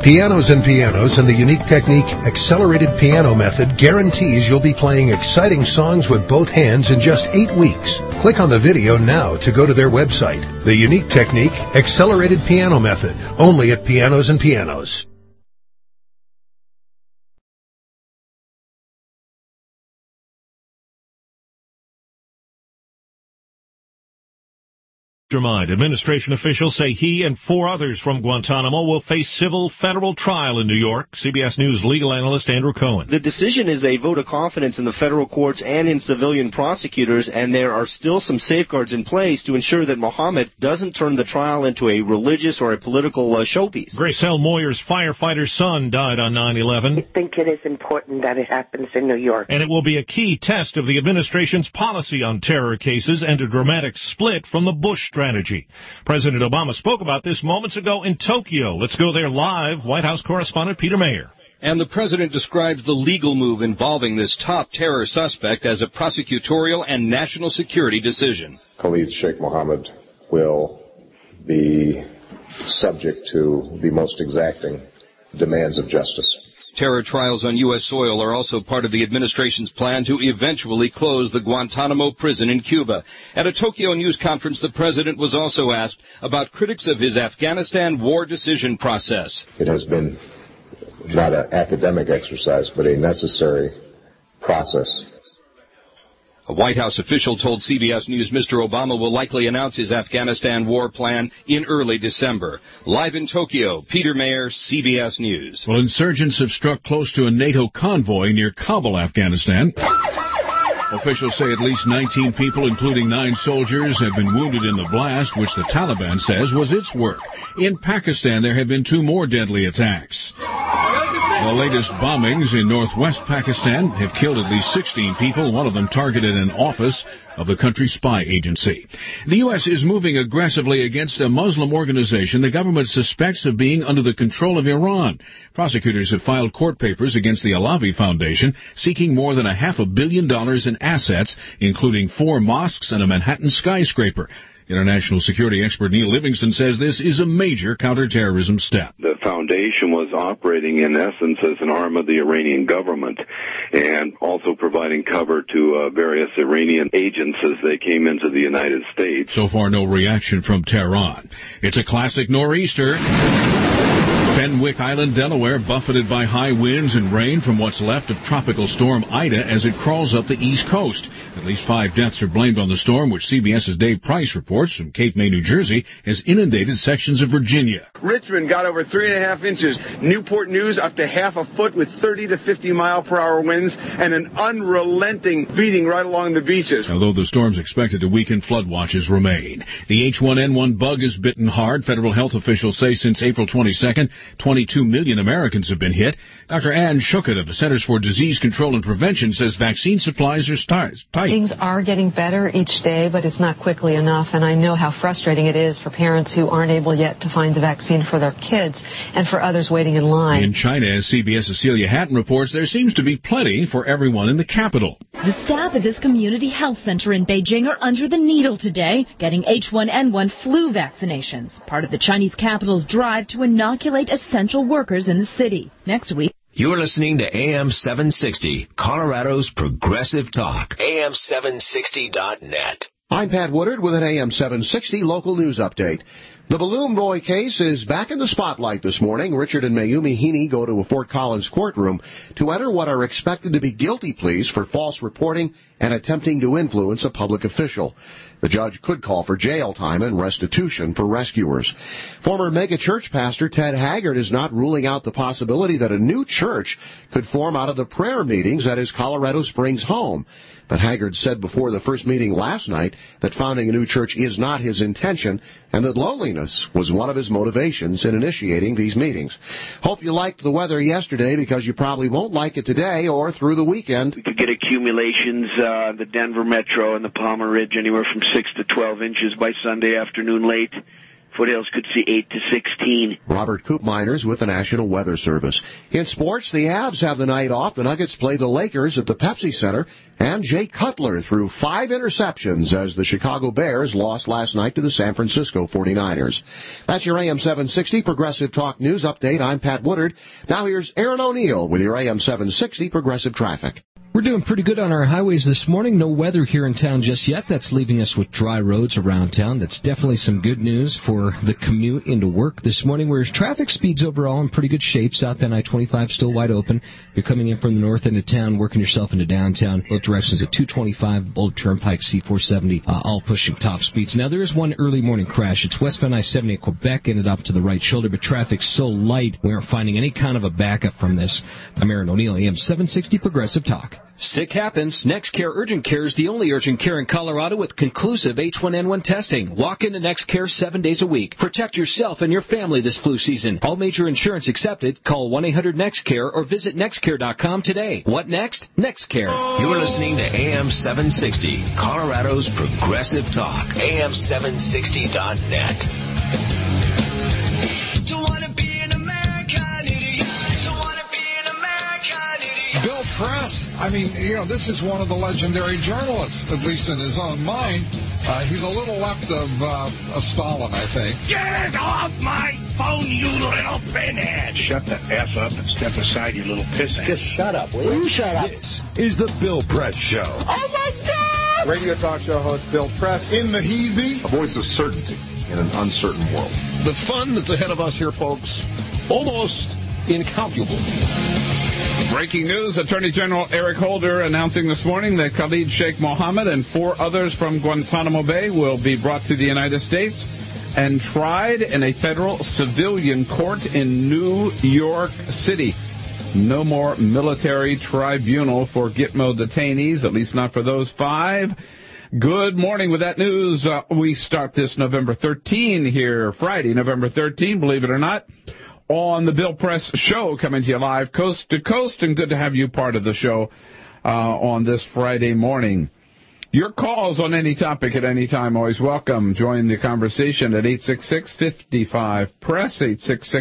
Pianos and Pianos and the unique technique Accelerated Piano Method guarantees you'll be playing exciting songs with both hands in just 8 weeks. Click on the video now to go to their website. The unique technique Accelerated Piano Method, only at Pianos and Pianos. Administration officials say he and 4 others from Guantanamo will face civil federal trial in New York. CBS News legal analyst Andrew Cohen. The decision is a vote of confidence in the federal courts and in civilian prosecutors, and there are still some safeguards in place to ensure that Mohammed doesn't turn the trial into a religious or a political showpiece. Gracelle Moyer's firefighter's son died on 9/11. I think it is important that it happens in New York. And it will be a key test of the administration's policy on terror cases and a dramatic split from the Bush strategy. President Obama spoke about this moments ago in Tokyo. Let's go there live. White House correspondent Peter Mayer. And the president describes the legal move involving this top terror suspect as a prosecutorial and national security decision. Khalid Sheikh Mohammed will be subject to the most exacting demands of justice. Terror trials on U.S. soil are also part of the administration's plan to eventually close the Guantanamo prison in Cuba. At a Tokyo news conference, the president was also asked about critics of his Afghanistan war decision process. It has been not an academic exercise, but a necessary process. A White House official told CBS News Mr. Obama will likely announce his Afghanistan war plan in early December. Live in Tokyo, Peter Mayer, CBS News. Well, insurgents have struck close to a NATO convoy near Kabul, Afghanistan. Officials say at least 19 people, including 9 soldiers, have been wounded in the blast, which the Taliban says was its work. In Pakistan, there have been 2 more deadly attacks. The latest bombings in northwest Pakistan have killed at least 16 people, one of them targeted an office of the country's spy agency. The U.S. is moving aggressively against a Muslim organization the government suspects of being under the control of Iran. Prosecutors have filed court papers against the Alavi Foundation, seeking more than $500 million in assets, including 4 mosques and a Manhattan skyscraper. International security expert Neil Livingston says this is a major counterterrorism step. The foundation was operating in essence as an arm of the Iranian government and also providing cover to various Iranian agents as they came into the United States. So far, no reaction from Tehran. It's a classic nor'easter. Fenwick Island, Delaware, buffeted by high winds and rain from what's left of Tropical Storm Ida as it crawls up the east coast. At least 5 deaths are blamed on the storm, which CBS's Dave Price reports from Cape May, New Jersey, has inundated sections of Virginia. Richmond got over 3.5 inches. Newport News up to 0.5 foot with 30 to 50 mile per hour winds and an unrelenting beating right along the beaches. Although the storm's expected to weaken, flood watches remain. The H1N1 bug is bitten hard. Federal health officials say since April 22nd, 22 million Americans have been hit. Dr. Ann Schuchat of the Centers for Disease Control and Prevention says vaccine supplies are tight. Things are getting better each day, but it's not quickly enough, and I know how frustrating it is for parents who aren't able yet to find the vaccine for their kids and for others waiting in line. In China, as CBS's Celia Hatton reports, there seems to be plenty for everyone in the capital. The staff at this community health center in Beijing are under the needle today, getting H1N1 flu vaccinations, part of the Chinese capital's drive to inoculate essential workers in the city. Next week. You're listening to AM 760, Colorado's Progressive Talk. AM760.net. I'm Pat Woodard with an AM 760 local news update. The Balloon Boy case is back in the spotlight this morning. Richard and Mayumi Heaney go to a Fort Collins courtroom to enter what are expected to be guilty pleas for false reporting and attempting to influence a public official. The judge could call for jail time and restitution for rescuers. Former megachurch pastor Ted Haggard is not ruling out the possibility that a new church could form out of the prayer meetings at his Colorado Springs home. But Haggard said before the first meeting last night that founding a new church is not his intention and that loneliness was one of his motivations in initiating these meetings. Hope you liked the weather yesterday because you probably won't like it today or through the weekend. We could get accumulations, the Denver Metro and the Palmer Ridge, anywhere from 6 to 12 inches by Sunday afternoon late. Foothills could see 8 to 16. Robert Koopmeiners with the National Weather Service. In sports, the Avs have the night off. The Nuggets play the Lakers at the Pepsi Center. And Jay Cutler threw 5 interceptions as the Chicago Bears lost last night to the San Francisco 49ers. That's your AM 760 Progressive Talk News Update. I'm Pat Woodard. Now here's Aaron O'Neill with your AM 760 Progressive Traffic. We're doing pretty good on our highways this morning. No weather here in town just yet. That's leaving us with dry roads around town. That's definitely some good news for the commute into work this morning, whereas traffic speed's overall in pretty good shape. Southbound I-25 still wide open. If you're coming in from the north end of town, working yourself into downtown, both directions at 225, Old Turnpike, C470, all pushing top speeds. Now, there is one early morning crash. It's westbound I-70 at Quebec, ended up to the right shoulder, but traffic's so light, we aren't finding any kind of a backup from this. I'm Aaron O'Neill, AM 760 Progressive Talk. Sick happens. NextCare Urgent Care is the only urgent care in Colorado with conclusive H1N1 testing. Walk into NextCare 7 days a week. Protect yourself and your family this flu season. All major insurance accepted. Call 1-800-NEXTCARE or visit nextcare.com today. What next? NextCare. You're listening to AM 760, Colorado's Progressive Talk. AM760.net. Bill Press, I mean, this is one of the legendary journalists, at least in his own mind. He's a little left of Stalin, I think. Get off my phone, you little pinhead! Shut the F up and step aside, you little pissant. Just shut up, will you? Shut up. This is the Bill Press Show. Oh, my God! Radio talk show host Bill Press. In the heezy. A voice of certainty in an uncertain world. The fun that's ahead of us here, folks, almost incalculable. Breaking news, Attorney General Eric Holder announcing this morning that Khalid Sheikh Mohammed and 4 others from Guantanamo Bay will be brought to the United States and tried in a federal civilian court in New York City. No more military tribunal for Gitmo detainees, at least not for those 5. Good morning. With that news, we start this November 13 here, Friday, November 13, believe it or not, on the Bill Press Show, coming to you live coast to coast, and good to have you part of the show on this Friday morning. Your calls on any topic at any time, always welcome. Join the conversation at 866-55-PRESS,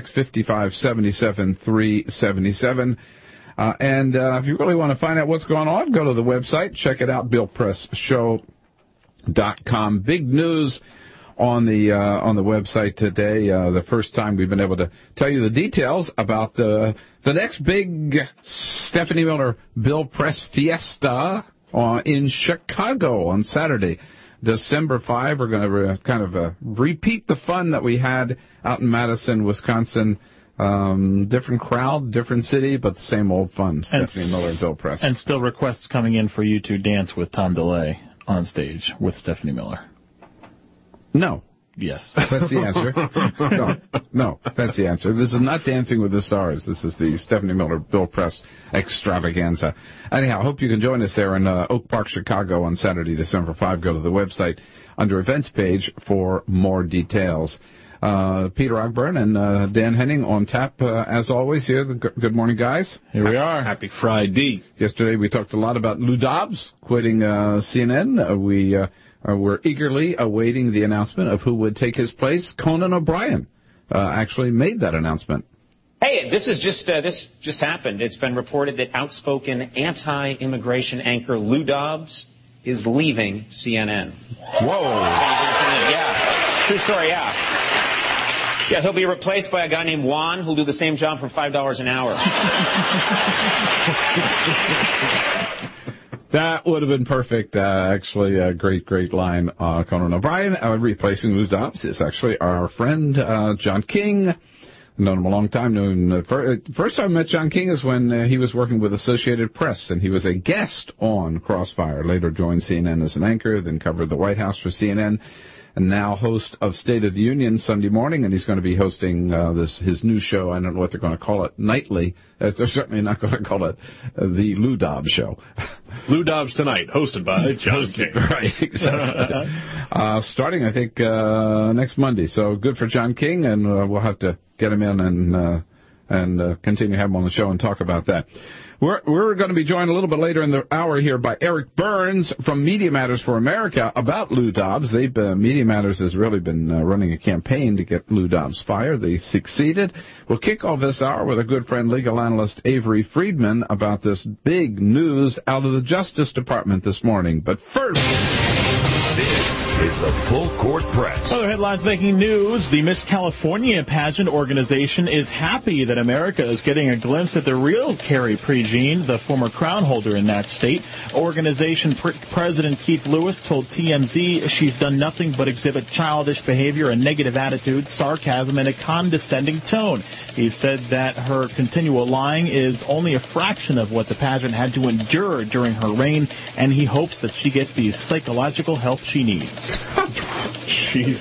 866-55-77-377. And if you really want to find out what's going on, go to the website, check it out, BillPressShow.com. Big news on the website today. The first time we've been able to tell you the details about the next big Stephanie Miller Bill Press Fiesta in Chicago on Saturday, December 5. We're going to repeat the fun that we had out in Madison, Wisconsin. Different crowd, different city, but the same old fun. Stephanie Miller and Bill Press. And still requests coming in for you to dance with Tom DeLay on stage with Stephanie Miller. No. Yes. That's the answer. No, that's the answer. This is not Dancing with the Stars. This is the Stephanie Miller Bill Press extravaganza. Anyhow, I hope you can join us there in Oak Park, Chicago on Saturday, December 5. Go to the website under events page for more details. Peter Ogburn and Dan Henning on tap, as always, here. Good morning, guys. Here we are. Happy Friday. Yesterday we talked a lot about Lou Dobbs quitting CNN. We're eagerly awaiting the announcement of who would take his place. Conan O'Brien actually made that announcement. Hey, this just happened. It's been reported that outspoken anti-immigration anchor Lou Dobbs is leaving CNN. Whoa. Yeah. True story, yeah. Yeah, he'll be replaced by a guy named Juan who'll do the same job for $5 an hour. That would have been perfect. Actually, a great line. Conan O'Brien replacing Lou Dobbs is actually our friend John King. Known him a long time. First time I met John King is when he was working with Associated Press, and he was a guest on Crossfire. Later joined CNN as an anchor, then covered the White House for CNN, and now host of State of the Union Sunday morning, and he's going to be hosting his new show. I don't know what they're going to call it, nightly. They're certainly not going to call it the Lou Dobbs Show. Lou Dobbs Tonight, hosted by John King. Right, exactly. Starting, I think, next Monday. So good for John King, and we'll have to get him in and and continue to have him on the show and talk about that. We're going to be joined a little bit later in the hour here by Eric Burns from Media Matters for America about Lou Dobbs. Media Matters has really been running a campaign to get Lou Dobbs fired. They succeeded. We'll kick off this hour with a good friend, legal analyst Avery Friedman, about this big news out of the Justice Department this morning. But first, this is the Full Court Press. Other headlines making news. The Miss California pageant organization is happy that America is getting a glimpse at the real Carrie Prejean, the former crown holder in that state. Organization President Keith Lewis told TMZ she's done nothing but exhibit childish behavior, a negative attitude, sarcasm, and a condescending tone. He said that her continual lying is only a fraction of what the pageant had to endure during her reign, and he hopes that she gets the psychological help she needs. Jesus.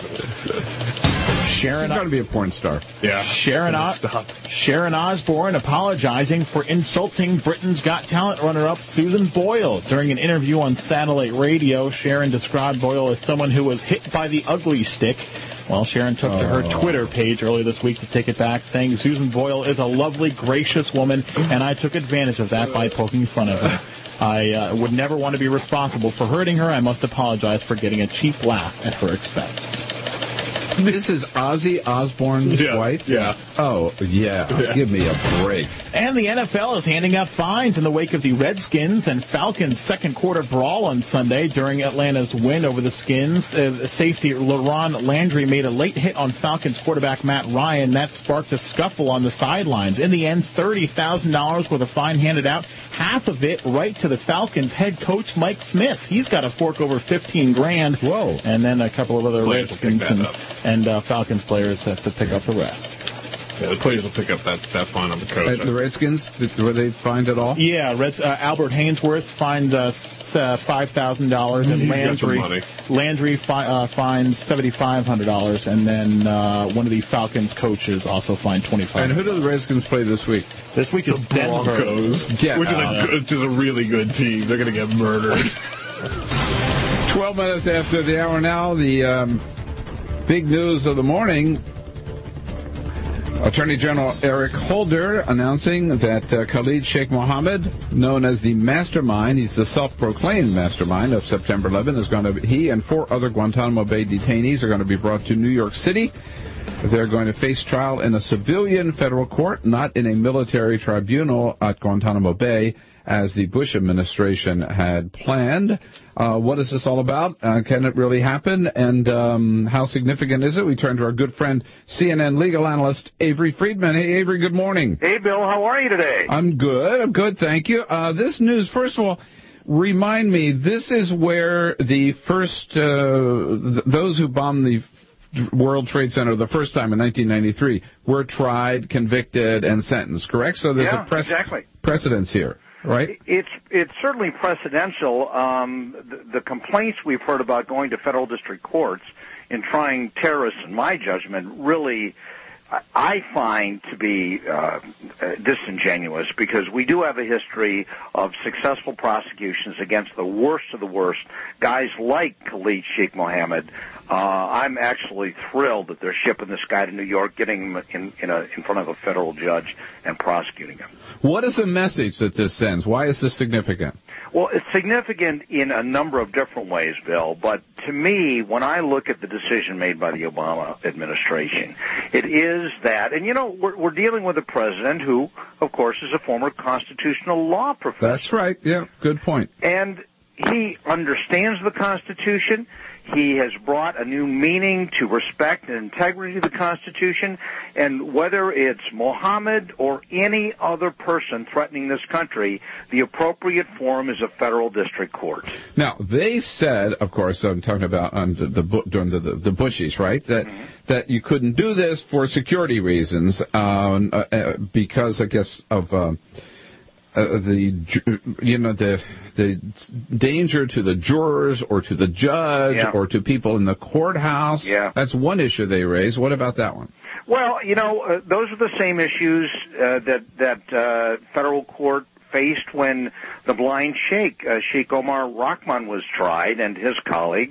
She's got to be a porn star. Yeah. Sharon Osbourne apologizing for insulting Britain's Got Talent runner-up Susan Boyle. During an interview on satellite radio, Sharon described Boyle as someone who was hit by the ugly stick. Well, Sharon took to her Twitter page earlier this week to take it back, saying Susan Boyle is a lovely, gracious woman, and I took advantage of that by poking fun of her. I would never want to be responsible for hurting her. I must apologize for getting a cheap laugh at her expense. This is Ozzy Osbourne's wife? Yeah. Oh, yeah. Give me a break. And the NFL is handing out fines in the wake of the Redskins and Falcons' second quarter brawl on Sunday. During Atlanta's win over the Skins, safety LaRon Landry made a late hit on Falcons quarterback Matt Ryan. That sparked a scuffle on the sidelines. In the end, $30,000 worth of fine handed out, half of it right to the Falcons head coach Mike Smith. He's got to fork over $15,000. Whoa. And then a couple of other Redskins and Falcons players have to pick up the rest. Yeah, the players will pick up that fine on the coach. The Redskins, were they fined at all? Yeah, Albert Hainsworth fined $5,000, and Landry fined $7,500, and then one of the Falcons coaches also fined $2,500. And who do the Redskins play this week? This week is Denver. Broncos, which is a really good team. They're going to get murdered. 12 minutes after the hour now, the big news of the morning. Attorney General Eric Holder announcing that Khalid Sheikh Mohammed, known as the mastermind, he's the self-proclaimed mastermind of September 11, he and 4 other Guantanamo Bay detainees are going to be brought to New York City. They're going to face trial in a civilian federal court, not in a military tribunal at Guantanamo Bay, as the Bush administration had planned. What is this all about? Can it really happen? And how significant is it? We turn to our good friend, CNN legal analyst Avery Friedman. Hey, Avery, good morning. Hey, Bill. How are you today? I'm good. Thank you. This news, first of all, remind me, this is where the first, those who bombed the World Trade Center the first time in 1993 were tried, convicted, and sentenced, correct? So there's precedence here. Right? It's certainly precedential. The complaints we've heard about going to federal district courts and trying terrorists, in my judgment, really I find to be disingenuous, because we do have a history of successful prosecutions against the worst of the worst, guys like Khalid Sheikh Mohammed. I'm actually thrilled that they're shipping this guy to New York, getting him in front of a federal judge and prosecuting him. What is the message that this sends? Why is this significant? Well, it's significant in a number of different ways, Bill, but to me, when I look at the decision made by the Obama administration, it is that, and we're dealing with a president who, of course, is a former constitutional law professor. That's right, yeah, good point. And he understands the Constitution. He has brought a new meaning to respect and integrity of the Constitution, and whether it's Mohammed or any other person threatening this country, the appropriate forum is a federal district court. Now, they said, of course, I'm talking about during the Bushies, right, that you couldn't do this for security reasons because, I guess, of the danger to the jurors or to the judge or to people in the courthouse. Yeah. That's one issue they raised. What about that one? Well, those are the same issues that federal court faced when the blind sheikh, Sheikh Omar Rahman, was tried, and his colleagues.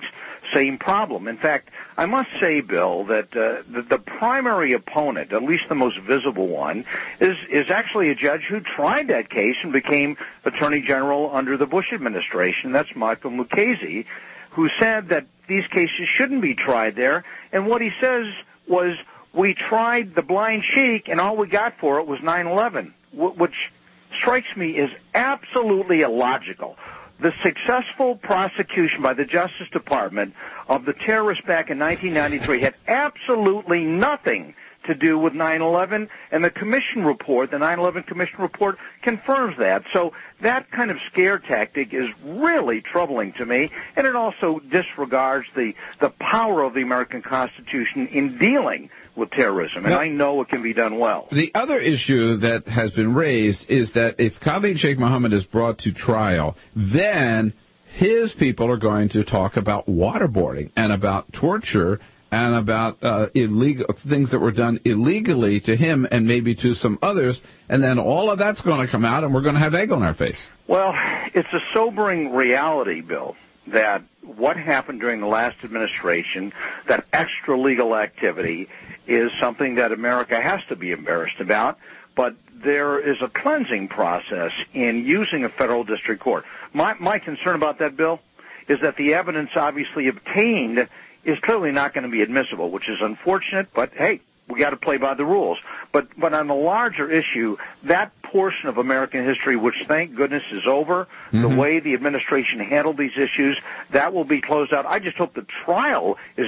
same problem. In fact, I must say, Bill, that the primary opponent, at least the most visible one, is actually a judge who tried that case and became Attorney General under the Bush administration. That's Michael Mukasey, who said that these cases shouldn't be tried there. And what he says was, we tried the blind sheik, and all we got for it was 9/11, which strikes me as absolutely illogical. The successful prosecution by the Justice Department of the terrorists back in 1993 had absolutely nothing to do with 9/11, and the commission report, the 9/11 commission report, confirms that. So that kind of scare tactic is really troubling to me, and it also disregards the power of the American Constitution in dealing with terrorism, and I know it can be done well. The other issue that has been raised is that if Khalid Sheikh Mohammed is brought to trial, then his people are going to talk about waterboarding and about torture and about illegal things that were done illegally to him and maybe to some others, and then all of that's going to come out, and we're going to have egg on our face. Well, it's a sobering reality, Bill, that what happened during the last administration, that extra-legal activity, is something that America has to be embarrassed about, but there is a cleansing process in using a federal district court. My concern about that, Bill, is that the evidence obviously obtained is clearly not going to be admissible, which is unfortunate, but hey, we got to play by the rules. But on the larger issue, that portion of American history, which thank goodness is over, the way the administration handled these issues, that will be closed out. I just hope the trial is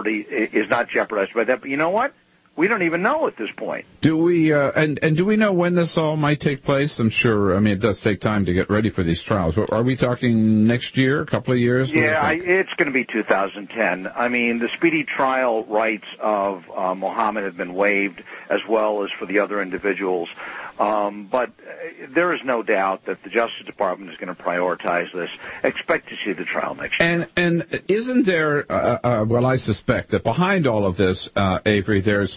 not jeopardized by that. But you know what? We don't even know at this point. Do we and do we know when this all might take place? I'm sure. I mean, it does take time to get ready for these trials. Are we talking next year, a couple of years? Yeah, it's going to be 2010. I mean, the speedy trial rights of Mohammed have been waived, as well as for the other individuals. But there is no doubt that the Justice Department is going to prioritize this. Expect to see the trial next year. And isn't there? Well, I suspect that behind all of this, Avery, there's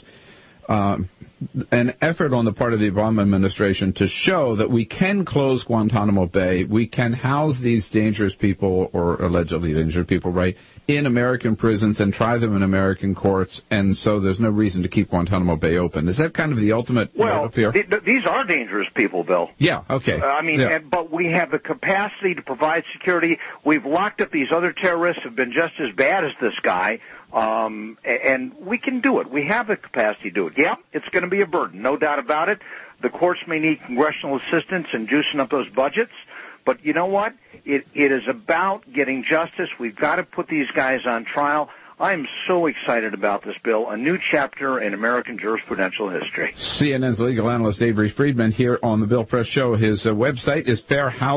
an effort on the part of the Obama administration to show that we can close Guantanamo Bay, we can house these dangerous people, or allegedly dangerous people, right, in American prisons and try them in American courts, and so there's no reason to keep Guantanamo Bay open. Is that kind of the ultimate motive here? These are dangerous people, Bill. Yeah, okay. But we have the capacity to provide security. We've locked up these other terrorists who have been just as bad as this guy. And we can do it. We have the capacity to do it. Yeah, it's going to be a burden, no doubt about it. The courts may need congressional assistance in juicing up those budgets. But you know what? It is about getting justice. We've got to put these guys on trial. I am so excited about this bill, a new chapter in American jurisprudential history. CNN's legal analyst Avery Friedman here on the Bill Press Show. His website is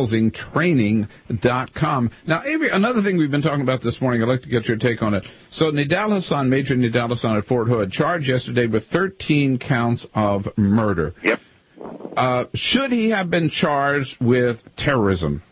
fairhousingtraining.com. Now, Avery, another thing we've been talking about this morning, I'd like to get your take on it. So Nidal Hasan, Major Nidal Hasan at Fort Hood, charged yesterday with 13 counts of murder. Yep. Should he have been charged with terrorism?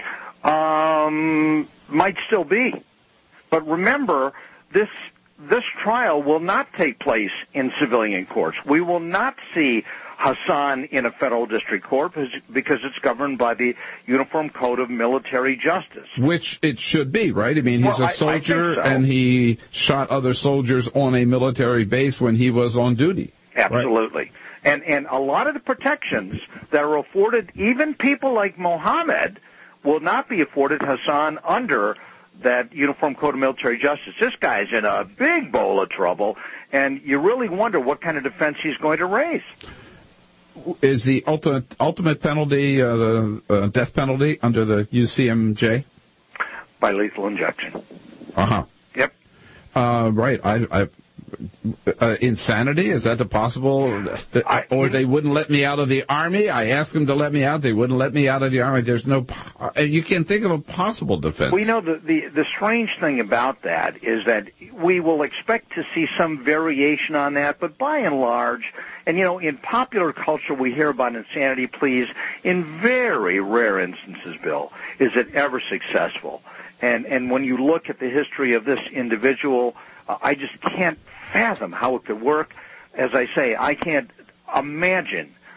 Might still be. But remember, this trial will not take place in civilian courts. We will not see Hasan in a federal district court because it's governed by the Uniform Code of Military Justice. Which it should be, right? I mean, he's a soldier, I think so. And he shot other soldiers on a military base when he was on duty. Absolutely. Right? And a lot of the protections that are afforded even people like Mohammed will not be afforded Hasan under that Uniform Code of Military Justice. This guy's in a big bowl of trouble, and you really wonder what kind of defense he's going to raise. Is the ultimate penalty the death penalty under the UCMJ? By lethal injection. Uh-huh. Yep. Right. Insanity? Is that the possible? Or they wouldn't let me out of the Army? I asked them to let me out. They wouldn't let me out of the Army. There's no... You can't think of a possible defense. We know the strange thing about that is that we will expect to see some variation on that, but by and large, and you know, in popular culture we hear about insanity pleas in very rare instances, Bill, is it ever successful. And when you look at the history of this individual, I just can't fathom how it could work. As I say, I can't imagine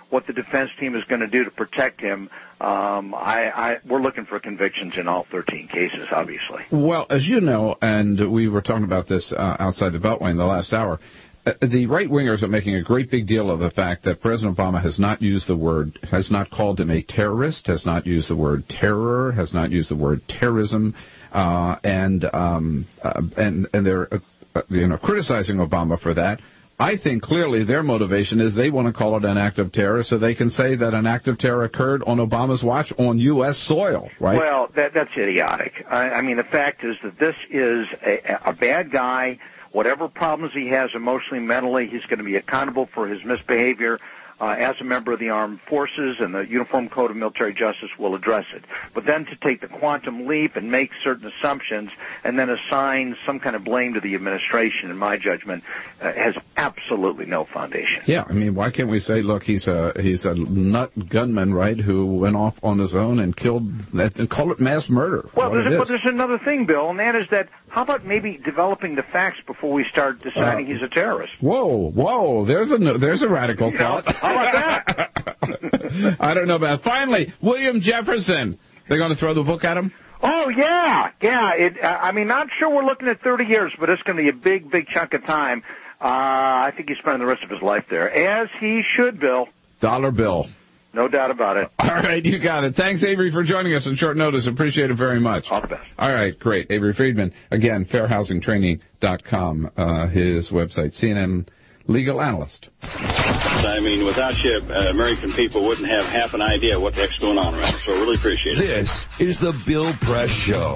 what the defense team is going to do to protect him. We're looking for convictions in all 13 cases, obviously. Well, as you know, and we were talking about this outside the Beltway in the last hour, the right-wingers are making a great big deal of the fact that President Obama has not called him a terrorist, has not used the word terror, has not used the word terrorism, and they're criticizing Obama for that. I think clearly their motivation is they want to call it an act of terror so they can say that an act of terror occurred on Obama's watch on U.S. soil, right? Well, that's idiotic. I mean, the fact is that this is a bad guy. Whatever problems he has emotionally, mentally, he's going to be accountable for his misbehavior. As a member of the armed forces, and the Uniform Code of Military Justice will address it. But then to take the quantum leap and make certain assumptions and then assign some kind of blame to the administration, in my judgment, has absolutely no foundation. Yeah, I mean, why can't we say, look, he's a nut gunman, right, who went off on his own and killed, and call it mass murder. Well, there's another thing, Bill, and that is that how about maybe developing the facts before we start deciding he's a terrorist? Whoa, there's a radical thought. How about that? I don't know about. Finally, William Jefferson. They're going to throw the book at him? Oh, yeah. I mean, not sure we're looking at 30 years, but it's going to be a big, big chunk of time. I think he's spending the rest of his life there, as he should, Bill. Dollar bill. No doubt about it. All right, you got it. Thanks, Avery, for joining us on short notice. Appreciate it very much. All the best. All right, great. Avery Friedman. Again, fairhousingtraining.com, his website, CNN legal analyst. I mean, without you, American people wouldn't have half an idea what the heck's going on around. So I really appreciate it. This is the Bill Press Show.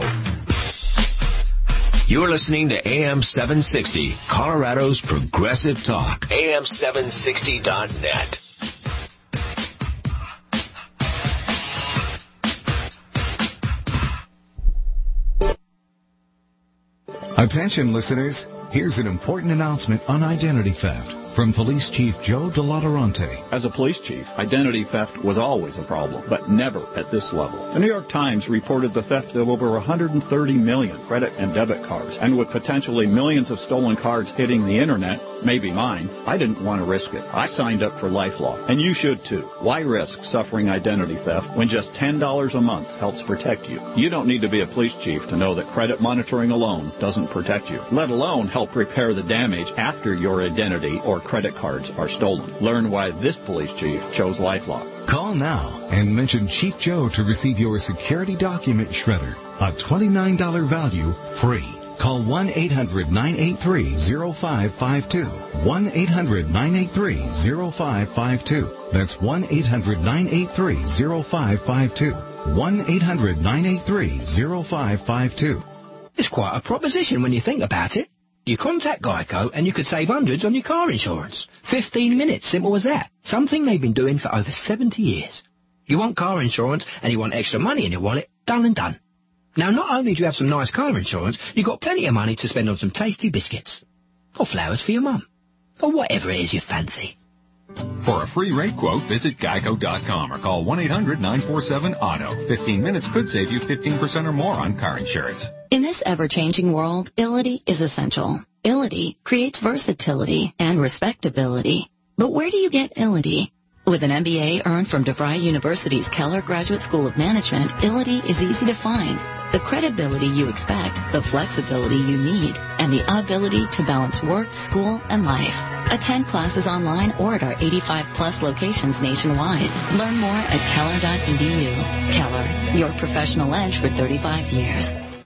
You're listening to AM 760, Colorado's Progressive Talk. AM760.net. Attention, listeners. Here's an important announcement on identity theft from Police Chief Joe DeLatorante. As a police chief, identity theft was always a problem, but never at this level. The New York Times reported the theft of over 130 million credit and debit cards, and with potentially millions of stolen cards hitting the internet, maybe mine, I didn't want to risk it. I signed up for LifeLock, and you should too. Why risk suffering identity theft when just $10 a month helps protect you? You don't need to be a police chief to know that credit monitoring alone doesn't protect you, let alone help repair the damage after your identity or credit cards are stolen. Learn why this police chief chose LifeLock. Call now and mention Chief Joe to receive your security document shredder. A $29 value free. Call 1-800-983-0552. 1-800-983-0552. That's 1-800-983-0552. 1-800-983-0552. It's quite a proposition when you think about it. You contact Geico and you could save hundreds on your car insurance. 15 minutes, simple as that. Something they've been doing for over 70 years. You want car insurance and you want extra money in your wallet, done and done. Now, not only do you have some nice car insurance, you've got plenty of money to spend on some tasty biscuits. Or flowers for your mum. Or whatever it is you fancy. For a free rate quote, visit geico.com or call 1-800-947-AUTO. 15 minutes could save you 15% or more on car insurance. In this ever-changing world, Ility is essential. Ility creates versatility and respectability. But where do you get Ility? With an MBA earned from DeVry University's Keller Graduate School of Management, Ility is easy to find. The credibility you expect, the flexibility you need, and the ability to balance work, school, and life. Attend classes online or at our 85-plus locations nationwide. Learn more at keller.edu. Keller, your professional edge for 35 years.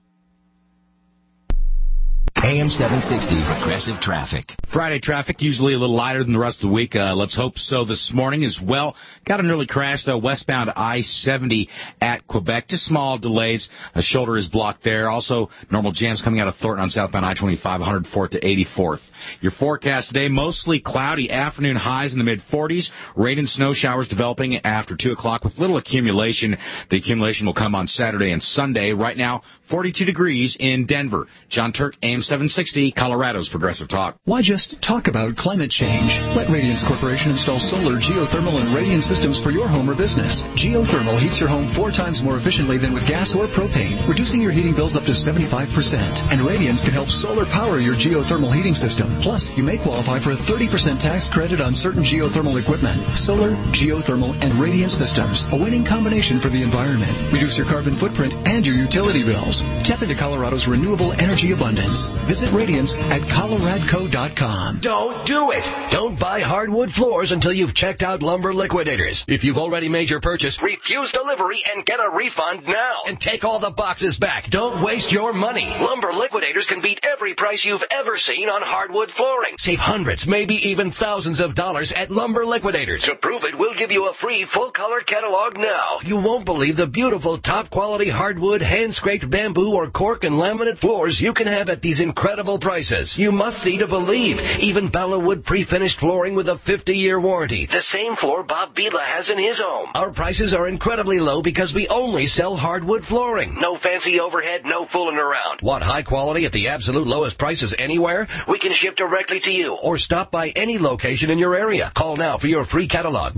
AM 760, Progressive Traffic. Friday traffic usually a little lighter than the rest of the week. Let's hope so this morning as well. Got an early crash, though, westbound I-70 at Quebec. Just small delays. A shoulder is blocked there. Also, normal jams coming out of Thornton on southbound I-25, 104th to 84th. Your forecast today, mostly cloudy afternoon highs in the mid-40s. Rain and snow showers developing after 2 o'clock with little accumulation. The accumulation will come on Saturday and Sunday. Right now, 42 degrees in Denver. John Turk, AM 760, Colorado's Progressive Talk. Why just Midwest. Talk about climate change. Let Radiance Corporation install solar, geothermal, and radiant systems for your home or business. Geothermal heats your home 4 times more efficiently than with gas or propane, reducing your heating bills up to 75%. And Radiance can help solar power your geothermal heating system. Plus, you may qualify for a 30% tax credit on certain geothermal equipment. Solar, geothermal, and radiant systems. A winning combination for the environment. Reduce your carbon footprint and your utility bills. Tap into Colorado's renewable energy abundance. Visit Radiance at coloradco.com. Don't do it. Don't buy hardwood floors until you've checked out Lumber Liquidators. If you've already made your purchase, refuse delivery and get a refund now. And take all the boxes back. Don't waste your money. Lumber Liquidators can beat every price you've ever seen on hardwood flooring. Save hundreds, maybe even thousands of dollars at Lumber Liquidators. To prove it, we'll give you a free full-color catalog now. You won't believe the beautiful top-quality hardwood, hand-scraped bamboo, or cork and laminate floors you can have at these incredible prices. You must see to believe. Even Bellawood pre-finished flooring with a 50-year warranty. The same floor Bob Bila has in his home. Our prices are incredibly low because we only sell hardwood flooring. No fancy overhead, no fooling around. Want high quality at the absolute lowest prices anywhere? We can ship directly to you or stop by any location in your area. Call now for your free catalog.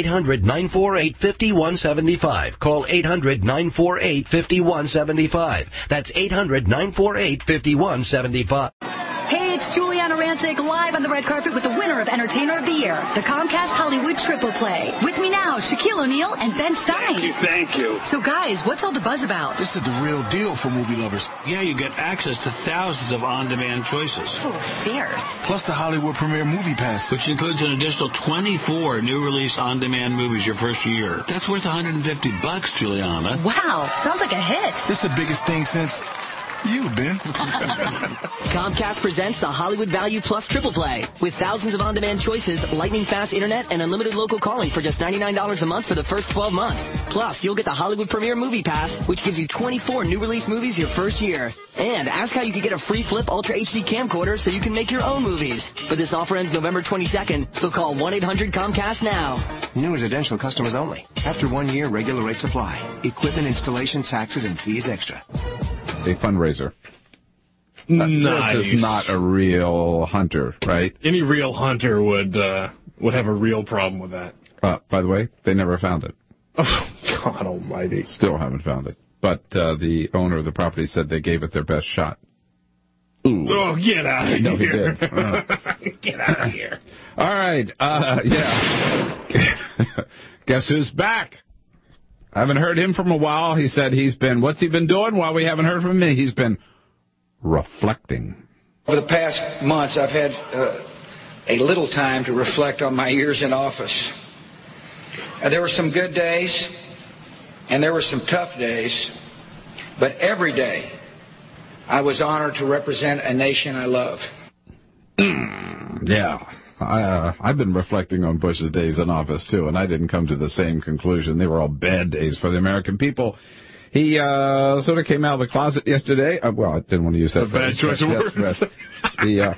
1-800-948-5175. Call 800-948-5175. That's 800-948-5175. Hey, it's Juliana Rancic live on the red carpet with the winner of Entertainer of the Year, the Comcast Hollywood Triple Play. With me now, Shaquille O'Neal and Ben Stein. Thank you. So, guys, what's all the buzz about? This is the real deal for movie lovers. Yeah, you get access to thousands of on-demand choices. Ooh, fierce. Plus the Hollywood Premiere Movie Pass, which includes an additional 24 new release on-demand movies your first year. That's worth $150, Juliana. Wow, sounds like a hit. It's the biggest thing since... you, Ben. Comcast presents the Hollywood Value Plus Triple Play. With thousands of on-demand choices, lightning-fast internet, and unlimited local calling for just $99 a month for the first 12 months. Plus, you'll get the Hollywood Premiere Movie Pass, which gives you 24 new release movies your first year. And ask how you can get a free flip Ultra HD camcorder so you can make your own movies. But this offer ends November 22nd, so call 1-800-COMCAST now. New residential customers only. After 1 year, regular rates apply. Equipment installation, taxes, and fees extra. A fundraiser. Nice. This is not a real hunter, right? Any real hunter would have a real problem with that. By the way, they never found it. Oh, God almighty. Still haven't found it. But the owner of the property said they gave it their best shot. Ooh. Oh, get out of here. No, he did. Get out of here. All right. Yeah. Guess who's back? I haven't heard him from a while. He said what's he been doing while we haven't heard from him? He's been reflecting. Over the past months, I've had a little time to reflect on my years in office. There were some good days, and there were some tough days, but every day I was honored to represent a nation I love. Yeah. I've been reflecting on Bush's days in office, too, and I didn't come to the same conclusion. They were all bad days for the American people. He sort of came out of the closet yesterday. Well, I didn't want to use that phrase. It's a bad choice of words.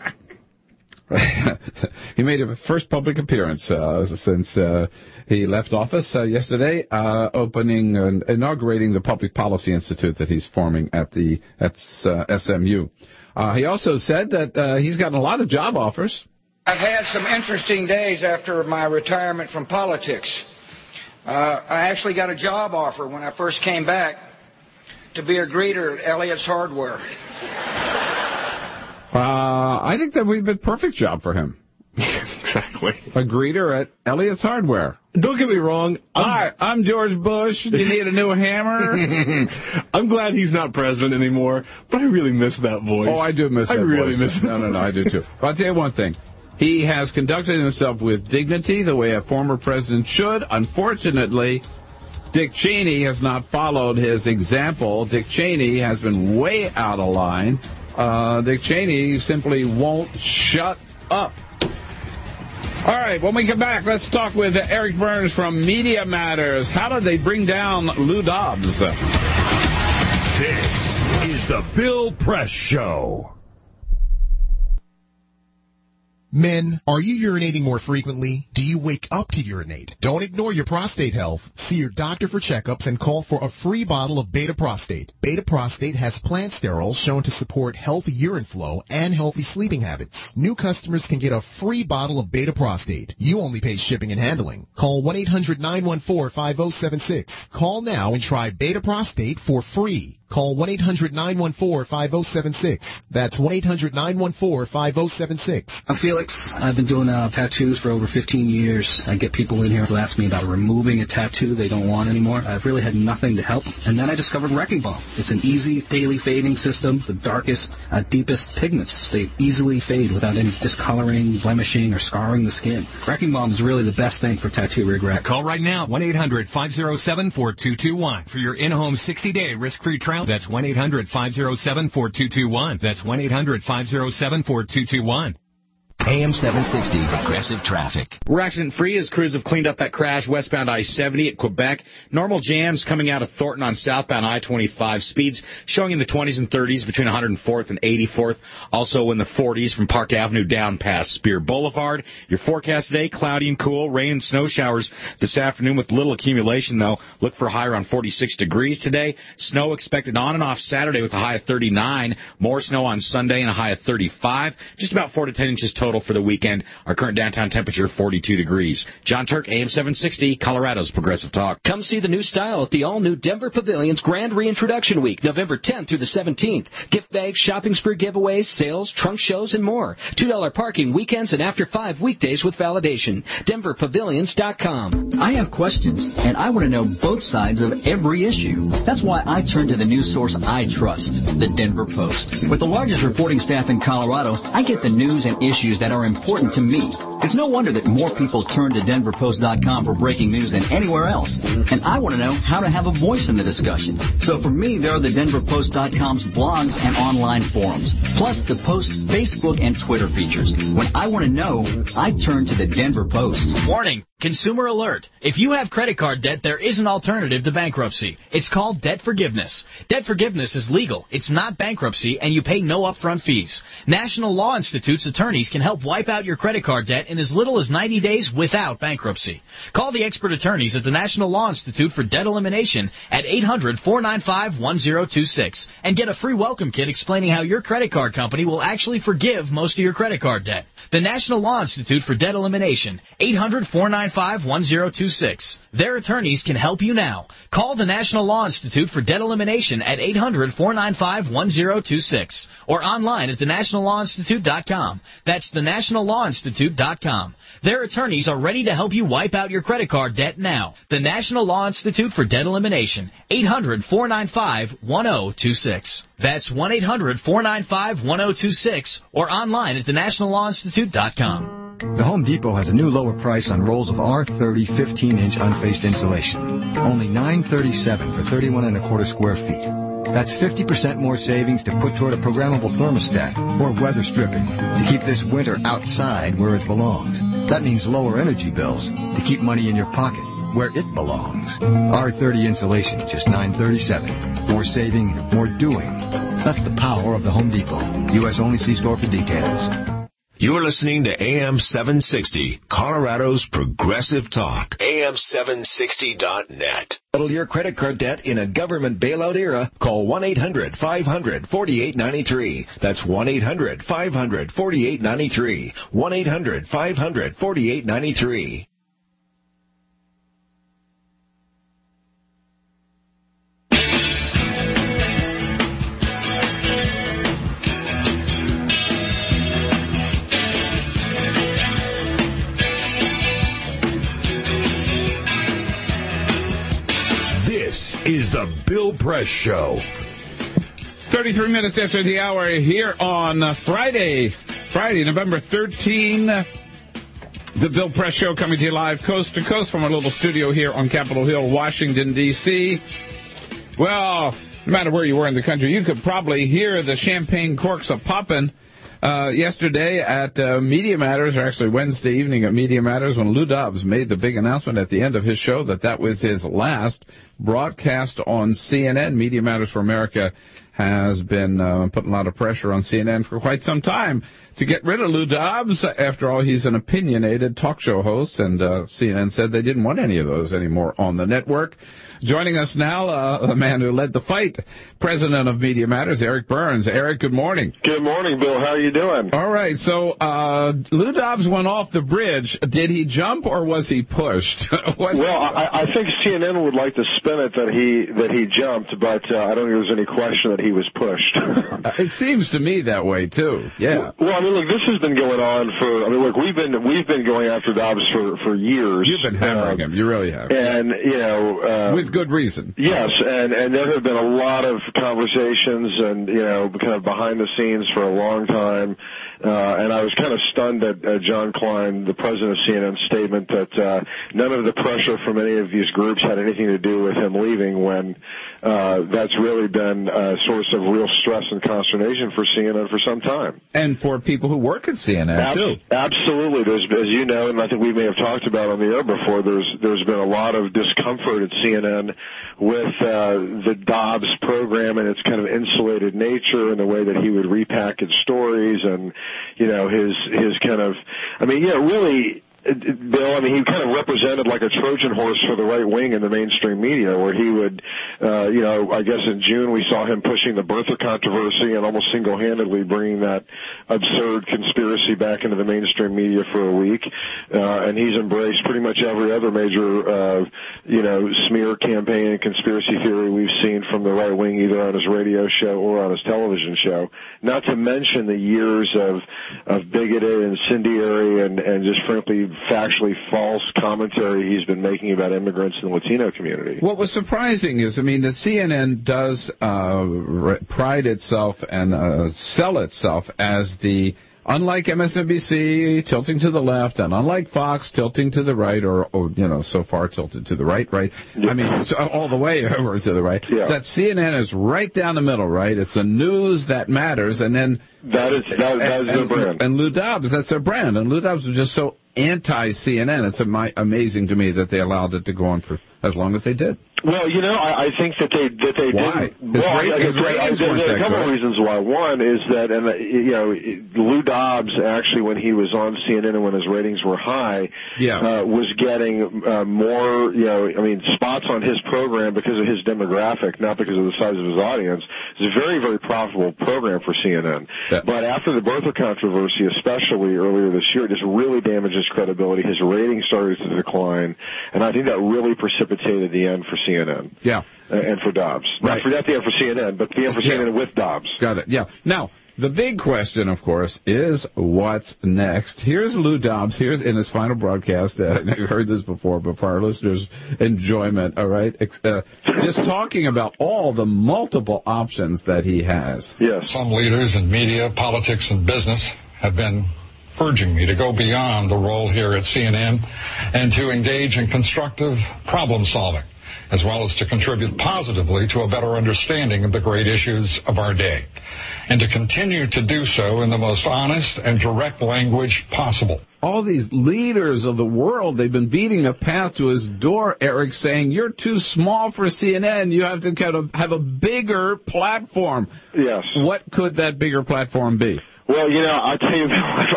He made a first public appearance since he left office yesterday, inaugurating the Public Policy Institute that he's forming at SMU. He also said that he's gotten a lot of job offers. I've had some interesting days after my retirement from politics. I actually got a job offer when I first came back to be a greeter at Elliott's Hardware. I think that would be a perfect job for him. Exactly. A greeter at Elliott's Hardware. Don't get me wrong. Hi, I'm George Bush. Do you need a new hammer? I'm glad he's not president anymore, but I really miss that voice. Oh, I do miss that voice. I really miss it. No, I do too. But I'll tell you one thing. He has conducted himself with dignity, the way a former president should. Unfortunately, Dick Cheney has not followed his example. Dick Cheney has been way out of line. Dick Cheney simply won't shut up. All right, when we come back, let's talk with Eric Burns from Media Matters. How did they bring down Lou Dobbs? This is the Bill Press Show. Men, are you urinating more frequently? Do you wake up to urinate? Don't ignore your prostate health. See your doctor for checkups and call for a free bottle of Beta Prostate. Beta Prostate has plant sterols shown to support healthy urine flow and healthy sleeping habits. New customers can get a free bottle of Beta Prostate. You only pay shipping and handling. Call 1-800-914-5076. Call now and try Beta Prostate for free. Call 1-800-914-5076. That's 1-800-914-5076. I'm Felix. I've been doing tattoos for over 15 years. I get people in here who ask me about removing a tattoo they don't want anymore. I've really had nothing to help. And then I discovered Wrecking Ball. It's an easy daily fading system. The darkest, deepest pigments, they easily fade without any discoloring, blemishing, or scarring the skin. Wrecking Balm is really the best thing for tattoo regret. Call right now, 1-800-507-4221 for your in-home 60-day risk-free trial. That's 1-800-507-4221. That's 1-800-507-4221. AM 760, Progressive Traffic. We're accident-free as crews have cleaned up that crash westbound I-70 at Quebec. Normal jams coming out of Thornton on southbound I-25. Speeds showing in the 20s and 30s between 104th and 84th. Also in the 40s from Park Avenue down past Spear Boulevard. Your forecast today, cloudy and cool. Rain and snow showers this afternoon with little accumulation, though. Look for a high around 46 degrees today. Snow expected on and off Saturday with a high of 39. More snow on Sunday and a high of 35. Just about 4 to 10 inches total for the weekend. Our current downtown temperature, 42 degrees. John Turk, AM 760, Colorado's Progressive Talk. Come see the new style at the all-new Denver Pavilion's Grand Reintroduction Week, November 10th through the 17th. Gift bags, shopping spree giveaways, sales, trunk shows, and more. $2 parking weekends and after 5 weekdays with validation. DenverPavilions.com. I have questions, and I want to know both sides of every issue. That's why I turn to the news source I trust, the Denver Post. With the largest reporting staff in Colorado, I get the news and issues that are important to me. It's no wonder that more people turn to DenverPost.com for breaking news than anywhere else. And I want to know how to have a voice in the discussion. So for me, there are the DenverPost.com's blogs and online forums, plus the Post Facebook and Twitter features. When I want to know, I turn to the Denver Post. Warning. Consumer alert. If you have credit card debt, there is an alternative to bankruptcy. It's called debt forgiveness. Debt forgiveness is legal. It's not bankruptcy, and you pay no upfront fees. National Law Institute's attorneys can help wipe out your credit card debt in as little as 90 days without bankruptcy. Call the expert attorneys at the National Law Institute for Debt Elimination at 800-495-1026 and get a free welcome kit explaining how your credit card company will actually forgive most of your credit card debt. The National Law Institute for Debt Elimination, 800-495-1026. Their attorneys can help you now. Call the National Law Institute for Debt Elimination at 800-495-1026 or online at thenationallawinstitute.com. That's thenationallawinstitute.com. Their attorneys are ready to help you wipe out your credit card debt now. The National Law Institute for Debt Elimination, 800-495-1026. That's 1-800-495-1026 or online at thenationallawinstitute.com. The Home Depot has a new lower price on rolls of R30 15-inch unfaced insulation. Only $9.37 for 31 1/4 square feet. That's 50% more savings to put toward a programmable thermostat or weather stripping to keep this winter outside where it belongs. That means lower energy bills to keep money in your pocket where it belongs. R30 insulation, just $9.37. More saving, more doing. That's the power of the Home Depot. U.S. only. See store for details. You're listening to AM 760, Colorado's Progressive Talk. AM760.net. Settle your credit card debt in a government bailout era. Call 1-800-500-4893. That's 1-800-500-4893. 1-800-500-4893. Is the Bill Press Show. 33 minutes after the hour here on Friday, November 13. The Bill Press Show coming to you live coast to coast from our little studio here on Capitol Hill, Washington, D.C. Well, no matter where you were in the country, you could probably hear the champagne corks a-popping yesterday at Media Matters, or actually Wednesday evening at Media Matters, when Lou Dobbs made the big announcement at the end of his show that was his last broadcast on CNN. Media Matters for America has been putting a lot of pressure on CNN for quite some time to get rid of Lou Dobbs. After all, he's an opinionated talk show host, and CNN said they didn't want any of those anymore on the network. Joining us now, the man who led the fight, president of Media Matters, Eric Burns. Eric, good morning. Good morning, Bill. How are you doing? All right, so Lou Dobbs went off the bridge. Did he jump or was he pushed? Well, I think CNN would like to spin it that he jumped, but I don't think there's any question that he was pushed. It seems to me that way too. Yeah. Well, I mean, look, this has been going on for. I mean, look, we've been going after Dobbs for years. You've been hammering him. You really have. And with good reason. Yes, and there have been a lot of conversations and kind of behind the scenes for a long time. And I was kind of stunned at John Klein, the president of CNN's statement that none of the pressure from any of these groups had anything to do with him leaving, when that's really been a source of real stress and consternation for CNN for some time. And for people who work at CNN, too. Absolutely. There's, as you know, and I think we may have talked about on the air before, there's been a lot of discomfort at CNN with the Dobbs program and its kind of insulated nature and the way that he would repackage stories and, his kind of, really, Bill, he kind of represented like a Trojan horse for the right wing in the mainstream media, where he would, I guess in June we saw him pushing the birther controversy and almost single-handedly bringing that absurd conspiracy back into the mainstream media for a week. And he's embraced pretty much every other major, smear campaign and conspiracy theory we've seen from the right wing, either on his radio show or on his television show. Not to mention the years of bigoted, incendiary, and just frankly factually false commentary he's been making about immigrants in the Latino community. What was surprising is, the CNN does pride itself and sell itself as the, unlike MSNBC, tilting to the left, and unlike Fox, tilting to the right, or so far tilted to the right. Yeah. So all the way over to the right. Yeah. That CNN is right down the middle, right? It's the news that matters, and then that is their brand. And Lou Dobbs, that's their brand. And Lou Dobbs was just so anti-CNN. It's amazing to me that they allowed it to go on for as long as they did. Well, I think that they why? didn't. Well, there's a couple of reasons why. One is that, Lou Dobbs actually, when he was on CNN and when his ratings were high, was getting more, spots on his program because of his demographic, not because of the size of his audience. It's a very, very profitable program for CNN. Yeah. But after the birther controversy, especially earlier this year, it just really damaged his credibility. His ratings started to decline, and I think that really precipitated the end for CNN. Yeah. And for Dobbs. Right. Not the end for CNN, but the end for CNN with Dobbs. Got it. Yeah. Now, the big question, of course, is what's next. Here's Lou Dobbs. Here's in his final broadcast. You've heard this before, but for our listeners' enjoyment, all right? Just talking about all the multiple options that he has. Yes. Some leaders in media, politics, and business have been urging me to go beyond the role here at CNN and to engage in constructive problem solving, as well as to contribute positively to a better understanding of the great issues of our day, and to continue to do so in the most honest and direct language possible. All these leaders of the world, they've been beating a path to his door, Eric, saying, you're too small for CNN. You have to kind of have a bigger platform. Yes. What could that bigger platform be? Well, I'll tell you,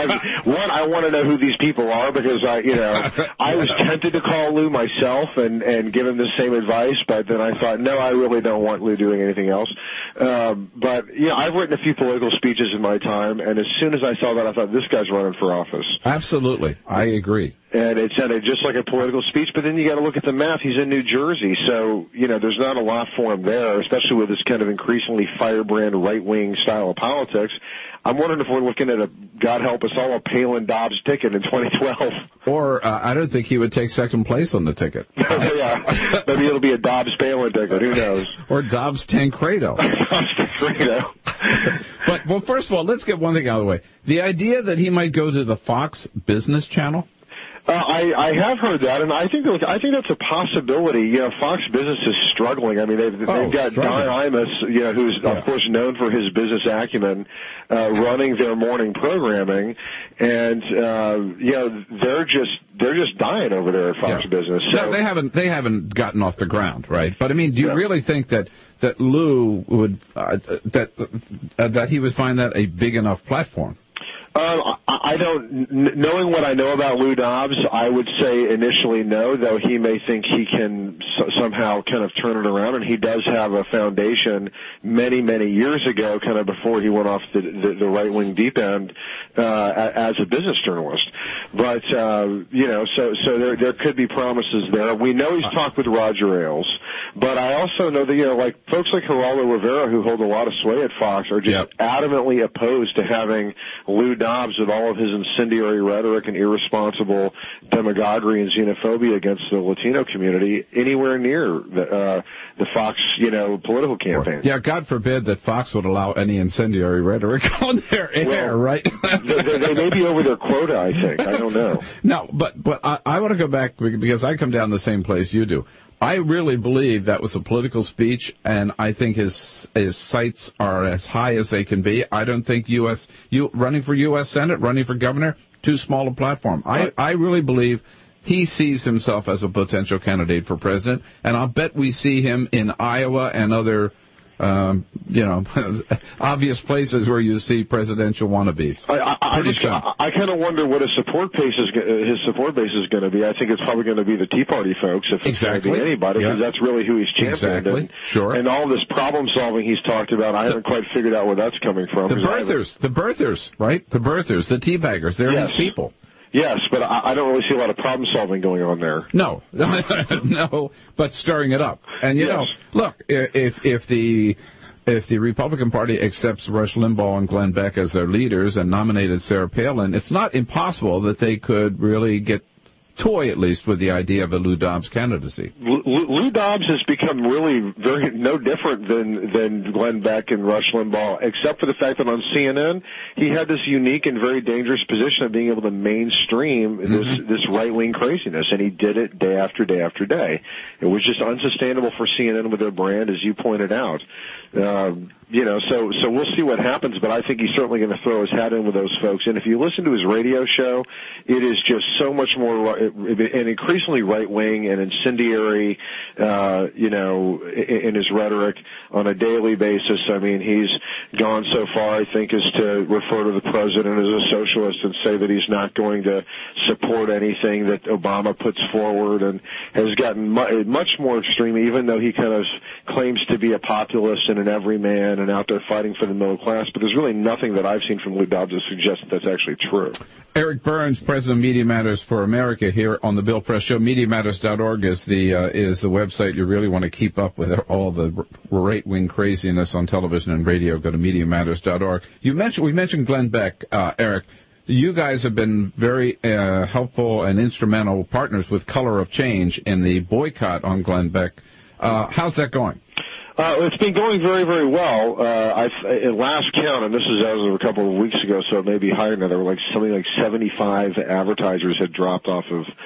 I want to know who these people are, because I was tempted to call Lou myself and give him the same advice, but then I thought, no, I really don't want Lou doing anything else. But I've written a few political speeches in my time, and as soon as I saw that, I thought, this guy's running for office. Absolutely. I agree. And it sounded just like a political speech, but then you got to look at the math. He's in New Jersey, so, there's not a lot for him there, especially with this kind of increasingly firebrand right-wing style of politics. I'm wondering if we're looking at God help us all, a Palin-Dobbs ticket in 2012. Or I don't think he would take second place on the ticket. Yeah, maybe it'll be a Dobbs-Palin ticket. Who knows? Or Dobbs-Tancredo. Dobbs-Tancredo. But, well, first of all, let's get one thing out of the way. The idea that he might go to the Fox Business Channel? I have heard that, and I think that's a possibility. You know, Fox Business is struggling. I mean, they've got Don Imus, you know, who's of course known for his business acumen, running their morning programming, and you know, they're just dying over there at Fox Business. So no, they haven't gotten off the ground, right? But I mean, do you really think that Lou would that he would find that a big enough platform? I don't. Knowing what I know about Lou Dobbs, I would say initially no, though he may think he can somehow kind of turn it around, and he does have a foundation many, many years ago, kind of before he went off the right-wing deep end, as a business journalist. But, you know, so there could be promises there. We know he's talked with Roger Ailes, but I also know that, you know, like folks like Geraldo Rivera, who hold a lot of sway at Fox, are just adamantly opposed to having Lou Dobbs with all of his incendiary rhetoric and irresponsible demagoguery and xenophobia against the Latino community anywhere near the Fox, you know, political campaign. Yeah, God forbid that Fox would allow any incendiary rhetoric on their air, right? they may be over their quota, I think. I don't know. No, but I want to go back because I come down the same place you do. I really believe that was a political speech, and I think his sights are as high as they can be. I don't think running for U.S. Senate, running for governor, too small a platform. I really believe he sees himself as a potential candidate for president, and I'll bet we see him in Iowa and other you know, obvious places where you see presidential wannabes. I kind of wonder what his support base is going to be. I think it's probably going to be the Tea Party folks, if it's going to be anybody, because that's really who he's championed. Exactly. And all this problem solving he's talked about, I haven't quite figured out where that's coming from. The birthers, right? The birthers, the teabaggers, they're his people. Yes, but I don't really see a lot of problem solving going on there. No, no, but stirring it up. And you know, look, if the Republican Party accepts Rush Limbaugh and Glenn Beck as their leaders and nominated Sarah Palin, it's not impossible that they could really toy at least with the idea of a Lou Dobbs candidacy. Lou Dobbs has become really no different than Glenn Beck and Rush Limbaugh, except for the fact that on CNN he had this unique and very dangerous position of being able to mainstream this right-wing craziness, and he did it day after day after day. It was just unsustainable for CNN with their brand, as you pointed out. You know, so we'll see what happens, but I think he's certainly going to throw his hat in with those folks. And if you listen to his radio show, it is just so much more, and increasingly right-wing and incendiary, you know, in his rhetoric on a daily basis. I mean, he's gone so far, I think, as to refer to the president as a socialist and say that he's not going to support anything that Obama puts forward, and has gotten much more extreme, even though he kind of claims to be a populist and an everyman and out there fighting for the middle class. But there's really nothing that I've seen from Lou Dobbs that suggests that that's actually true. Eric Burns, president of Media Matters for America, here on the Bill Press Show. MediaMatters.org is the website you really want to keep up with all the right-wing craziness on television and radio. Go to MediaMatters.org. We mentioned Glenn Beck, Eric. You guys have been very helpful and instrumental partners with Color of Change in the boycott on Glenn Beck. How's that going? It's been going very, very well. At last count, and this is as of a couple of weeks ago, so it may be higher now, there were something like 75 advertisers had dropped off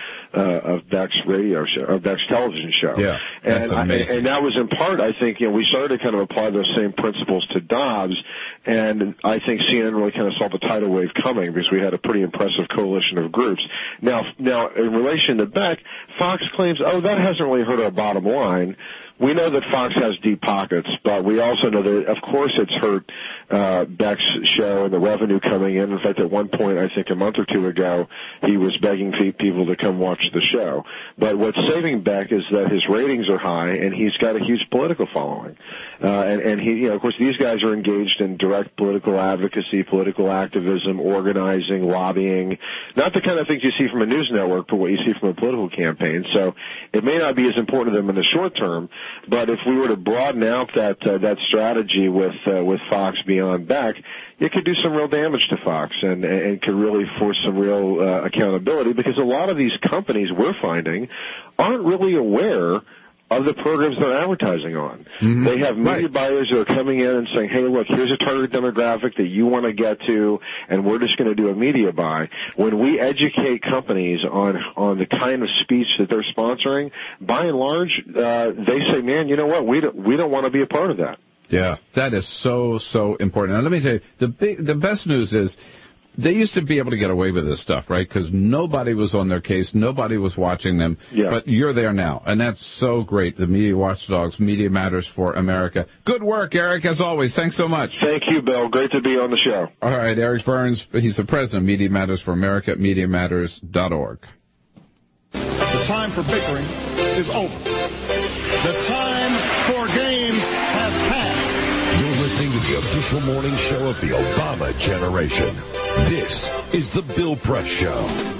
of Beck's radio show, or Beck's television show. Yeah, that's amazing. And that was in part, I think, you know, we started to kind of apply those same principles to Dobbs, and I think CNN really kind of saw the tidal wave coming because we had a pretty impressive coalition of groups. Now, in relation to Beck, Fox claims, that hasn't really hurt our bottom line. We know that Fox has deep pockets, but we also know that, of course, it's hurt Beck's show and the revenue coming in. In fact, at one point, I think a month or two ago, he was begging people to come watch the show. But what's saving Beck is that his ratings are high, and he's got a huge political following. And he, you know, of course, these guys are engaged in direct political advocacy, political activism, organizing, lobbying, not the kind of things you see from a news network, but what you see from a political campaign. So it may not be as important to them in the short term, but if we were to broaden out that strategy with Fox beyond Beck, it could do some real damage to Fox and could really force some real accountability, because a lot of these companies we're finding aren't really aware of the programs they're advertising on. Mm-hmm. They have media buyers who are coming in and saying, hey, look, here's a target demographic that you want to get to, and we're just going to do a media buy. When we educate companies on the kind of speech that they're sponsoring, by and large, they say, man, you know what, we don't want to be a part of that. Yeah, that is so important. And let me tell you, the best news is they used to be able to get away with this stuff, right? Because nobody was on their case, nobody was watching them. Yeah. But you're there now, and that's so great. The Media Watchdogs, Media Matters for America. Good work, Eric, as always. Thanks so much. Thank you, Bill. Great to be on the show. All right, Eric Burns, he's the president of Media Matters for America at MediaMatters.org. The time for bickering is over. The time for games has passed. You're listening to the official morning show of the Obama generation. This is the Bill Press Show.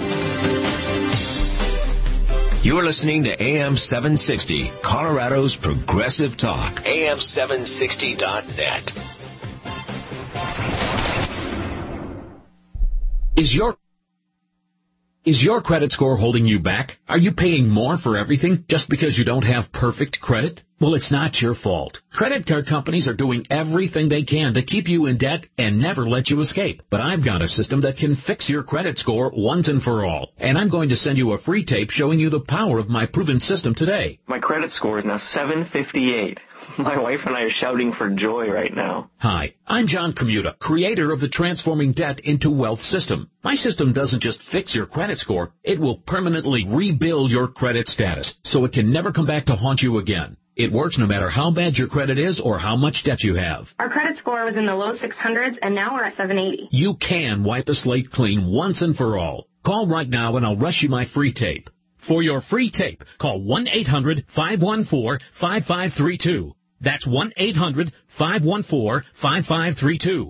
You're listening to AM 760, Colorado's Progressive Talk. AM760.net. Is your credit score holding you back? Are you paying more for everything just because you don't have perfect credit? Well, it's not your fault. Credit card companies are doing everything they can to keep you in debt and never let you escape. But I've got a system that can fix your credit score once and for all. And I'm going to send you a free tape showing you the power of my proven system today. My credit score is now 758. My wife and I are shouting for joy right now. Hi, I'm John Commuta, creator of the Transforming Debt into Wealth system. My system doesn't just fix your credit score, it will permanently rebuild your credit status so it can never come back to haunt you again. It works no matter how bad your credit is or how much debt you have. Our credit score was in the low 600s, and now we're at 780. You can wipe the slate clean once and for all. Call right now and I'll rush you my free tape. For your free tape, call 1-800-514-5532. That's 1-800-514-5532.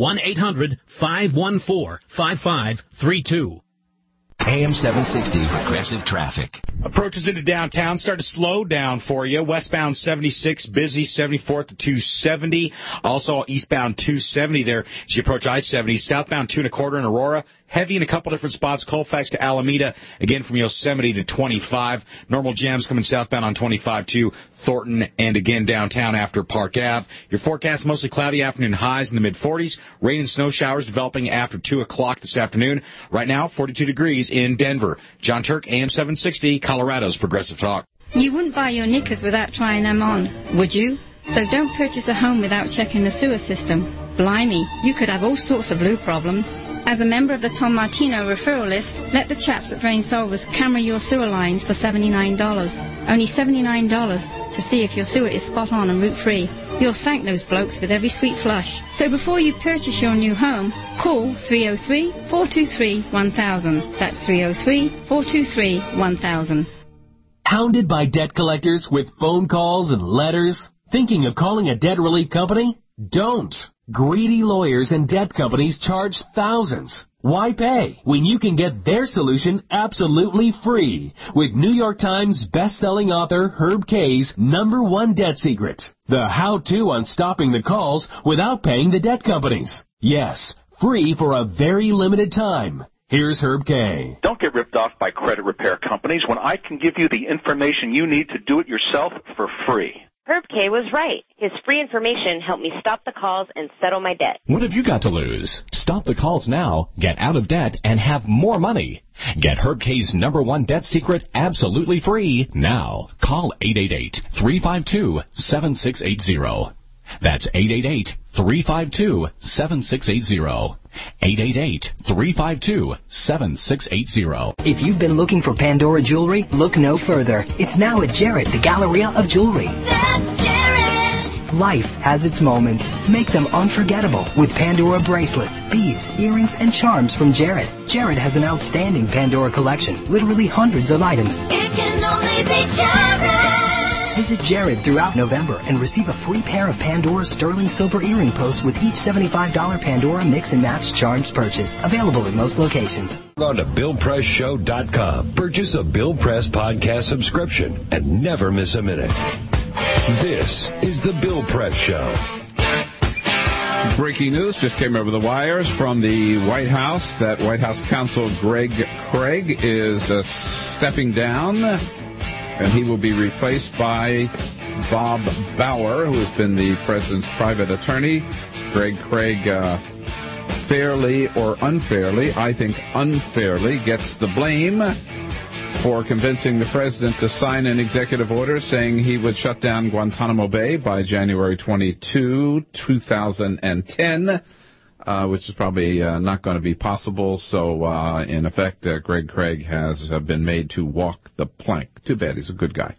1-800-514-5532. AM 760 Progressive Traffic. Approaches into downtown start to slow down for you. Westbound 76, busy 74th to 270. Also eastbound 270 there as you approach I-70. Southbound 2 1/4 in Aurora. Heavy in a couple different spots. Colfax to Alameda. Again from Yosemite to 25. Normal jams coming southbound on 25 to Thornton and again downtown after Park Ave. Your forecast mostly cloudy afternoon highs in the mid-40s. Rain and snow showers developing after 2 o'clock this afternoon. Right now, 42 degrees in Denver. John Turk, AM 760, Colorado's Progressive Talk. You wouldn't buy your knickers without trying them on, would you? So don't purchase a home without checking the sewer system. Blimey, you could have all sorts of loo problems. As a member of the Tom Martino referral list, let the chaps at Drain Solvers camera your sewer lines for $79. Only $79 to see if your sewer is spot on and root-free. You'll thank those blokes with every sweet flush. So before you purchase your new home, call 303-423-1000. That's 303-423-1000. Hounded by debt collectors with phone calls and letters? Thinking of calling a debt relief company? Don't. Greedy lawyers and debt companies charge thousands. Why pay when you can get their solution absolutely free with New York Times best-selling author Herb Kay's #1 debt secret, the how-to on stopping the calls without paying the debt companies. Yes, free for a very limited time. Here's Herb Kay. Don't get ripped off by credit repair companies when I can give you the information you need to do it yourself for free. Herb Kay was right. His free information helped me stop the calls and settle my debt. What have you got to lose? Stop the calls now, get out of debt, and have more money. Get Herb Kay's #1 debt secret absolutely free now. Call 888-352-7680. That's 888-352-7680. 888-352-7680. If you've been looking for Pandora jewelry, look no further. It's now at Jared, the Galleria of Jewelry. That's Jared! Life has its moments. Make them unforgettable with Pandora bracelets, beads, earrings, and charms from Jared. Jared has an outstanding Pandora collection, literally hundreds of items. It can only be Jared! Visit Jared throughout November and receive a free pair of Pandora sterling silver earring posts with each $75 Pandora mix and match charms purchase. Available in most locations. Go on to BillPressShow.com. Purchase a Bill Press podcast subscription and never miss a minute. This is the Bill Press Show. Breaking news just came over the wires from the White House that White House counsel Greg Craig is stepping down And he will be replaced by Bob Bauer, who has been the president's private attorney. Greg Craig, fairly or unfairly, I think unfairly, gets the blame for convincing the president to sign an executive order saying he would shut down Guantanamo Bay by January 22, 2010. Which is probably not going to be possible. So, in effect, Greg Craig has been made to walk the plank. Too bad. He's a good guy.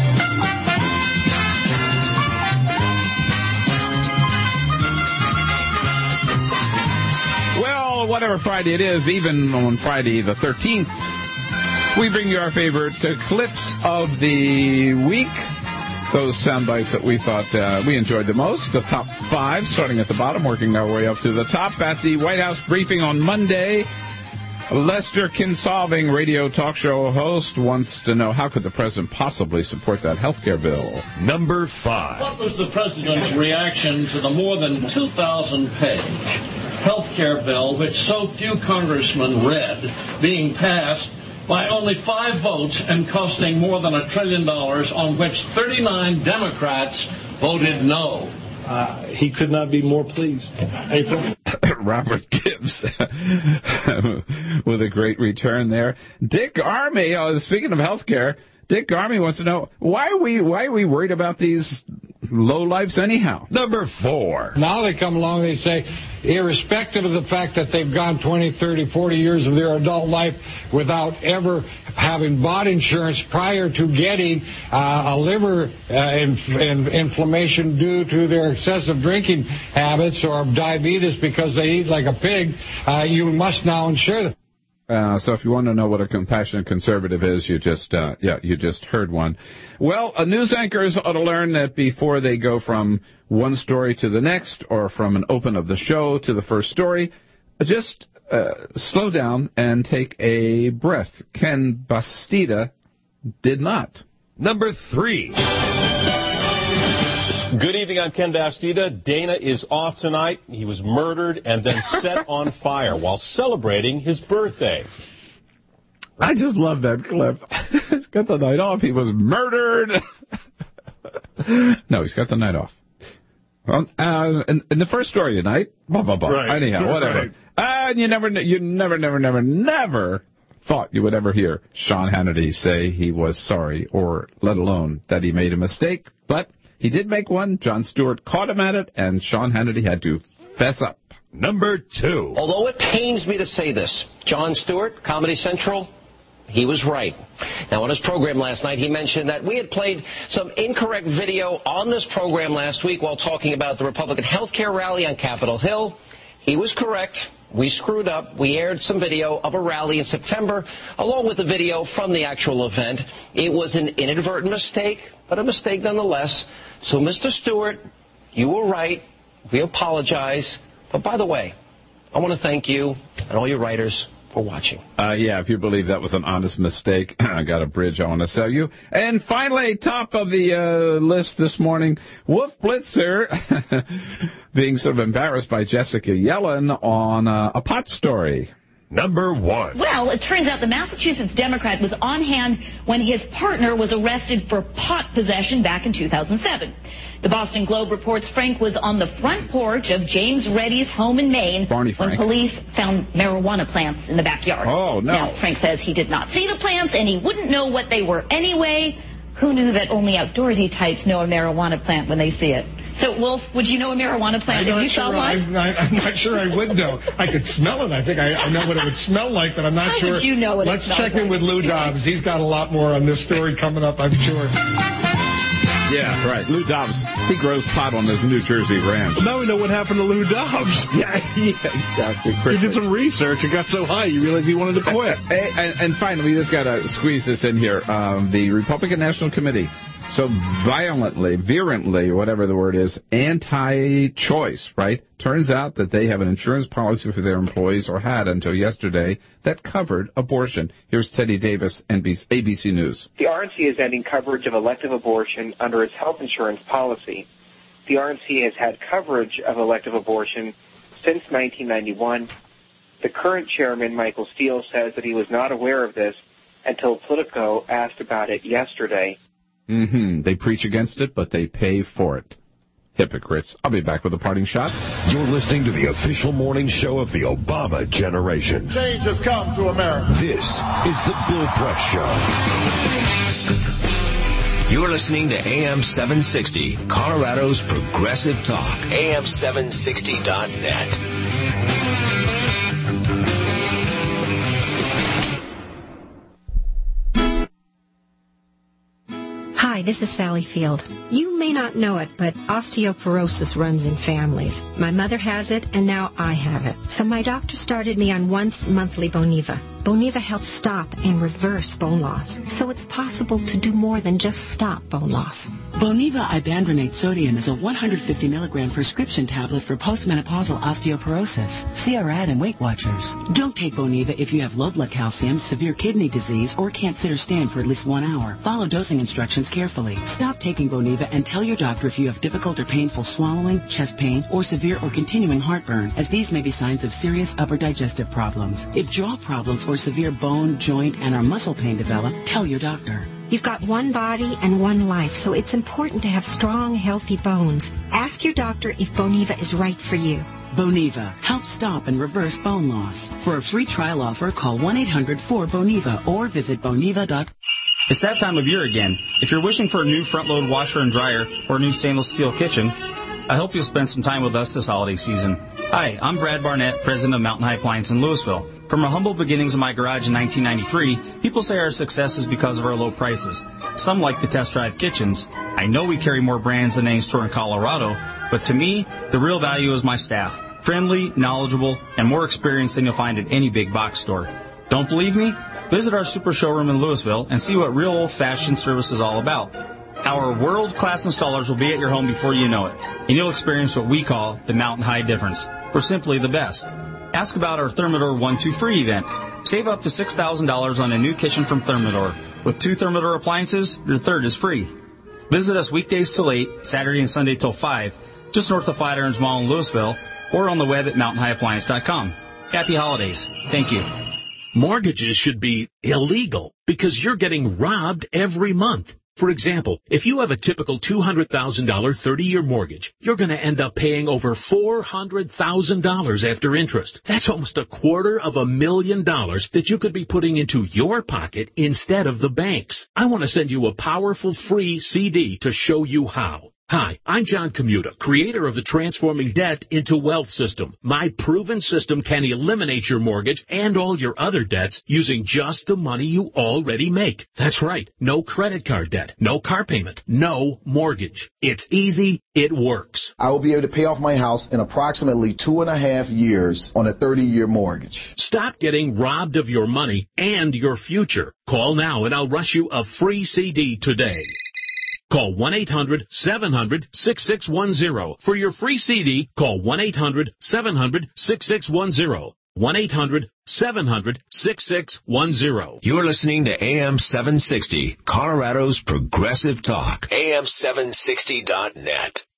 Well, whatever Friday it is, even on Friday the 13th, we bring you our favorite clips of the week. Those sound bites that we thought we enjoyed the most. The top 5, starting at the bottom, working our way up to the top. At the White House briefing on Monday, Lester Kinsolving, radio talk show host, wants to know how could the president possibly support that health care bill. Number 5. What was the president's reaction to the more than 2,000-page health care bill, which so few congressmen read, being passed by only 5 votes and costing more than $1 trillion, on which 39 Democrats voted no? He could not be more pleased. April? Robert Gibbs with a great return there. Dick Armey, speaking of health care, Dick Armey wants to know, why are we worried about these lowlifes anyhow? Number 4. Now they come along, they say, irrespective of the fact that they've gone 20, 30, 40 years of their adult life without ever having bought insurance prior to getting a liver inflammation due to their excessive drinking habits or diabetes because they eat like a pig, you must now insure them. So if you want to know what a compassionate conservative is, you just heard one. Well, news anchors ought to learn that before they go from one story to the next or from an open of the show to the first story, just slow down and take a breath. Ken Bastida did not. Number 3. Good evening, I'm Ken Bastida. Dana is off tonight. He was murdered and then set on fire while celebrating his birthday. I just love that clip. He's got the night off. He was murdered. No, he's got the night off. Well, in the first story tonight, right. Anyhow, whatever. And you never thought you would ever hear Sean Hannity say he was sorry, or let alone that he made a mistake. But he did make one. Jon Stewart caught him at it, and Sean Hannity had to fess up. Number 2. Although it pains me to say this, Jon Stewart, Comedy Central, he was right. Now, on his program last night, he mentioned that we had played some incorrect video on this program last week while talking about the Republican health care rally on Capitol Hill. He was correct. We screwed up. We aired some video of a rally in September, along with the video from the actual event. It was an inadvertent mistake, but a mistake nonetheless. So, Mr. Stewart, you were right. We apologize. But by the way, I want to thank you and all your writers for watching. Yeah, if you believe that was an honest mistake, I got a bridge I want to sell you. And finally, top of the list this morning, Wolf Blitzer being sort of embarrassed by Jessica Yellen on a pot story. Number 1. Well, it turns out the Massachusetts Democrat was on hand when his partner was arrested for pot possession back in 2007. The Boston Globe reports Frank was on the front porch of James Reddy's home in Maine when police found marijuana plants in the backyard. Oh, no. Now, Frank says he did not see the plants and he wouldn't know what they were anyway. Who knew that only outdoorsy types know a marijuana plant when they see it? So, Wolf, would you know a marijuana plant if you saw one? I'm not sure I would know. I could smell it. I think I know what it would smell like, but I'm not sure. How would you know what it Let's smells check in like? with Lou Dobbs. He's got a lot more on this story coming up, I'm sure. Yeah, right. Lou Dobbs, he grows pot on his New Jersey ranch. Well, now we know what happened to Lou Dobbs. Yeah, exactly. He did some research and got so high he realized he wanted to quit. And finally, we just got to squeeze this in here. The Republican National Committee, so virulently, whatever the word is, anti-choice, right? Turns out that they have an insurance policy for their employees, or had until yesterday, that covered abortion. Here's Teddy Davis, ABC News. The RNC is ending coverage of elective abortion under its health insurance policy. The RNC has had coverage of elective abortion since 1991. The current chairman, Michael Steele, says that he was not aware of this until Politico asked about it yesterday. They preach against it, but they pay for it. Hypocrites. I'll be back with a parting shot. You're listening to the official morning show of the Obama generation. Change has come to America. This is the Bill Press Show. You're listening to AM 760, Colorado's Progressive Talk. AM760.net. Hi, this is Sally Field. You may not know it, but osteoporosis runs in families. My mother has it, and now I have it. So my doctor started me on once monthly Boniva. Boniva helps stop and reverse bone loss, so it's possible to do more than just stop bone loss. Boniva ibandronate sodium is a 150 milligram prescription tablet for postmenopausal osteoporosis. See our ad in Weight Watchers. Don't take Boniva if you have low blood calcium, severe kidney disease, or can't sit or stand for at least 1 hour. Follow dosing instructions carefully. Stop taking Boniva and tell your doctor if you have difficult or painful swallowing, chest pain, or severe or continuing heartburn, as these may be signs of serious upper digestive problems. If jaw problems or severe bone, joint, and or muscle pain develop, tell your doctor. You've got one body and one life, so it's important to have strong, healthy bones. Ask your doctor if Boniva is right for you. Boniva. Help stop and reverse bone loss. For a free trial offer, call 1-800-4BONIVA or visit Boniva.com. It's that time of year again. If you're wishing for a new front-load washer and dryer or a new stainless steel kitchen, I hope you'll spend some time with us this holiday season. Hi, I'm Brad Barnett, president of Mountain High Appliance in Louisville. From our humble beginnings in my garage in 1993, people say our success is because of our low prices. Some like the test drive kitchens. I know we carry more brands than any store in Colorado, but to me, the real value is my staff. Friendly, knowledgeable, and more experienced than you'll find at any big box store. Don't believe me? Visit our super showroom in Louisville and see what real old-fashioned service is all about. Our world-class installers will be at your home before you know it, and you'll experience what we call the Mountain High difference. We're simply the best. Ask about our Thermador 1-2 free event. Save up to $6,000 on a new kitchen from Thermador. With 2 Thermador appliances, your third is free. Visit us weekdays till 8, Saturday and Sunday till 5, just north of Flatirons Mall in Louisville, or on the web at mountainhighappliance.com. Happy holidays. Thank you. Mortgages should be illegal because you're getting robbed every month. For example, if you have a typical $200,000 30-year mortgage, you're going to end up paying over $400,000 after interest. That's almost $250,000 that you could be putting into your pocket instead of the bank's. I want to send you a powerful free CD to show you how. Hi, I'm John Commuta, creator of the Transforming Debt into Wealth system. My proven system can eliminate your mortgage and all your other debts using just the money you already make. That's right, no credit card debt, no car payment, no mortgage. It's easy, it works. I will be able to pay off my house in approximately 2.5 years on a 30-year mortgage. Stop getting robbed of your money and your future. Call now and I'll rush you a free CD today. Call 1-800-700-6610. For your free CD, call 1-800-700-6610. 1-800-700-6610. You're listening to AM 760, Colorado's Progressive Talk. AM760.net.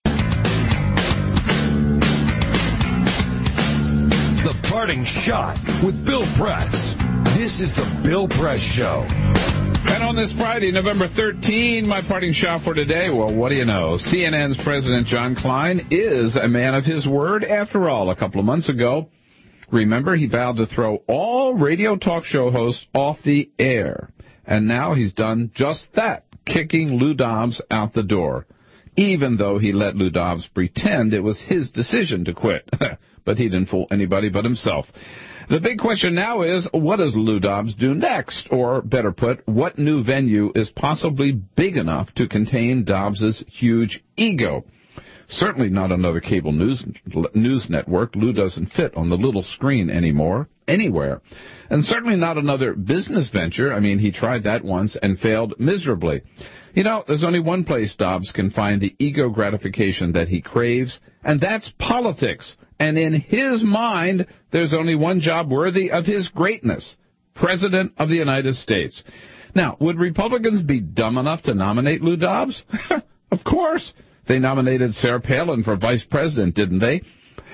The Parting Shot with Bill Press. This is the Bill Press Show. And on this Friday, November 13, my parting shot for today, well, what do you know? CNN's President John Klein is a man of his word. After all, a couple of months ago, remember, he vowed to throw all radio talk show hosts off the air. And now he's done just that, kicking Lou Dobbs out the door, even though he let Lou Dobbs pretend it was his decision to quit. But he didn't fool anybody but himself. The big question now is, what does Lou Dobbs do next? Or, better put, what new venue is possibly big enough to contain Dobbs's huge ego? Certainly not another cable news network. Lou doesn't fit on the little screen anymore, anywhere. And certainly not another business venture. I mean, he tried that once and failed miserably. You know, there's only one place Dobbs can find the ego gratification that he craves, and that's politics. And in his mind, there's only one job worthy of his greatness, President of the United States. Now, would Republicans be dumb enough to nominate Lou Dobbs? Of course. They nominated Sarah Palin for vice president, didn't they?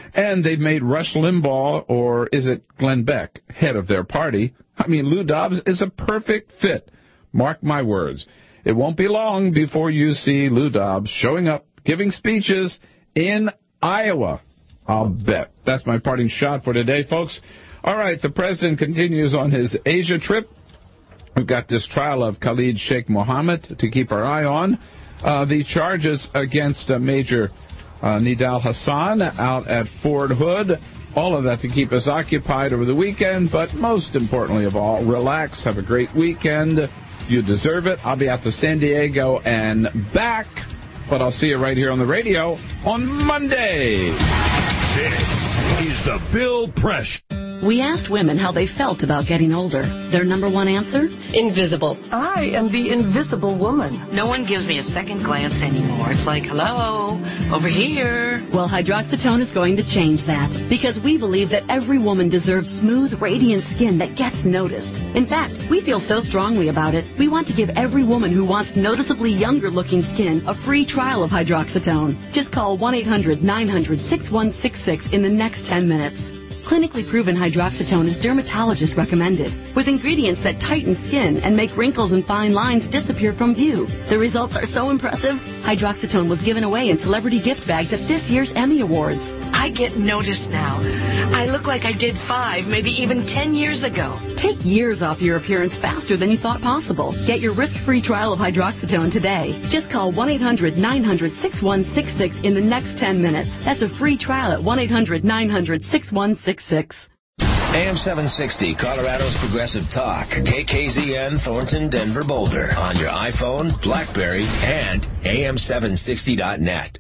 And they've made Rush Limbaugh, or is it Glenn Beck, head of their party. I mean, Lou Dobbs is a perfect fit. Mark my words. It won't be long before you see Lou Dobbs showing up, giving speeches in Iowa. I'll bet. That's my parting shot for today, folks. All right, the president continues on his Asia trip. We've got this trial of Khalid Sheikh Mohammed to keep our eye on. The charges against Major Nidal Hassan out at Fort Hood. All of that to keep us occupied over the weekend, but most importantly of all, relax, have a great weekend. You deserve it. I'll be out to San Diego and back, but I'll see you right here on the radio on Monday. This is the Bill Press. We asked women how they felt about getting older. Their number one answer? Invisible. I am the invisible woman. No one gives me a second glance anymore. It's like, hello, over here. Well, Hydroxytone is going to change that, because we believe that every woman deserves smooth, radiant skin that gets noticed. In fact, we feel so strongly about it, we want to give every woman who wants noticeably younger-looking skin a free trial of Hydroxytone. Just call 1-800-900-6166 in the next 10 minutes. Clinically proven Hydroxytone is dermatologist recommended, with ingredients that tighten skin and make wrinkles and fine lines disappear from view. The results are so impressive, Hydroxytone was given away in celebrity gift bags at this year's Emmy Awards. I get noticed now. I look like I did 5, maybe even 10 years ago. Take years off your appearance faster than you thought possible. Get your risk-free trial of Hydroxytone today. Just call 1-800-900-6166 in the next 10 minutes. That's a free trial at 1-800-900-6166. AM 760, Colorado's Progressive Talk. KKZN, Thornton, Denver, Boulder. On your iPhone, BlackBerry, and AM760.net.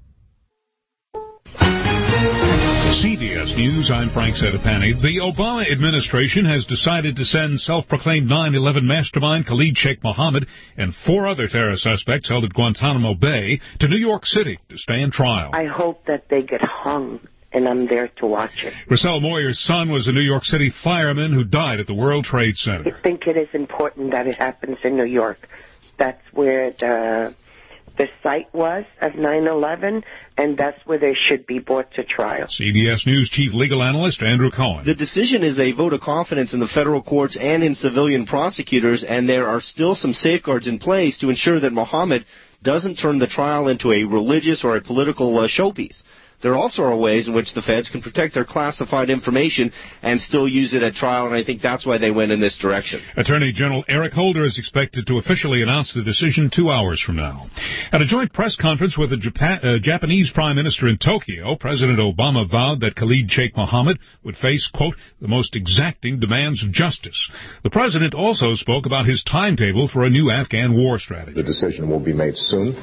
CBS News, I'm Frank Sedapani. The Obama administration has decided to send self-proclaimed 9/11 mastermind Khalid Sheikh Mohammed and 4 other terror suspects held at Guantanamo Bay to New York City to stand trial. I hope that they get hung, and I'm there to watch it. Russell Moyer's son was a New York City fireman who died at the World Trade Center. I think it is important that it happens in New York. That's where the site was of 9/11, and that's where they should be brought to trial. CBS News Chief Legal Analyst Andrew Cohen. The decision is a vote of confidence in the federal courts and in civilian prosecutors, and there are still some safeguards in place to ensure that Mohammed doesn't turn the trial into a religious or a political showpiece. There also are ways in which the feds can protect their classified information and still use it at trial, and I think that's why they went in this direction. Attorney General Eric Holder is expected to officially announce the decision 2 hours from now. At a joint press conference with the Japanese Prime Minister in Tokyo, President Obama vowed that Khalid Sheikh Mohammed would face, quote, the most exacting demands of justice. The president also spoke about his timetable for a new Afghan war strategy. The decision will be made soon.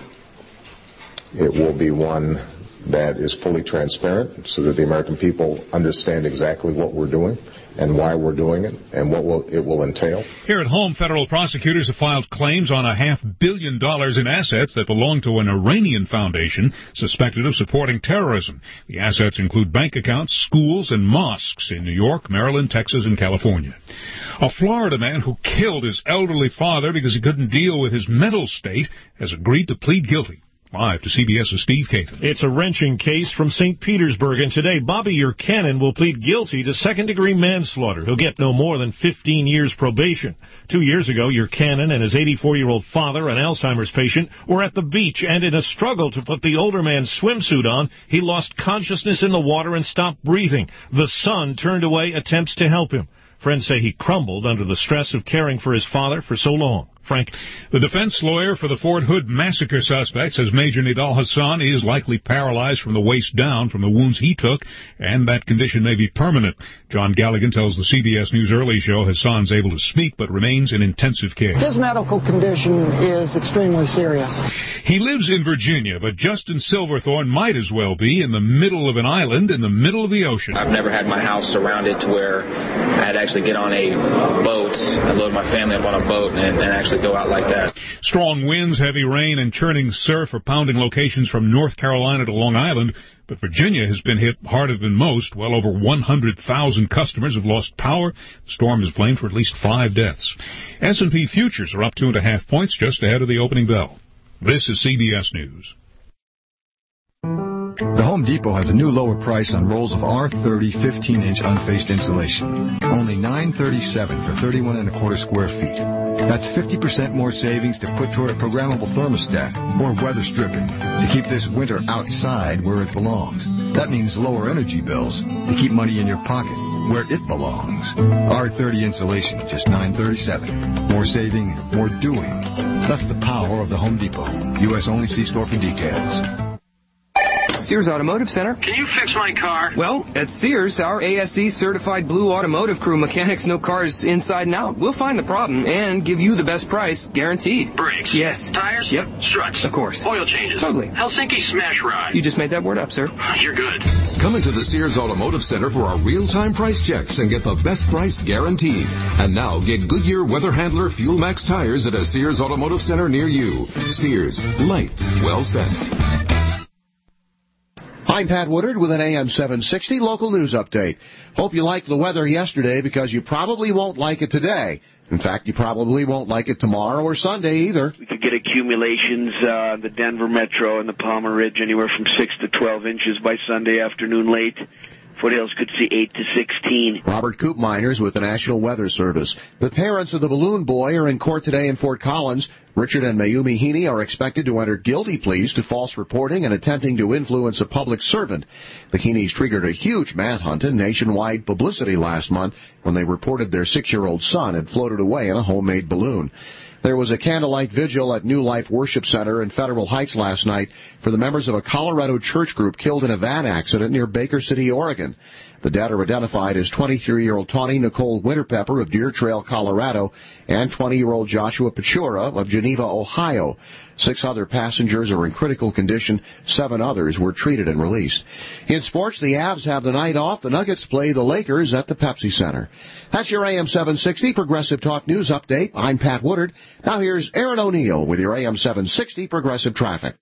It will be one that is fully transparent so that the American people understand exactly what we're doing and why we're doing it and what it will entail. Here at home, federal prosecutors have filed claims on $500 million in assets that belong to an Iranian foundation suspected of supporting terrorism. The assets include bank accounts, schools, and mosques in New York, Maryland, Texas, and California. A Florida man who killed his elderly father because he couldn't deal with his mental state has agreed to plead guilty. Live to CBS's Steve Caton. It's a wrenching case from St. Petersburg, and today Bobby Urkanin will plead guilty to second-degree manslaughter. He'll get no more than 15 years probation. 2 years ago, Urkanin and his 84-year-old father, an Alzheimer's patient, were at the beach, and in a struggle to put the older man's swimsuit on, he lost consciousness in the water and stopped breathing. The son turned away attempts to help him. Friends say he crumbled under the stress of caring for his father for so long. Frank. The defense lawyer for the Fort Hood massacre suspect says Major Nidal Hassan is likely paralyzed from the waist down from the wounds he took, and that condition may be permanent. John Galligan tells the CBS News Early Show Hassan's able to speak but remains in intensive care. His medical condition is extremely serious. He lives in Virginia, but Justin Silverthorne might as well be in the middle of an island in the middle of the ocean. I've never had my house surrounded to where I had to actually get on a boat, I load my family up on a boat, and actually go out like that. Strong winds, heavy rain, and churning surf are pounding locations from North Carolina to Long Island, but Virginia has been hit harder than most. Well over 100,000 customers have lost power. The storm is blamed for at least 5 deaths. S&P futures are up 2.5 points just ahead of the opening bell. This is CBS News. The Home Depot has a new lower price on rolls of R30 15-inch unfaced insulation. Only $9.37 for 31 1/4 square feet. That's 50% more savings to put toward a programmable thermostat or weather stripping to keep this winter outside where it belongs. That means lower energy bills to keep money in your pocket where it belongs. R30 insulation, just $9.37. More saving, more doing. That's the power of the Home Depot. U.S. only. See store for details. Sears Automotive Center. Can you fix my car? Well, at Sears, our ASE certified blue automotive crew mechanics know cars inside and out. We'll find the problem and give you the best price, guaranteed. Brakes? Yes. Tires? Yep. Struts? Of course. Oil changes? Totally. Helsinki smash rod? You just made that word up, sir. You're good. Come into the Sears Automotive Center for our real-time price checks and get the best price guaranteed. And now get Goodyear Weather Handler Fuel Max tires at a Sears Automotive Center near you. Sears. Light. Well spent. I'm Pat Woodard with an AM 760 local news update. Hope you liked the weather yesterday because you probably won't like it today. In fact, you probably won't like it tomorrow or Sunday either. We could get accumulations the Denver Metro and the Palmer Ridge anywhere from 6 to 12 inches by Sunday afternoon late. Foothills could see 8 to 16. Robert Koopmeiners with the National Weather Service. The parents of the balloon boy are in court today in Fort Collins. Richard and Mayumi Heaney are expected to enter guilty pleas to false reporting and attempting to influence a public servant. The Heaneys triggered a huge manhunt and nationwide publicity last month when they reported their 6-year-old son had floated away in a homemade balloon. There was a candlelight vigil at New Life Worship Center in Federal Heights last night for the members of a Colorado church group killed in a van accident near Baker City, Oregon. The dead are identified as 23-year-old Tawny Nicole Winterpepper of Deer Trail, Colorado, and 20-year-old Joshua Pachura of Geneva, Ohio. 6 other passengers are in critical condition. 7 others were treated and released. In sports, the Avs have the night off. The Nuggets play the Lakers at the Pepsi Center. That's your AM 760 Progressive Talk News Update. I'm Pat Woodard. Now here's Aaron O'Neill with your AM 760 Progressive Traffic.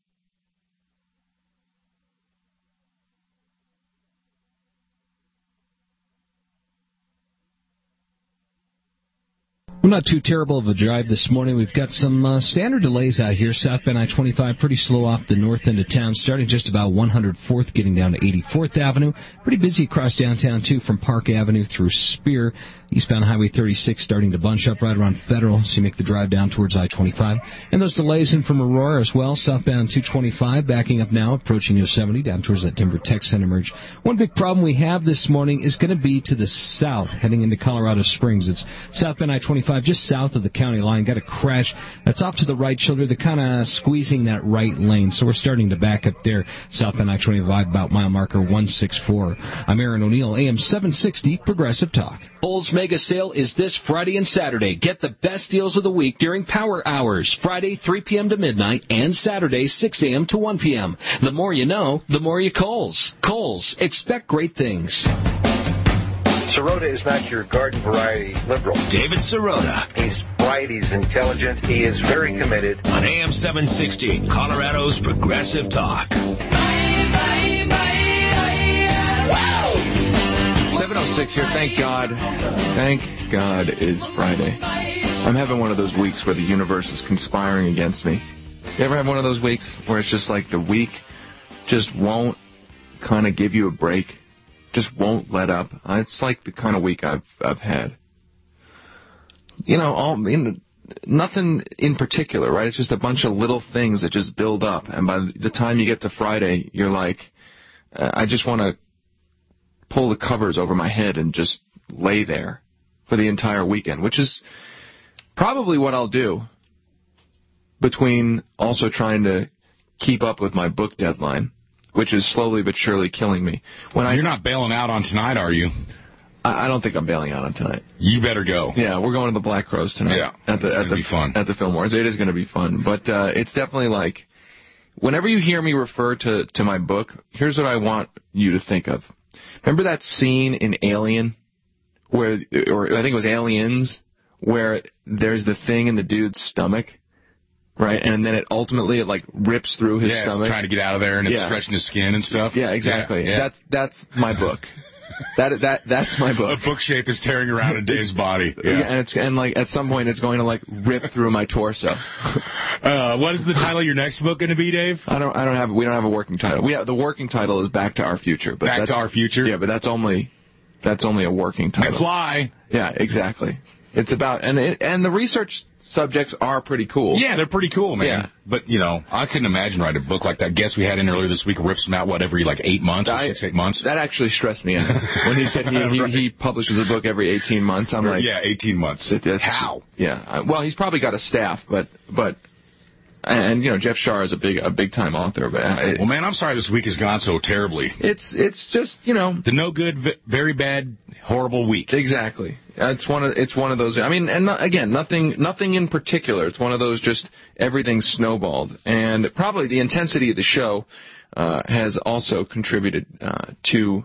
Well, not too terrible of a drive this morning. We've got some standard delays out here. Southbound I-25 pretty slow off the north end of town, starting just about 104th, getting down to 84th Avenue. Pretty busy across downtown, too, from Park Avenue through Spear. Eastbound Highway 36 starting to bunch up right around Federal, so you make the drive down towards I-25. And those delays in from Aurora as well. Southbound 225 backing up now, approaching Yosemite, down towards that Denver Tech Center merge. One big problem we have this morning is going to be to the south, heading into Colorado Springs. It's southbound I-25, just south of the county line. Got a crash that's off to the right shoulder. They're kind of squeezing that right lane, so we're starting to back up there. Southbound I-25, about mile marker 164. I'm Aaron O'Neill, AM 760 Progressive Talk. Bulls Mega Sale is this Friday and Saturday. Get the best deals of the week during Power Hours, Friday 3 p.m. to midnight and Saturday 6 a.m. to 1 p.m. The more you know, the more you Kohl's. Kohl's, expect great things. Sirota is not your garden variety liberal. David Sirota. He's bright, he's intelligent, he is very committed. On AM 760, Colorado's Progressive Talk. 7:06 here. Thank God it's Friday. I'm having one of those weeks where the universe is conspiring against me. You ever have one of those weeks where it's just like the week just won't kind of give you a break? Just won't let up? It's like the kind of week I've had. Nothing in particular, right? It's just a bunch of little things that just build up. And by the time you get to Friday, you're like, I just want to pull the covers over my head and just lay there for the entire weekend, which is probably what I'll do between also trying to keep up with my book deadline, which is slowly but surely killing me. You're not bailing out on tonight, are you? I don't think I'm bailing out on tonight. You better go. Yeah, we're going to the Black Crows tonight. Yeah, it'll be fun. At the Fillmore. It is going to be fun. But it's definitely like, whenever you hear me refer to my book, here's what I want you to think of. Remember that scene in Alien, or I think it was Aliens, where there's the thing in the dude's stomach, right? And then it ultimately rips through his stomach. It's trying to get out of there, and it's stretching his skin and stuff. Yeah, exactly. Yeah. That's my book. That's my book. A book shape is tearing around in Dave's body. Yeah, and at some point it's going to rip through my torso. What is the title of your next book going to be, Dave? We don't have a working title. The working title is Back to Our Future. But Back to Our Future? Yeah, but that's only a working title. McFly. Yeah, exactly. It's about, and the research subjects are pretty cool. Yeah, they're pretty cool, man. Yeah. But, I couldn't imagine writing a book like that. Guest we had in earlier this week rips them out, every 8 months or 6-8 months? That actually stressed me out. When he said he publishes a book every 18 months, I'm like... Yeah, 18 months. How? Yeah. Well, he's probably got a staff, but and Jeff Shaar is a big time author. But well, man, I'm sorry this week has gone so terribly. It's just the no good, very bad, horrible week. Exactly. It's one of those. I mean, and again, nothing in particular. It's one of those just everything snowballed, and probably the intensity of the show has also contributed to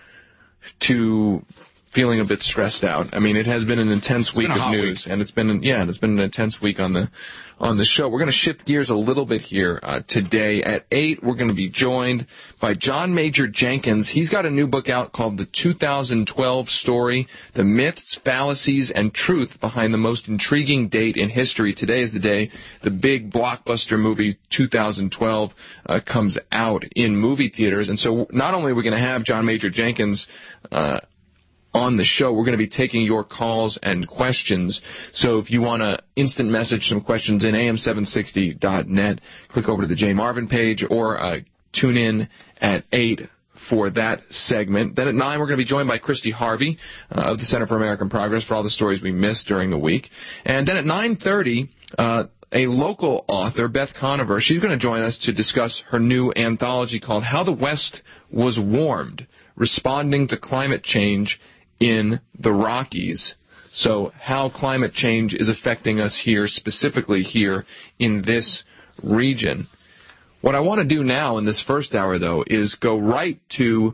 feeling a bit stressed out. I mean, it has been an intense week of news, and it's been an intense week on the show. We're going to shift gears a little bit here today. At 8, we're going to be joined by John Major Jenkins. He's got a new book out called The 2012 Story: The Myths, Fallacies, and Truth Behind the Most Intriguing Date in History. Today is the day the big blockbuster movie 2012 comes out in movie theaters. And so not only are we going to have John Major Jenkins on the show, we're going to be taking your calls and questions. So if you want to instant message some questions in am760.net, click over to the Jay Marvin page or tune in at 8 for that segment. Then at 9, we're going to be joined by Christy Harvey of the Center for American Progress for all the stories we missed during the week. And then at 9:30, a local author, Beth Conover, she's going to join us to discuss her new anthology called How the West Was Warmed, Responding to Climate Change in the Rockies. So how climate change is affecting us here, specifically here in this region. What I want to do now in this first hour, though, is go right to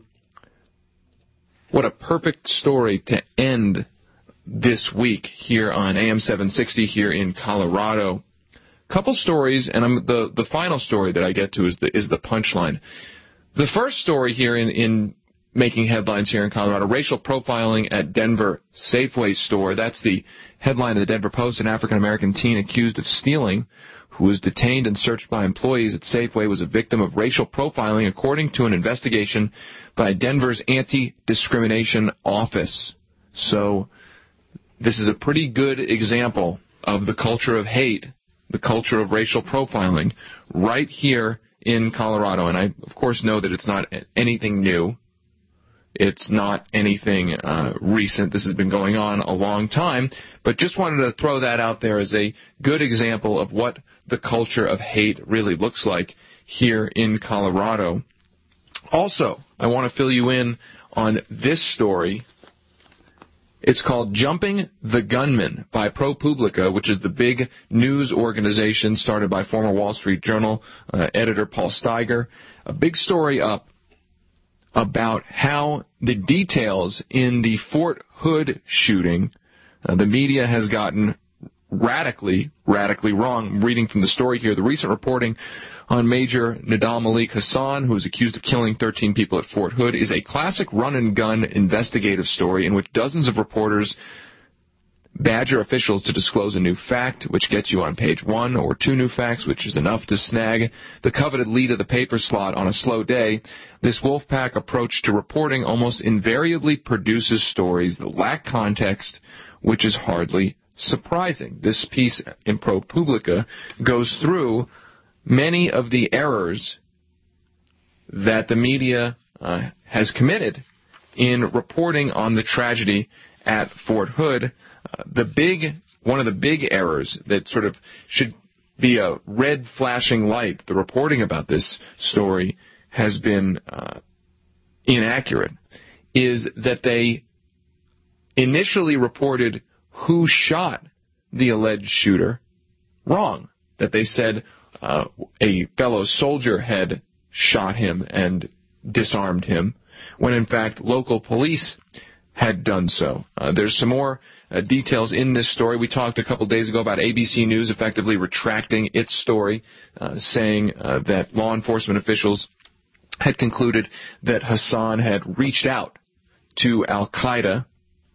what a perfect story to end this week here on AM 760 here in Colorado. Couple stories, and the final story that I get to is the punchline. The first story here in making headlines here in Colorado: racial profiling at Denver Safeway store. That's the headline of the Denver Post. An African-American teen accused of stealing, who was detained and searched by employees at Safeway, was a victim of racial profiling, according to an investigation by Denver's Anti-Discrimination Office. So this is a pretty good example of the culture of hate, the culture of racial profiling, right here in Colorado. And I, of course, know that it's not anything new. It's not anything recent. This has been going on a long time, but just wanted to throw that out there as a good example of what the culture of hate really looks like here in Colorado. Also, I want to fill you in on this story. It's called Jumping the Gunman by ProPublica, which is the big news organization started by former Wall Street Journal editor Paul Steiger. A big story up about how the details in the Fort Hood shooting, the media has gotten radically wrong. I'm reading from the story here. The recent reporting on Major Nidal Malik Hassan, who is accused of killing 13 people at Fort Hood, is a classic run-and-gun investigative story in which dozens of reporters badger officials to disclose a new fact, which gets you on page 1, or 2 new facts, which is enough to snag the coveted lead of the paper slot on a slow day. This Wolfpack approach to reporting almost invariably produces stories that lack context, which is hardly surprising. This piece in ProPublica goes through many of the errors that the media has committed in reporting on the tragedy at Fort Hood. One of the big errors that sort of should be a red flashing light, the reporting about this story has been inaccurate, is that they initially reported who shot the alleged shooter wrong. That they said a fellow soldier had shot him and disarmed him, when in fact local police had done so. There's some more details in this story. We talked a couple days ago about ABC News effectively retracting its story, saying that law enforcement officials had concluded that Hassan had reached out to Al-Qaeda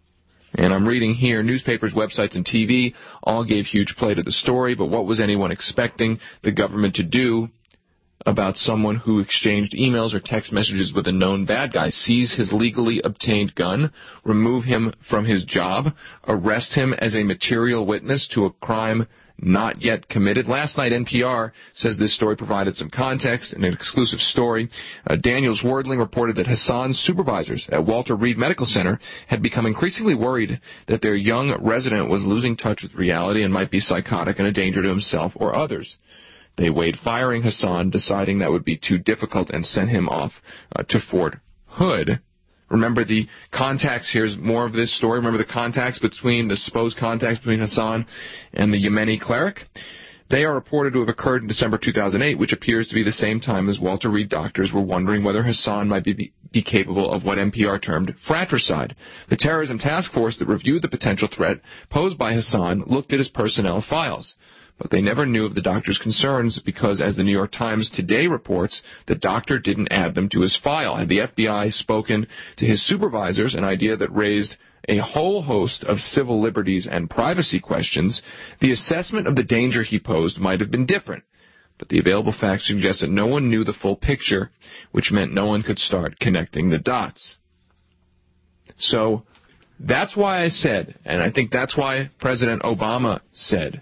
And I'm reading here, newspapers, websites, and TV all gave huge play to the story, but what was anyone expecting the government to do about someone who exchanged emails or text messages with a known bad guy? Seize his legally obtained gun, remove him from his job, arrest him as a material witness to a crime not yet committed. Last night, NPR says this story provided some context in an exclusive story. Daniels Wordling reported that Hassan's supervisors at Walter Reed Medical Center had become increasingly worried that their young resident was losing touch with reality and might be psychotic and a danger to himself or others. They weighed firing Hassan, deciding that would be too difficult, and sent him off to Fort Hood. Remember the contacts, here's more of this story. Remember the supposed contacts between Hassan and the Yemeni cleric? They are reported to have occurred in December 2008, which appears to be the same time as Walter Reed doctors were wondering whether Hassan might be capable of what NPR termed fratricide. The terrorism task force that reviewed the potential threat posed by Hassan looked at his personnel files. But they never knew of the doctor's concerns because, as the New York Times today reports, the doctor didn't add them to his file. Had the FBI spoken to his supervisors, an idea that raised a whole host of civil liberties and privacy questions, the assessment of the danger he posed might have been different. But the available facts suggest that no one knew the full picture, which meant no one could start connecting the dots. So that's why I said, and I think that's why President Obama said,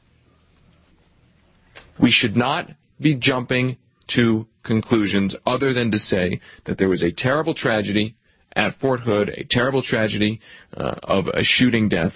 we should not be jumping to conclusions other than to say that there was a terrible tragedy at Fort Hood, a terrible tragedy of a shooting death,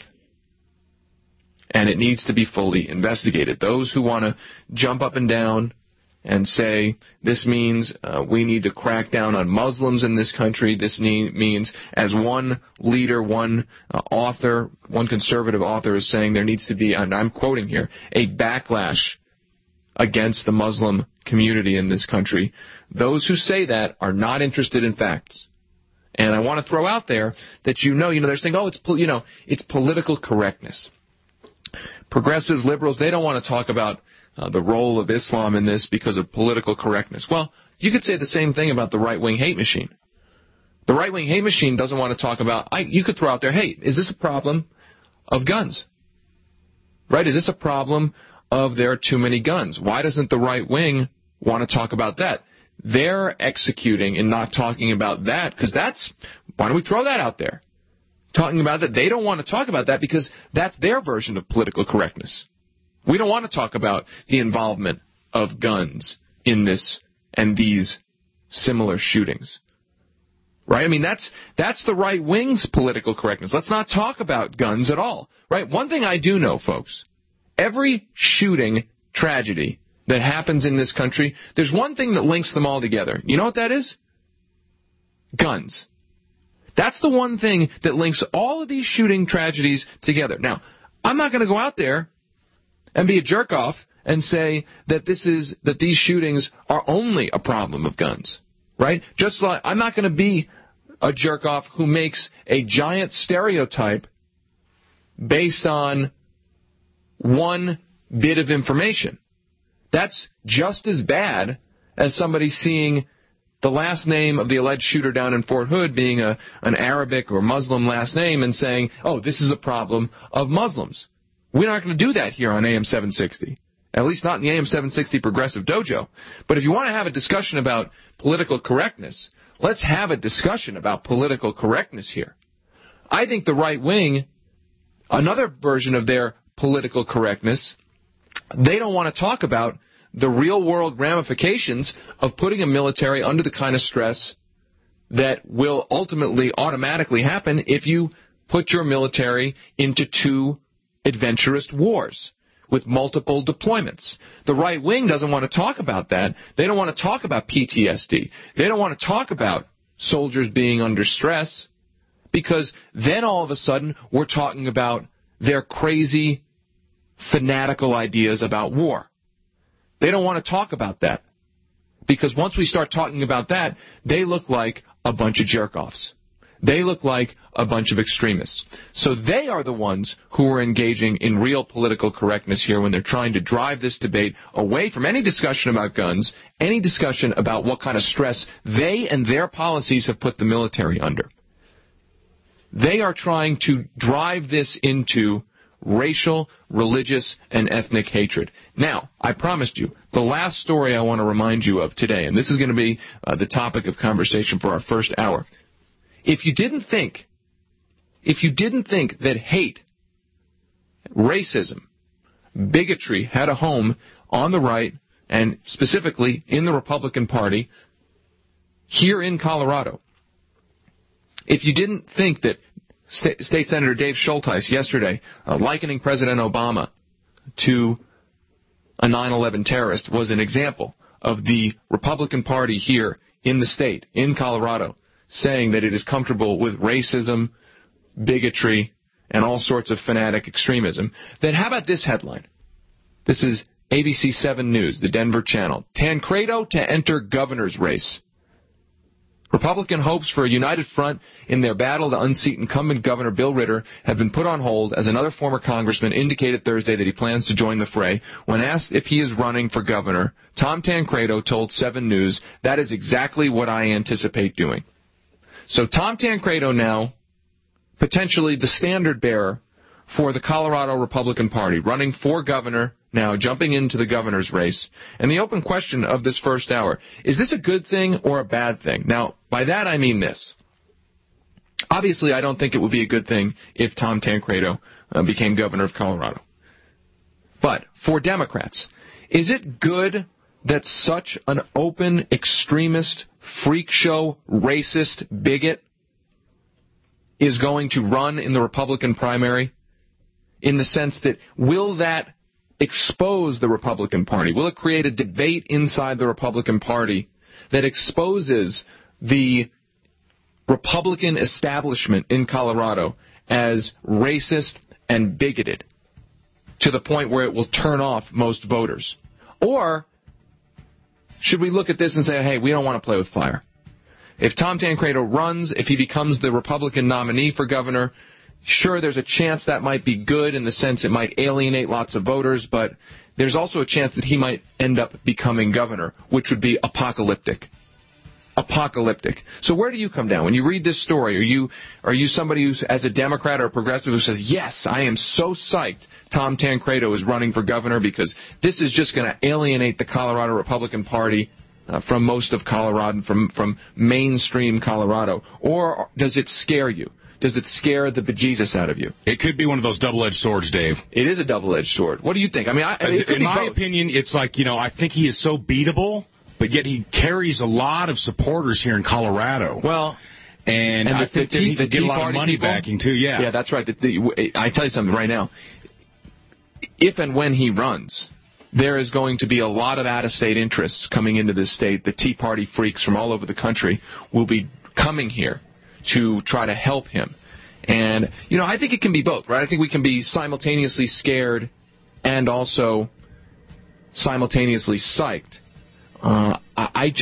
and it needs to be fully investigated. Those who want to jump up and down and say this means we need to crack down on Muslims in this country, this means, as one leader, one author, one conservative author is saying, there needs to be, and I'm quoting here, a backlash against the Muslim community in this country. Those who say that are not interested in facts. And I want to throw out there that they're saying, it's political correctness. Progressives, liberals, they don't want to talk about the role of Islam in this because of political correctness. Well, you could say the same thing about the right-wing hate machine. The right-wing hate machine doesn't want to talk about, you could throw out there, hey, is this a problem of guns? Right? Is this a problem of there are too many guns? Why doesn't the right wing want to talk about that? They're executing and not talking about that because why don't we throw that out there? Talking about that, they don't want to talk about that because that's their version of political correctness. We don't want to talk about the involvement of guns in this and these similar shootings. Right? I mean, that's the right wing's political correctness. Let's not talk about guns at all. Right? One thing I do know, folks, every shooting tragedy that happens in this country, there's one thing that links them all together. You know what that is? Guns. That's the one thing that links all of these shooting tragedies together. Now, I'm not going to go out there and be a jerk-off and say that these shootings are only a problem of guns. Right? Just like I'm not going to be a jerk-off who makes a giant stereotype based on one bit of information. That's just as bad as somebody seeing the last name of the alleged shooter down in Fort Hood being an Arabic or Muslim last name and saying, oh, this is a problem of Muslims. We're not going to do that here on AM 760. At least not in the AM 760 Progressive Dojo. But if you want to have a discussion about political correctness, let's have a discussion about political correctness here. I think the right wing, another version of their political correctness, they don't want to talk about the real-world ramifications of putting a military under the kind of stress that will ultimately automatically happen if you put your military into two adventurous wars with multiple deployments. The right wing doesn't want to talk about that. They don't want to talk about PTSD. They don't want to talk about soldiers being under stress because then all of a sudden we're talking about their crazy, fanatical ideas about war. They don't want to talk about that because once we start talking about that, they look like a bunch of jerk-offs. They look like a bunch of extremists. So they are the ones who are engaging in real political correctness here when they're trying to drive this debate away from any discussion about guns, any discussion about what kind of stress they and their policies have put the military under. They are trying to drive this into racial, religious, and ethnic hatred. Now, I promised you, the last story I want to remind you of today, and this is going to be the topic of conversation for our first hour. If you didn't think that hate, racism, bigotry had a home on the right, and specifically in the Republican Party, here in Colorado, if you didn't think that State Senator Dave Schulteis yesterday, likening President Obama to a 9/11 terrorist, was an example of the Republican Party here in the state, in Colorado, saying that it is comfortable with racism, bigotry, and all sorts of fanatic extremism, then how about this headline? This is ABC 7 News, the Denver Channel. Tancredo to enter governor's race. Republican hopes for a united front in their battle to unseat incumbent Governor Bill Ritter have been put on hold as another former congressman indicated Thursday that he plans to join the fray. When asked if he is running for governor, Tom Tancredo told 7 News, "That is exactly what I anticipate doing." So Tom Tancredo now, potentially the standard bearer for the Colorado Republican Party, running for governor, now jumping into the governor's race. And the open question of this first hour, is this a good thing or a bad thing? Now, by that I mean this. Obviously, I don't think it would be a good thing if Tom Tancredo became governor of Colorado. But for Democrats, is it good that such an open, extremist, freak show, racist bigot is going to run in the Republican primary? In the sense that, will that expose the Republican Party? Will it create a debate inside the Republican Party that exposes the Republican establishment in Colorado as racist and bigoted to the point where it will turn off most voters? Or should we look at this and say, hey, we don't want to play with fire? If Tom Tancredo runs, if he becomes the Republican nominee for governor, sure, there's a chance that might be good in the sense it might alienate lots of voters, but there's also a chance that he might end up becoming governor, which would be apocalyptic. Apocalyptic. So where do you come down? When you read this story, are you somebody who's, as a Democrat or a progressive, who says, yes, I am so psyched Tom Tancredo is running for governor because this is just going to alienate the Colorado Republican Party from most of Colorado, from mainstream Colorado? Or does it scare you? Does it scare the bejesus out of you? It could be one of those double-edged swords, Dave. It is a double-edged sword. What do you think? I mean, in my opinion, it's like, I think he is so beatable, but yet he carries a lot of supporters here in Colorado. Well, and I think that he could get a lot of money backing, too, yeah. Yeah, that's right. I tell you something right now. If and when he runs, there is going to be a lot of out-of-state interests coming into this state. The Tea Party freaks from all over the country will be coming here to try to help him. And, I think it can be both, right? I think we can be simultaneously scared and also simultaneously psyched. I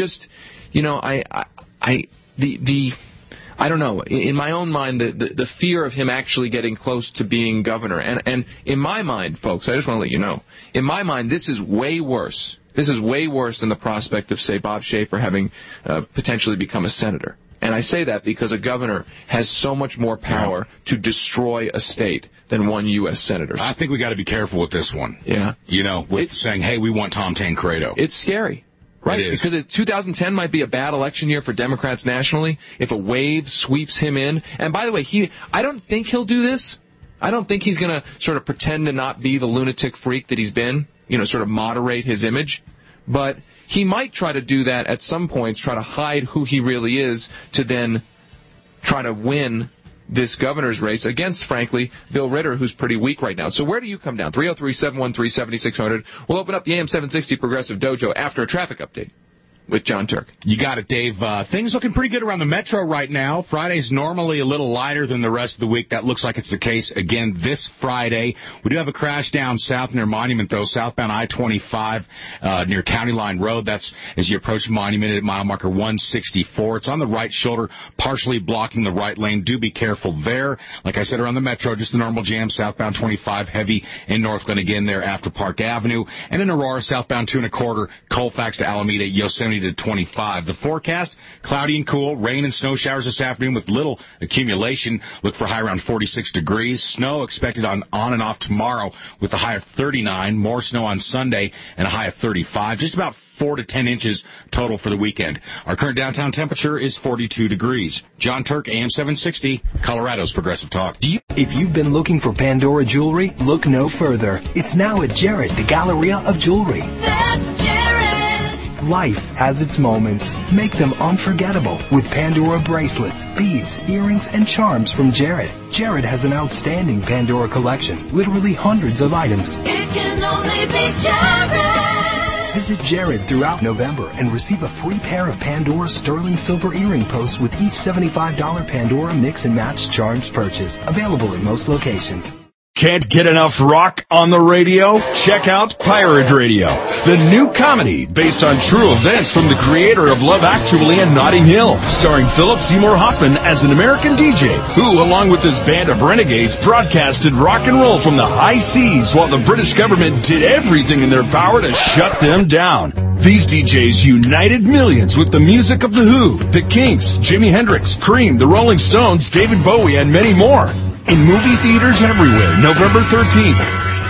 don't know. In my own mind, the fear of him actually getting close to being governor, and in my mind, folks, I just want to let you know, in my mind, this is way worse. This is way worse than the prospect of, say, Bob Schaefer having potentially become a senator. And I say that because a governor has so much more power to destroy a state than one U.S. senator. I think we got to be careful with this one. Yeah. With saying, hey, we want Tom Tancredo. It's scary. Right, because 2010 might be a bad election year for Democrats nationally if a wave sweeps him in. And by the way, I don't think he'll do this. I don't think he's going to sort of pretend to not be the lunatic freak that he's been, sort of moderate his image. But he might try to do that at some points, try to hide who he really is to then try to win this governor's race against, frankly, Bill Ritter, who's pretty weak right now. So where do you come down? 303-713-7600. We'll open up the AM 760 Progressive Dojo after a traffic update with John Turk. You got it, Dave. Things looking pretty good around the metro right now. Friday's normally a little lighter than the rest of the week. That looks like it's the case again this Friday. We do have a crash down south near Monument, though, southbound I-25 near County Line Road. That's as you approach Monument at mile marker 164. It's on the right shoulder, partially blocking the right lane. Do be careful there. Like I said, around the metro, just the normal jam, southbound 25 heavy in Northglenn again there after Park Avenue. And in Aurora, southbound 2 1/4, Colfax to Alameda, Yosemite 20 to 25. The forecast, cloudy and cool, rain and snow showers this afternoon with little accumulation. Look for high around 46 degrees. Snow expected on and off tomorrow with a high of 39. More snow on Sunday and a high of 35. Just about 4 to 10 inches total for the weekend. Our current downtown temperature is 42 degrees. John Turk, AM 760, Colorado's Progressive Talk. If you've been looking for Pandora jewelry, look no further. It's now at Jared, the Galleria of Jewelry. That's Jared. Life has its moments. Make them unforgettable with Pandora bracelets, beads, earrings, and charms from Jared. Jared has an outstanding Pandora collection, literally hundreds of items. It can only be Jared. Visit Jared throughout November and receive a free pair of Pandora sterling silver earring posts with each $75 Pandora mix and match charms purchase. Available at most locations. Can't get enough rock on the radio? Check out Pirate Radio, the new comedy based on true events from the creator of Love Actually and Notting Hill, starring Philip Seymour Hoffman as an American DJ who, along with his band of renegades, broadcasted rock and roll from the high seas while the British government did everything in their power to shut them down. These DJs united millions with the music of The Who, The Kinks, Jimi Hendrix, Cream, The Rolling Stones, David Bowie, and many more. In movie theaters everywhere, November 13th.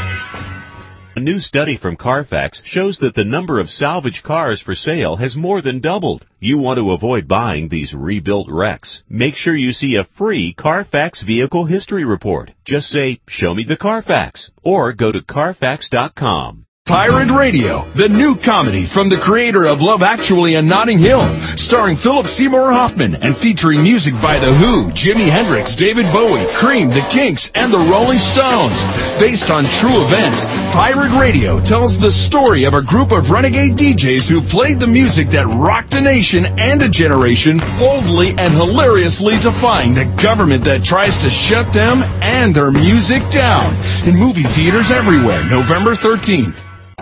A new study from Carfax shows that the number of salvage cars for sale has more than doubled. You want to avoid buying these rebuilt wrecks. Make sure you see a free Carfax Vehicle History Report. Just say, "Show me the Carfax," or go to Carfax.com. Pirate Radio, the new comedy from the creator of Love Actually and Notting Hill, starring Philip Seymour Hoffman and featuring music by The Who, Jimi Hendrix, David Bowie, Cream, The Kinks, and The Rolling Stones. Based on true events, Pirate Radio tells the story of a group of renegade DJs who played the music that rocked a nation and a generation, boldly and hilariously defying the government that tries to shut them and their music down. In movie theaters everywhere, November 13th.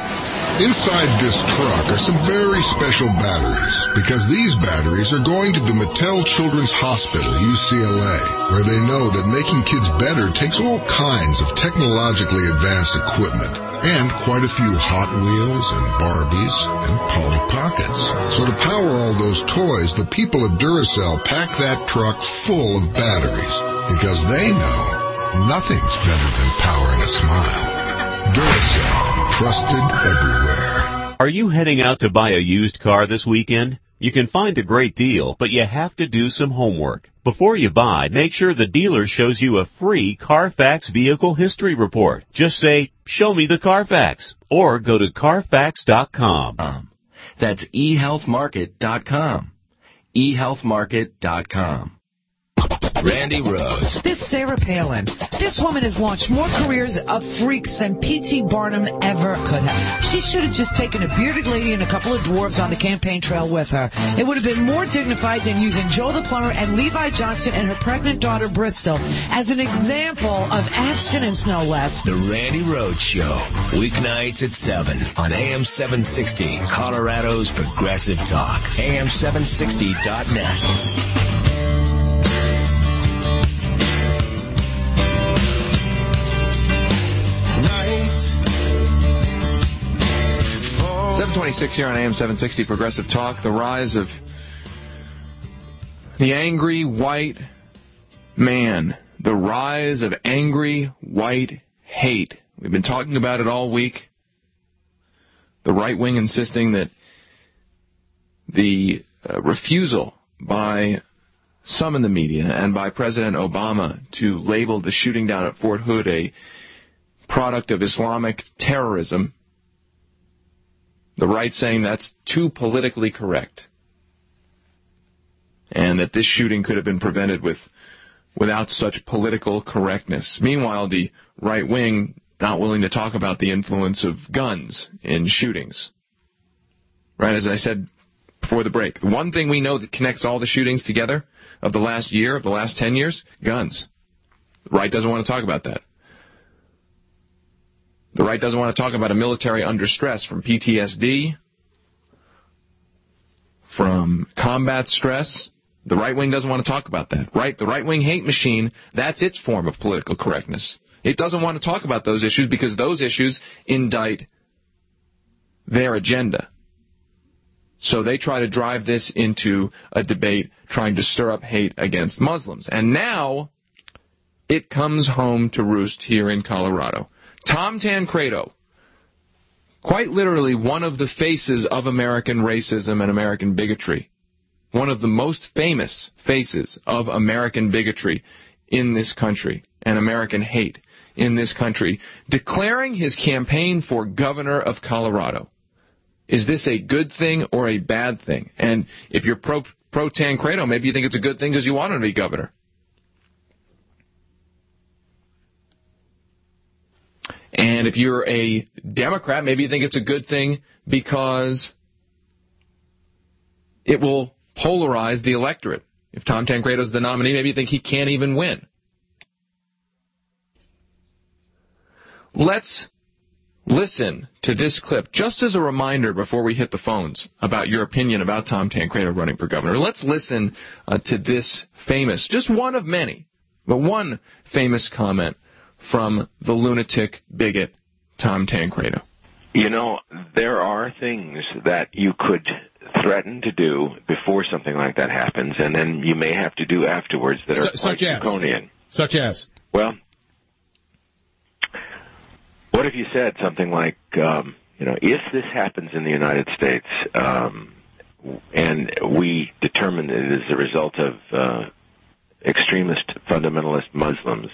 Inside this truck are some very special batteries, because these batteries are going to the Mattel Children's Hospital, UCLA, where they know that making kids better takes all kinds of technologically advanced equipment, and quite a few Hot Wheels and Barbies and Polly Pockets. So to power all those toys, the people of Duracell pack that truck full of batteries, because they know nothing's better than powering a smile. Duracell, trusted everywhere. Are you heading out to buy a used car this weekend? You can find a great deal, but you have to do some homework. Before you buy, make sure the dealer shows you a free Carfax Vehicle History Report. Just say, "Show me the Carfax," or go to Carfax.com. That's eHealthMarket.com. eHealthMarket.com. Randy Rhodes. This Sarah Palin. This woman has launched more careers of freaks than P.T. Barnum ever could have. She should have just taken a bearded lady and a couple of dwarves on the campaign trail with her. It would have been more dignified than using Joe the Plumber and Levi Johnston and her pregnant daughter Bristol as an example of abstinence, no less. The Randy Rhodes Show. Weeknights at 7 on AM 760, Colorado's Progressive Talk. AM760.net. 726 here on AM 760 Progressive Talk. The rise of the angry white man. The rise of angry white hate. We've been talking about it all week. The right wing insisting that the refusal by some in the media and by President Obama to label the shooting down at Fort Hood a product of Islamic terrorism. The right saying that's too politically correct, and that this shooting could have been prevented without such political correctness. Meanwhile, the right wing not willing to talk about the influence of guns in shootings. Right, as I said before the break, the one thing we know that connects all the shootings together of the last year, of the last 10 years, guns. The right doesn't want to talk about that. The right doesn't want to talk about a military under stress from PTSD, from combat stress. The right wing doesn't want to talk about that. Right? The right-wing hate machine, that's its form of political correctness. It doesn't want to talk about those issues because those issues indict their agenda. So they try to drive this into a debate trying to stir up hate against Muslims. And now it comes home to roost here in Colorado. Tom Tancredo, quite literally one of the faces of American racism and American bigotry, one of the most famous faces of American bigotry in this country and American hate in this country, declaring his campaign for governor of Colorado. Is this a good thing or a bad thing? And if you're pro Tancredo, maybe you think it's a good thing because you want him to be governor. And if you're a Democrat, maybe you think it's a good thing because it will polarize the electorate. If Tom Tancredo's the nominee, maybe you think he can't even win. Let's listen to this clip, just as a reminder before we hit the phones about your opinion about Tom Tancredo running for governor. Let's listen to this famous, just one of many, but one famous comment from the lunatic bigot Tom Tancredo. You know, there are things that you could threaten to do before something like that happens, and then you may have to do afterwards that are quite draconian. Such as? Well, what if you said something like, if this happens in the United States, and we determine that it is the result of extremist fundamentalist Muslims,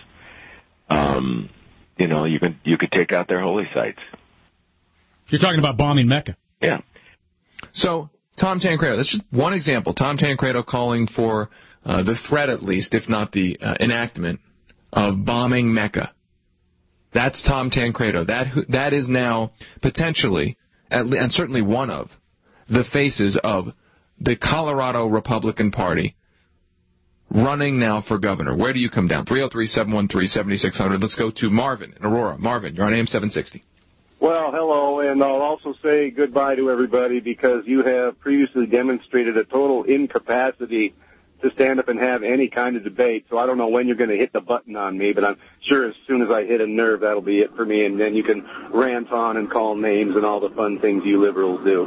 you could take out their holy sites. You're talking about bombing Mecca. Yeah. So, Tom Tancredo, that's just one example. Tom Tancredo calling for the threat, at least, if not the enactment, of bombing Mecca. That's Tom Tancredo. That is now potentially, and certainly one of, the faces of the Colorado Republican Party running now for governor. Where do you come down? 303-713-7600. Let's go to Marvin in Aurora. Marvin, you're on AM 760. Well, hello, and I'll also say goodbye to everybody because you have previously demonstrated a total incapacity to stand up and have any kind of debate, so I don't know when you're going to hit the button on me, but I'm sure as soon as I hit a nerve, that'll be it for me, and then you can rant on and call names and all the fun things you liberals do.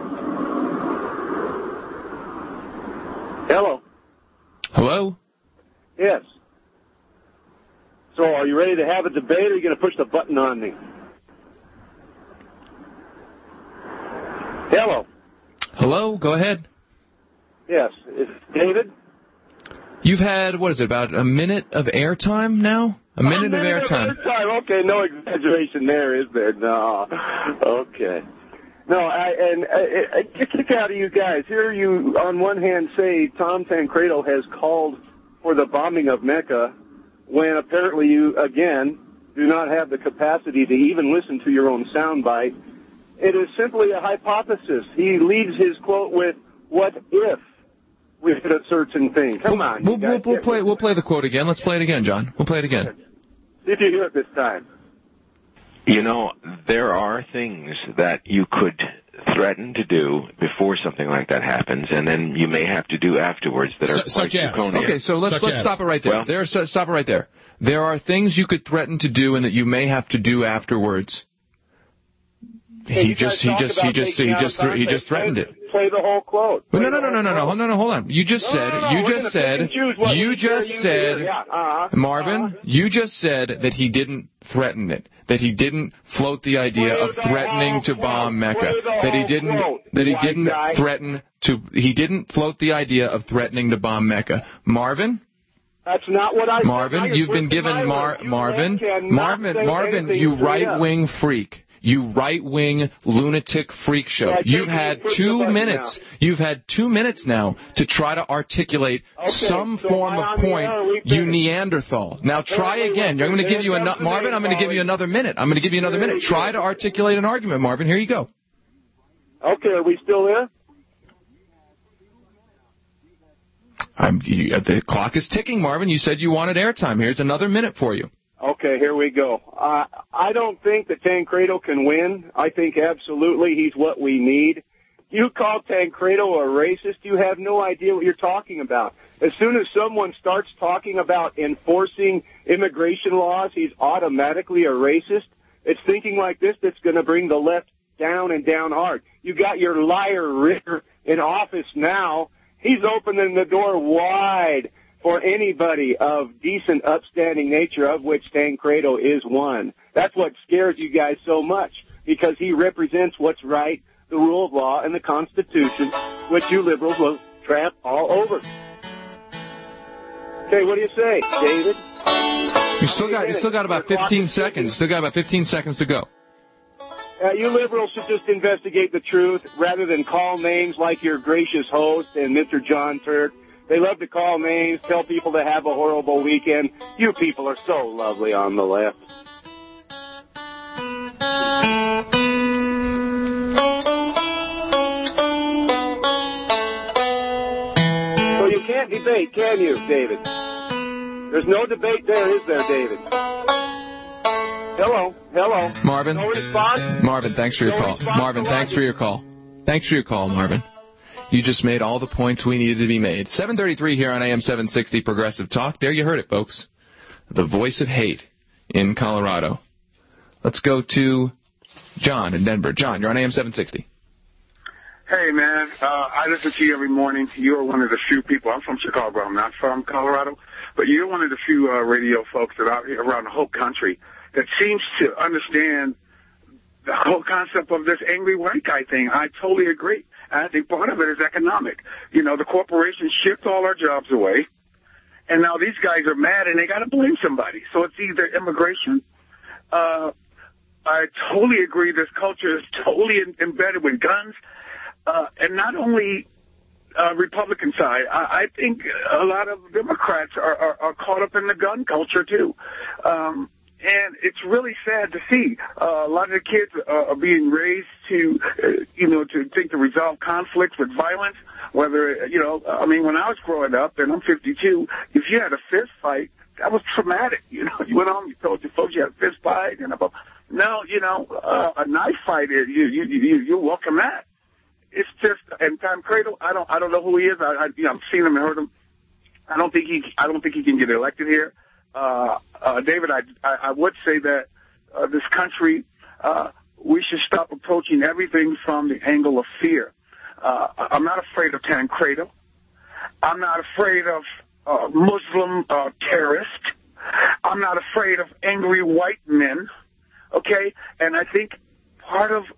Hello? Hello? Yes. So are you ready to have a debate, or are you going to push the button on me? Hello? Hello? Go ahead. Yes. Is it David? You've had, about a minute of airtime now? A minute of airtime. Okay, no exaggeration there, is there? No. Okay. No, I kick out of you guys. Here you, on one hand, say Tom Tancredo has called for the bombing of Mecca, when apparently you, again, do not have the capacity to even listen to your own soundbite. It is simply a hypothesis. He leaves his quote with, "What if we did a certain thing?" Come on. We'll play the quote again. Let's play it again, John. We'll play it again. See if you hear it this time. You know, there are things that you could threaten to do before something like that happens, and then you may have to do afterwards that are quite draconian. Okay, so let's stop it right there. Stop it right there. There are things you could threaten to do and that you may have to do afterwards. He just threatened it. Play the whole quote. No, hold on. You just said, Marvin, you just said that he didn't threaten it, that he didn't float the idea of threatening to bomb Mecca, that he didn't float the idea of threatening to bomb Mecca. Marvin? That's not what I said. Marvin, you've been given Marvin, you right-wing freak. You right-wing lunatic freak show. You've had 2 minutes. You've had 2 minutes now to try to articulate some form of point, you Neanderthal. Now try again. I'm going to give you Marvin, I'm going to give you another minute. Try to articulate an argument, Marvin. Here you go. Okay, are we still there? The clock is ticking, Marvin. You said you wanted airtime. Here's another minute for you. Okay, here we go. I don't think that Tancredo can win. I think absolutely he's what we need. You call Tancredo a racist, you have no idea what you're talking about. As soon as someone starts talking about enforcing immigration laws, he's automatically a racist. It's thinking like this that's going to bring the left down and down hard. You got your liar Ritter in office now. He's opening the door wide for anybody of decent, upstanding nature, of which Tancredo is one. That's what scares you guys so much, because he represents what's right, the rule of law, and the Constitution, which you liberals will tramp all over. Okay, what do you say, David? You still got about 15 seconds. Still got about 15 seconds to go. You liberals should just investigate the truth rather than call names like your gracious host and Mr. John Turk. They love to call names, tell people to have a horrible weekend. You people are so lovely on the left. So you can't debate, can you, David? There's no debate there, is there, David? Hello. Marvin. No response? Marvin, thanks for your call. Marvin, thanks for your call. Thanks for your call, Marvin. You just made all the points we needed to be made. 7:33 here on AM 760 Progressive Talk. There you heard it, folks. The voice of hate in Colorado. Let's go to John in Denver. John, you're on AM 760. Hey, man. I listen to you every morning. You're one of the few people. I'm from Chicago. I'm not from Colorado. But you're one of the few radio folks that are out here around the whole country that seems to understand the whole concept of this angry white guy thing. I totally agree. And I think part of it is economic. You know, the corporations shipped all our jobs away, and now these guys are mad and they got to blame somebody. So it's either immigration. I totally agree. This culture is totally embedded with guns. And not only Republican side, I think a lot of Democrats are caught up in the gun culture, too. And it's really sad to see. A lot of the kids are being raised to, to think to resolve conflicts with violence. Whether, I mean, when I was growing up, and I'm 52, if you had a fist fight, that was traumatic. You went home, you told your folks you had a fist fight, and now, a knife fight, you welcome that. It's just, and Tancredo, I don't know who he is. I've seen him and heard him. I don't think he can get elected here. David, I would say that this country, we should stop approaching everything from the angle of fear. I'm not afraid of Tancredo. I'm not afraid of Muslim terrorists. I'm not afraid of angry white men. Okay, and I think part of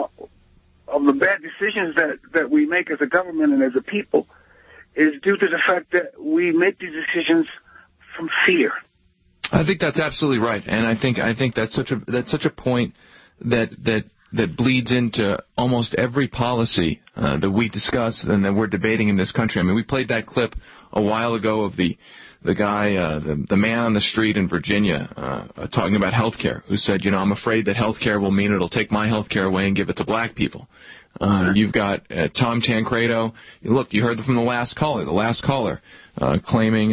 the bad decisions that we make as a government and as a people is due to the fact that we make these decisions from fear. I think that's absolutely right, and I think that's such a point that bleeds into almost every policy that we discuss and that we're debating in this country. I mean, we played that clip a while ago of the guy, the man on the street in Virginia, talking about health care, who said, I'm afraid that health care will mean it'll take my health care away and give it to black people. You've got Tom Tancredo. Look, you heard from the last caller, claiming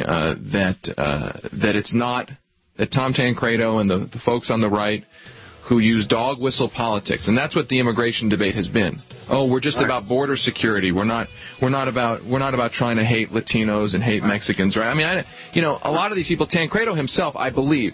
that it's not that Tom Tancredo and the folks on the right who use dog whistle politics, and that's what the immigration debate has been. Oh, we're just about border security. We're not about trying to hate Latinos and hate Mexicans, right? I mean, a lot of these people, Tancredo himself, I believe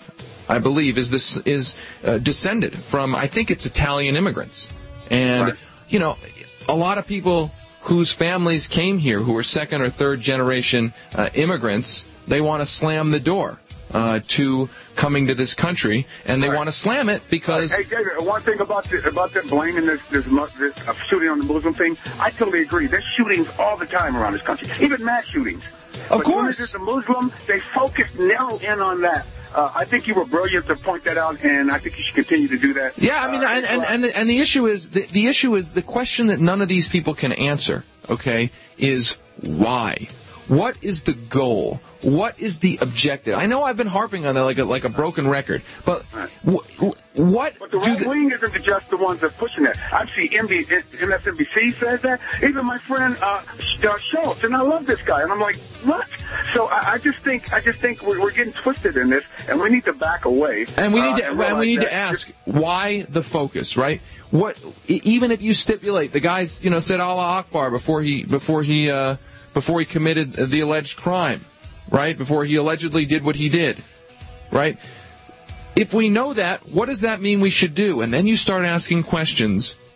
is descended from, I think it's Italian immigrants, and a lot of people whose families came here who were second or third generation immigrants, they want to slam the door to coming to this country, and they want to slam it because... Hey, David, one thing about them blaming this shooting on the Muslim thing, I totally agree. There's shootings all the time around this country, even mass shootings. Of course. When it's a Muslim, they focus narrow in on that. I think you were brilliant to point that out, and I think you should continue to do that. Yeah, I mean, and the issue is the question that none of these people can answer. Okay, is why? What is the goal? What is the objective? I know I've been harping on that like a broken record, but what? But the right wing isn't just the ones that are pushing it. I've seen MSNBC says that. Even my friend Schultz, and I love this guy, and I'm like, what? So I just think we're getting twisted in this, and we need to back away. And we need to ask why the focus, right? What? Even if you stipulate the guys, said Allah Akbar before he committed the alleged crime, right? Before he allegedly did what he did, right? If we know that, what does that mean we should do? And then you start asking questions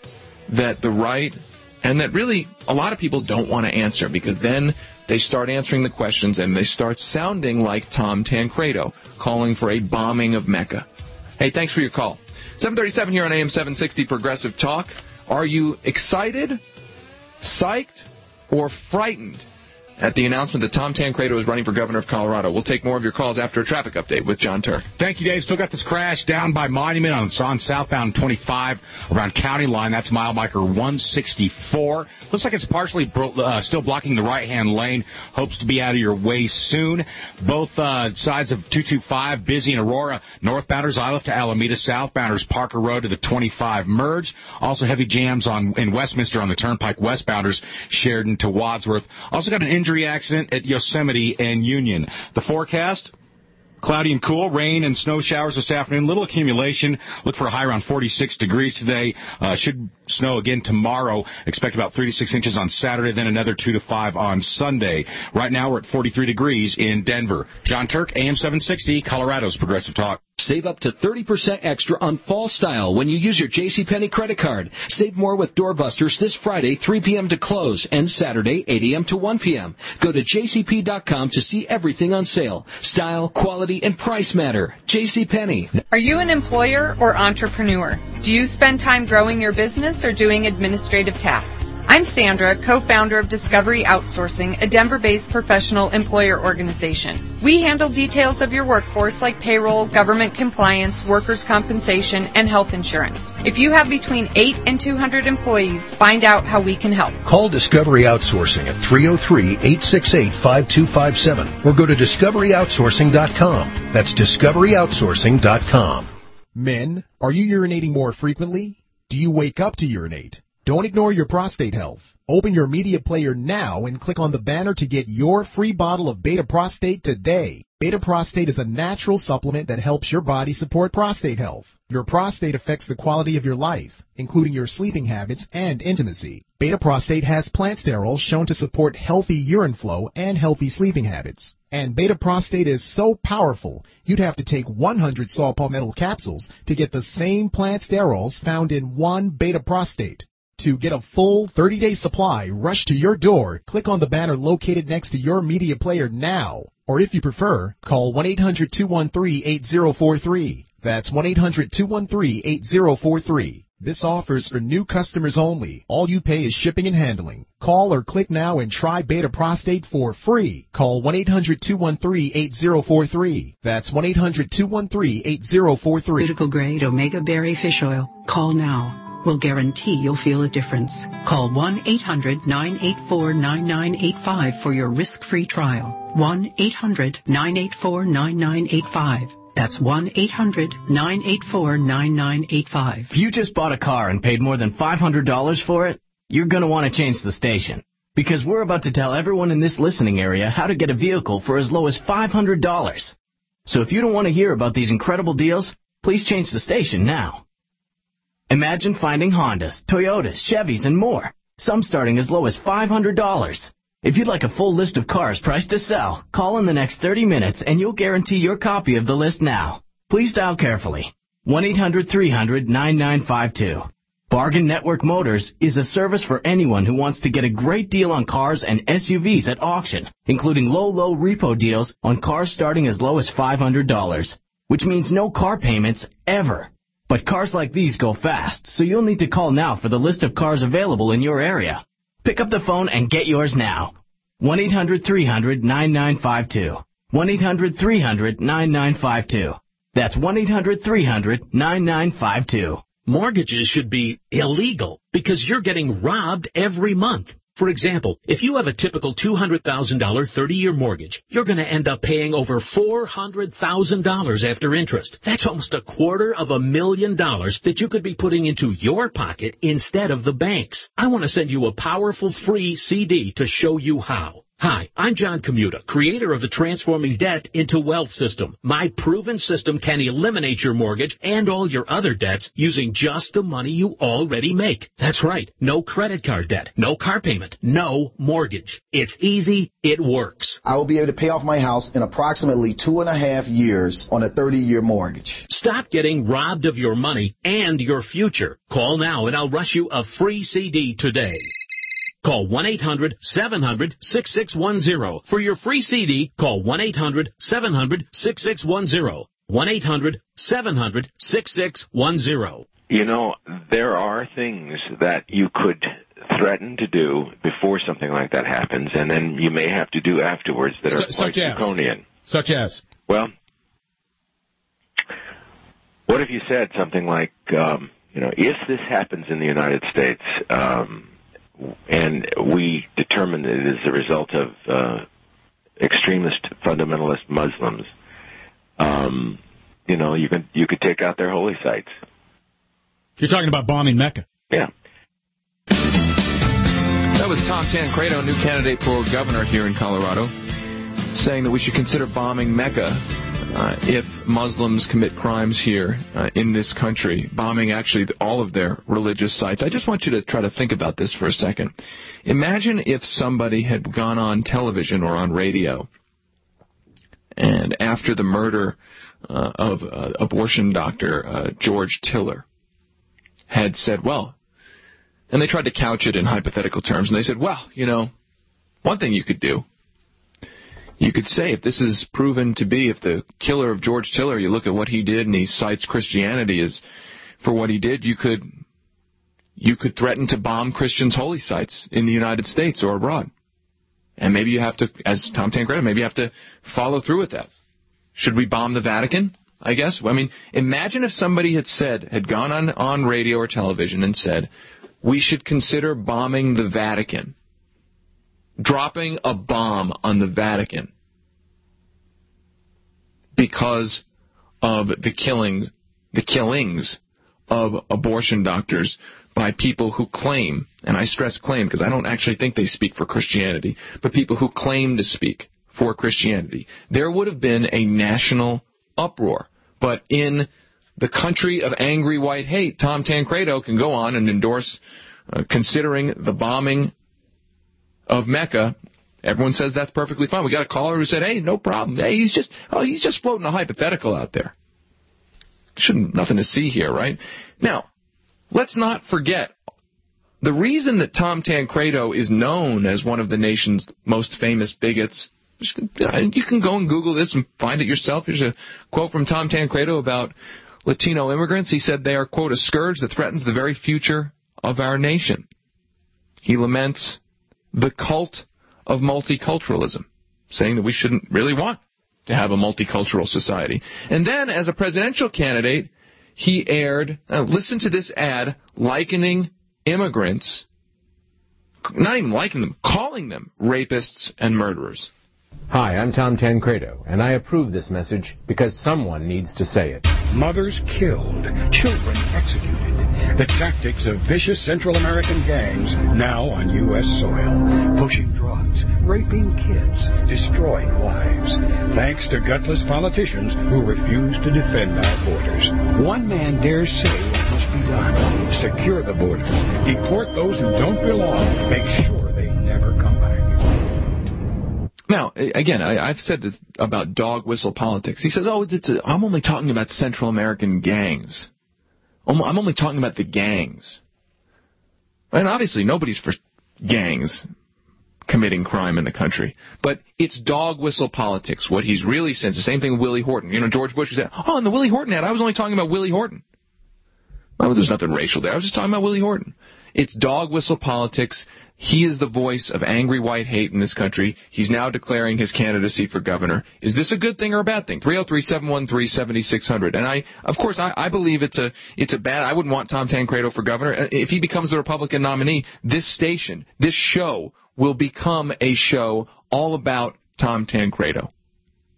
that the right, and that really a lot of people don't want to answer, because then they start answering the questions and they start sounding like Tom Tancredo, calling for a bombing of Mecca. Hey, thanks for your call. 737 here on AM 760 Progressive Talk. Are you excited, psyched, or frightened at the announcement that Tom Tancredo is running for governor of Colorado? We'll take more of your calls after a traffic update with John Turk. Thank you, Dave. Still got this crash down by Monument on southbound 25 around County Line. That's mile marker 164. Looks like it's partially still blocking the right-hand lane. Hopes to be out of your way soon. Both sides of 225, busy in Aurora. Northbounders, Iliff to Alameda. Southbounders, Parker Road to the 25 merge. Also heavy jams in Westminster on the Turnpike. Westbounders, Sheridan to Wadsworth. Also got an injury accident at Yosemite and Union. The forecast: cloudy and cool, rain and snow showers this afternoon. Little accumulation. Look for a high around 46 degrees today. Should snow again tomorrow. Expect about 3 to 6 inches on Saturday, then another 2 to 5 on Sunday. Right now we're at 43 degrees in Denver. John Turk, AM 760, Colorado's Progressive Talk. Save up to 30% extra on fall style when you use your JCPenney credit card. Save more with Doorbusters this Friday, 3 p.m. to close, and Saturday, 8 a.m. to 1 p.m. Go to jcp.com to see everything on sale. Style, quality, and price matter. JCPenney. Are you an employer or entrepreneur? Do you spend time growing your business or doing administrative tasks? I'm Sandra, co-founder of Discovery Outsourcing, a Denver-based professional employer organization. We handle details of your workforce like payroll, government compliance, workers' compensation, and health insurance. If you have between 8 and 200 employees, find out how we can help. Call Discovery Outsourcing at 303-868-5257 or go to discoveryoutsourcing.com. That's discoveryoutsourcing.com. Men, are you urinating more frequently? Do you wake up to urinate? Don't ignore your prostate health. Open your media player now and click on the banner to get your free bottle of Beta Prostate today. Beta Prostate is a natural supplement that helps your body support prostate health. Your prostate affects the quality of your life, including your sleeping habits and intimacy. Beta Prostate has plant sterols shown to support healthy urine flow and healthy sleeping habits. And Beta Prostate is so powerful, you'd have to take 100 saw palmetto capsules to get the same plant sterols found in one Beta Prostate. To get a full 30-day supply rushed to your door, click on the banner located next to your media player now. Or if you prefer, call 1-800-213-8043. That's 1-800-213-8043. This offer's for new customers only. All you pay is shipping and handling. Call or click now and try Beta Prostate for free. Call 1-800-213-8043. That's 1-800-213-8043. Critical grade omega berry fish oil. Call now. We'll guarantee you'll feel a difference. Call 1-800-984-9985 for your risk-free trial. 1-800-984-9985. That's 1-800-984-9985. If you just bought a car and paid more than $500 for it, you're going to want to change the station. Because we're about to tell everyone in this listening area how to get a vehicle for as low as $500. So if you don't want to hear about these incredible deals, please change the station now. Imagine finding Hondas, Toyotas, Chevys, and more, some starting as low as $500. If you'd like a full list of cars priced to sell, call in the next 30 minutes and you'll guarantee your copy of the list now. Please dial carefully. 1-800-300-9952. Bargain Network Motors is a service for anyone who wants to get a great deal on cars and SUVs at auction, including low repo deals on cars starting as low as $500, which means no car payments ever. But cars like these go fast, so you'll need to call now for the list of cars available in your area. Pick up the phone and get yours now. 1-800-300-9952. 1-800-300-9952. That's 1-800-300-9952. Mortgages should be illegal because you're getting robbed every month. For example, if you have a typical $200,000 30-year mortgage, you're going to end up paying over $400,000 after interest. That's almost $250,000 that you could be putting into your pocket instead of the bank's. I want to send you a powerful free CD to show you how. Hi, I'm John Commuta, creator of the Transforming Debt into Wealth system. My proven system can eliminate your mortgage and all your other debts using just the money you already make. That's right. No credit card debt, no car payment, no mortgage. It's easy. It works. I will be able to pay off my house in approximately 2.5 years on a 30-year mortgage. Stop getting robbed of your money and your future. Call now and I'll rush you a free CD today. Call 1-800-700-6610. For your free CD, call 1-800-700-6610. 1-800-700-6610. You know, there are things that you could threaten to do before something like that happens, and then you may have to do afterwards that are quite draconian. Such as? Well, what if you said something like, if this happens in the United States, and we determine that it is the result of extremist fundamentalist Muslims, you could take out their holy sites. You're talking about bombing Mecca. Yeah. That was Tom Tancredo, new candidate for governor here in Colorado, saying that we should consider bombing Mecca if Muslims commit crimes here in this country, bombing actually all of their religious sites. I just want you to try to think about this for a second. Imagine if somebody had gone on television or on radio, and after the murder of abortion doctor George Tiller had said, well, and they tried to couch it in hypothetical terms, and they said, well, one thing you could do, you could say, if this is proven to be, if the killer of George Tiller, you look at what he did and he cites Christianity as for what he did, you could threaten to bomb Christians' holy sites in the United States or abroad. And maybe you have to, as Tom Tancredo, maybe you have to follow through with that. Should we bomb the Vatican? I guess. I mean, imagine if somebody had gone on radio or television and said, we should consider bombing the Vatican. Dropping a bomb on the Vatican because of the killings of abortion doctors by people who claim, and I stress claim because I don't actually think they speak for Christianity, but people who claim to speak for Christianity. There would have been a national uproar. But in the country of angry white hate, Tom Tancredo can go on and endorse considering the bombing of Mecca. Everyone says that's perfectly fine. We got a caller who said, hey, no problem. Hey, he's just floating a hypothetical out there. Nothing to see here, right? Now, let's not forget, the reason that Tom Tancredo is known as one of the nation's most famous bigots, you can go and Google this and find it yourself. Here's a quote from Tom Tancredo about Latino immigrants. He said they are, quote, a scourge that threatens the very future of our nation. He laments the cult of multiculturalism, saying that we shouldn't really want to have a multicultural society. And then, as a presidential candidate, he aired, listen to this ad, likening immigrants, not even likening them, calling them rapists and murderers. Hi, I'm Tom Tancredo, and I approve this message because someone needs to say it. Mothers killed, children executed. The tactics of vicious Central American gangs now on U.S. soil. Pushing drugs, raping kids, destroying lives. Thanks to gutless politicians who refuse to defend our borders. One man dares say what must be done. Secure the borders. Deport those who don't belong. Make sure they never come back. Now, again, I've said this about dog whistle politics. He says, I'm only talking about Central American gangs. I'm only talking about the gangs. And obviously nobody's for gangs committing crime in the country. But it's dog whistle politics. What he's really saying, the same thing with Willie Horton. George Bush said, in the Willie Horton ad, I was only talking about Willie Horton. Well, there's nothing racial there. I was just talking about Willie Horton. It's dog whistle politics. He is the voice of angry white hate in this country. He's now declaring his candidacy for governor. Is this a good thing or a bad thing? 303-713-7600. And I believe it's a bad. I wouldn't want Tom Tancredo for governor. If he becomes the Republican nominee, this station, this show will become a show all about Tom Tancredo.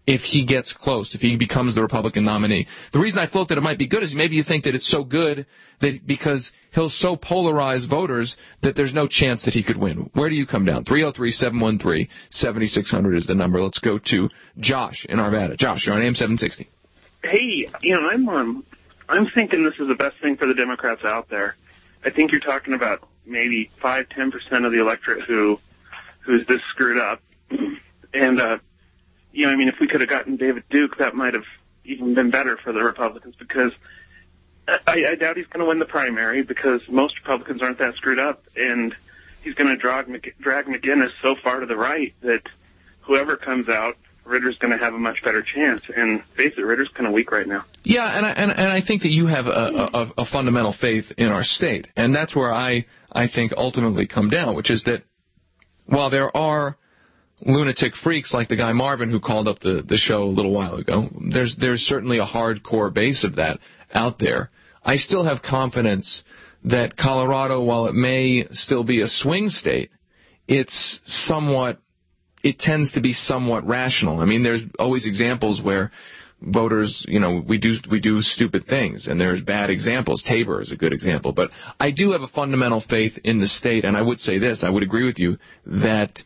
if he gets close, if he becomes the Republican nominee. The reason I float that it might be good is maybe you think that it's so good that because he'll so polarize voters that there's no chance that he could win. Where do you come down? 303-713-7600 is the number. Let's go to Josh in Arvada. Josh, you're on AM 760. Hey, I'm thinking this is the best thing for the Democrats out there. I think you're talking about maybe 5-10% of the electorate who's this screwed up. And, if we could have gotten David Duke, that might have even been better for the Republicans, because I doubt he's going to win the primary because most Republicans aren't that screwed up, and he's going to drag McGinnis so far to the right that whoever comes out, Ritter's going to have a much better chance. And face it, Ritter's kind of weak right now. Yeah, and I think that you have a fundamental faith in our state, and that's where I think ultimately come down, which is that while there are lunatic freaks like the guy Marvin who called up the show a little while ago, there's certainly a hardcore base of that out there. I still have confidence that Colorado, while it may still be a swing state, it tends to be somewhat rational. I mean, there's always examples where voters, we do stupid things, and there's bad examples. Tabor is a good example. But I do have a fundamental faith in the state, and I would say this, I would agree with you that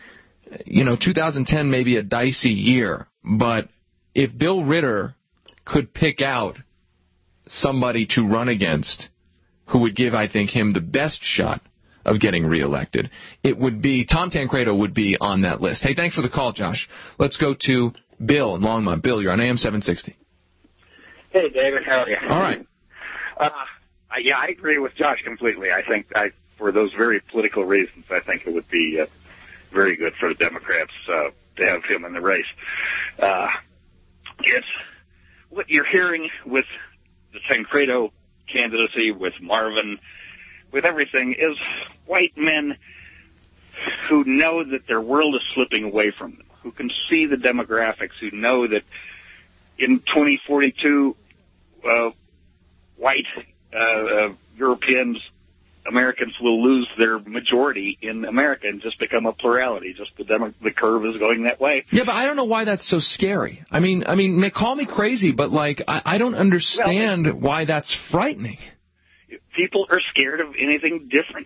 2010 may be a dicey year, but if Bill Ritter could pick out somebody to run against who would give, I think, him the best shot of getting reelected, it would be Tom Tancredo would be on that list. Hey, thanks for the call, Josh. Let's go to Bill in Longmont. Bill, you're on AM 760. Hey, David, how are you? All right. I agree with Josh completely. I think for those very political reasons, I think it would be very good for the Democrats to have him in the race. It's what you're hearing with the Tancredo candidacy, with Marvin, with everything, is white men who know that their world is slipping away from them, who can see the demographics, who know that in 2042, white Americans will lose their majority in America and just become a plurality. Just the curve is going that way. Yeah, but I don't know why that's so scary. I mean, call me crazy, but I don't understand why that's frightening. People are scared of anything different.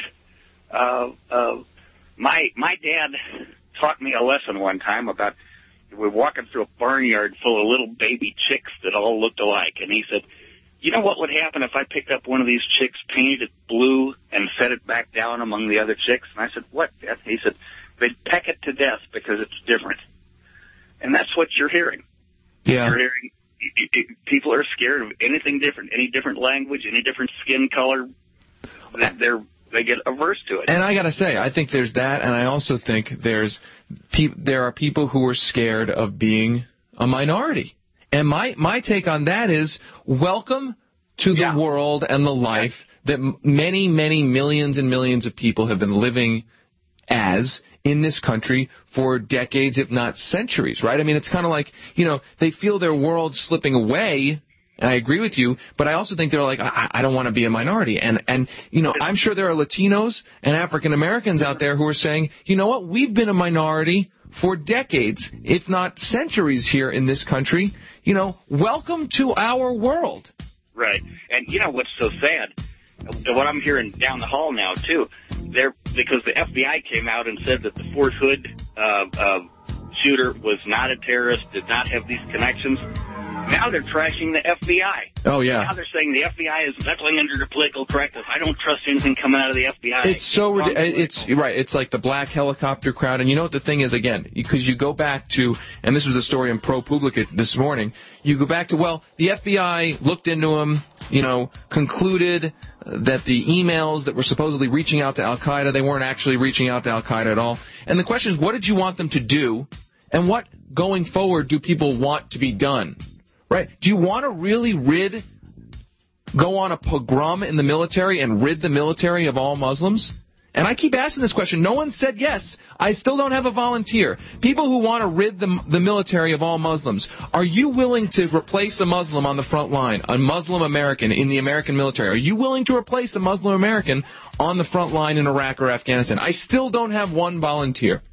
My dad taught me a lesson one time about we're walking through a barnyard full of little baby chicks that all looked alike, and he said, "You know what would happen if I picked up one of these chicks, painted it blue, and set it back down among the other chicks?" And I said, "What, Dad?" He said, "They'd peck it to death because it's different." And that's what you're hearing. Yeah. You're hearing people are scared of anything different, any different language, any different skin color. They get averse to it. And I got to say, I think there's that, and I also think there are people who are scared of being a minority. And my take on that is, welcome to the world and the life that many, many millions and millions of people have been living as in this country for decades, if not centuries, right? I mean, it's kind of like, they feel their world slipping away, and I agree with you, but I also think they're like, I don't want to be a minority. And I'm sure there are Latinos and African Americans out there who are saying, you know what, we've been a minority for decades, if not centuries here in this country. Welcome to our world. Right. And what's so sad? What I'm hearing down the hall now, too, because the FBI came out and said that the Fort Hood shooter was not a terrorist, did not have these connections. Now they're trashing the FBI. Oh, yeah. Now they're saying the FBI is knuckling under the political correctness. I don't trust anything coming out of the FBI. It's so ridiculous. It's like the black helicopter crowd. And you know what the thing is, again, because you go back to, and this was a story in ProPublica this morning, you go back to, the FBI looked into him, concluded that the emails that were supposedly reaching out to Al-Qaeda, they weren't actually reaching out to Al-Qaeda at all. And the question is, what did you want them to do? And what, going forward, do people want to be done? Right? Do you want to really go on a pogrom in the military and rid the military of all Muslims? And I keep asking this question. No one said yes. I still don't have a volunteer. People who want to rid the military of all Muslims, are you willing to replace a Muslim on the front line, a Muslim American in the American military? Are you willing to replace a Muslim American on the front line in Iraq or Afghanistan? I still don't have one volunteer.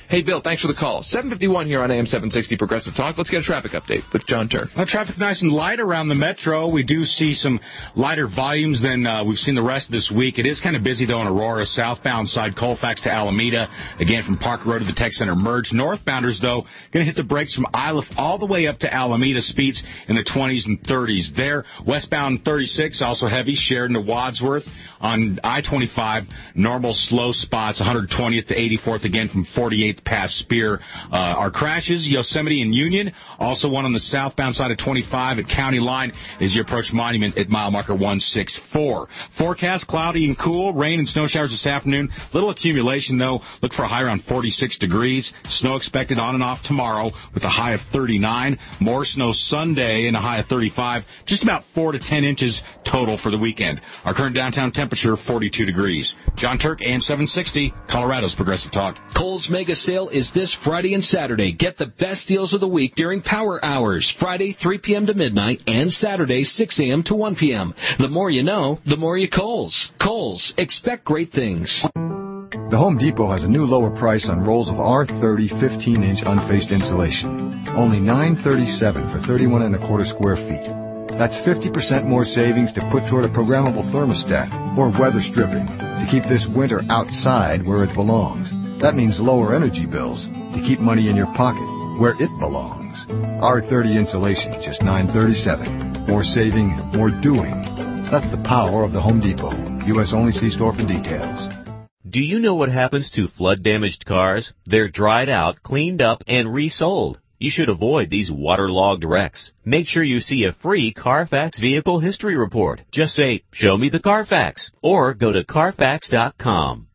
Hey, Bill, thanks for the call. 7:51 here on AM 760 Progressive Talk. Let's get a traffic update with John Turk. Traffic nice and light around the metro. We do see some lighter volumes than we've seen the rest of this week. It is kind of busy, though, in Aurora, southbound side, Colfax to Alameda. Again, from Park Road to the Tech Center merge. Northbounders, though, going to hit the brakes from Iliff all the way up to Alameda. Speeds in the 20s and 30s. There, westbound 36, also heavy, Sheridan to Wadsworth. On I-25, normal slow spots, 120th to 84th, again from 48th past Spear. Our crashes, Yosemite and Union. Also one on the southbound side of 25 at County Line as you approach Monument at mile marker 164. Forecast, cloudy and cool. Rain and snow showers this afternoon. Little accumulation, though. Look for a high around 46 degrees. Snow expected on and off tomorrow with a high of 39. More snow Sunday and a high of 35. Just about 4 to 10 inches total for the weekend. Our current downtown temperature, 42 degrees. John Turk, AM 760, Colorado's Progressive Talk. Kohl's Mega Sale is this Friday and Saturday. Get the best deals of the week during Power Hours, Friday 3 p.m. to midnight and Saturday 6 a.m. to 1 p.m. The more you know, the more you Kohl's. Kohl's, expect great things. The Home Depot has a new lower price on rolls of R30 15-inch unfaced insulation. Only $9.37 for 31 1/4 square feet. That's 50% more savings to put toward a programmable thermostat or weather stripping to keep this winter outside where it belongs. That means lower energy bills to keep money in your pocket where it belongs. R30 insulation, just $9.37. More saving, more doing. That's the power of the Home Depot. U.S. only. See store for details. Do you know what happens to flood-damaged cars? They're dried out, cleaned up, and resold. You should avoid these waterlogged wrecks. Make sure you see a free Carfax Vehicle History Report. Just say, "Show me the Carfax," or go to Carfax.com.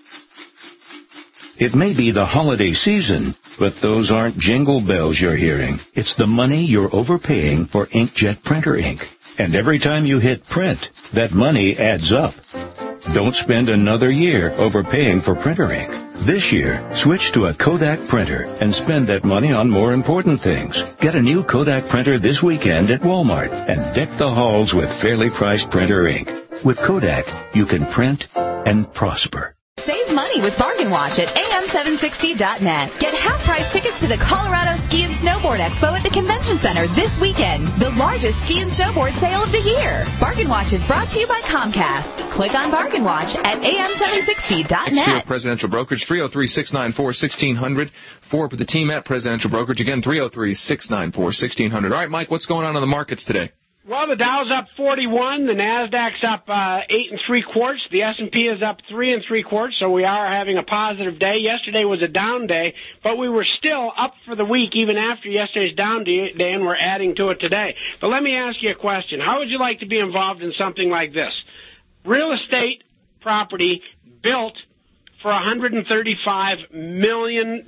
It may be the holiday season, but those aren't jingle bells you're hearing. It's the money you're overpaying for inkjet printer ink. And every time you hit print, that money adds up. Don't spend another year overpaying for printer ink. This year, switch to a Kodak printer and spend that money on more important things. Get a new Kodak printer this weekend at Walmart and deck the halls with fairly priced printer ink. With Kodak, you can print and prosper. Save money with Bargain Watch at am760.net. Get half-price tickets to the Colorado Ski and Snowboard Expo at the Convention Center this weekend, the largest ski and snowboard sale of the year. Bargain Watch is brought to you by Comcast. Click on Bargain Watch at am760.net. Experia Presidential Brokerage, 303-694-1600. For the team at Presidential Brokerage, again, 303-694-1600. All right, Mike, what's going on in the markets today? Well, the Dow's up 41, the Nasdaq's up 8 3/4, the S&P is up 3 3/4, so we are having a positive day. Yesterday was a down day, but we were still up for the week even after yesterday's down day, and we're adding to it today. But let me ask you a question. How would you like to be involved in something like this? Real estate property built for $135 million.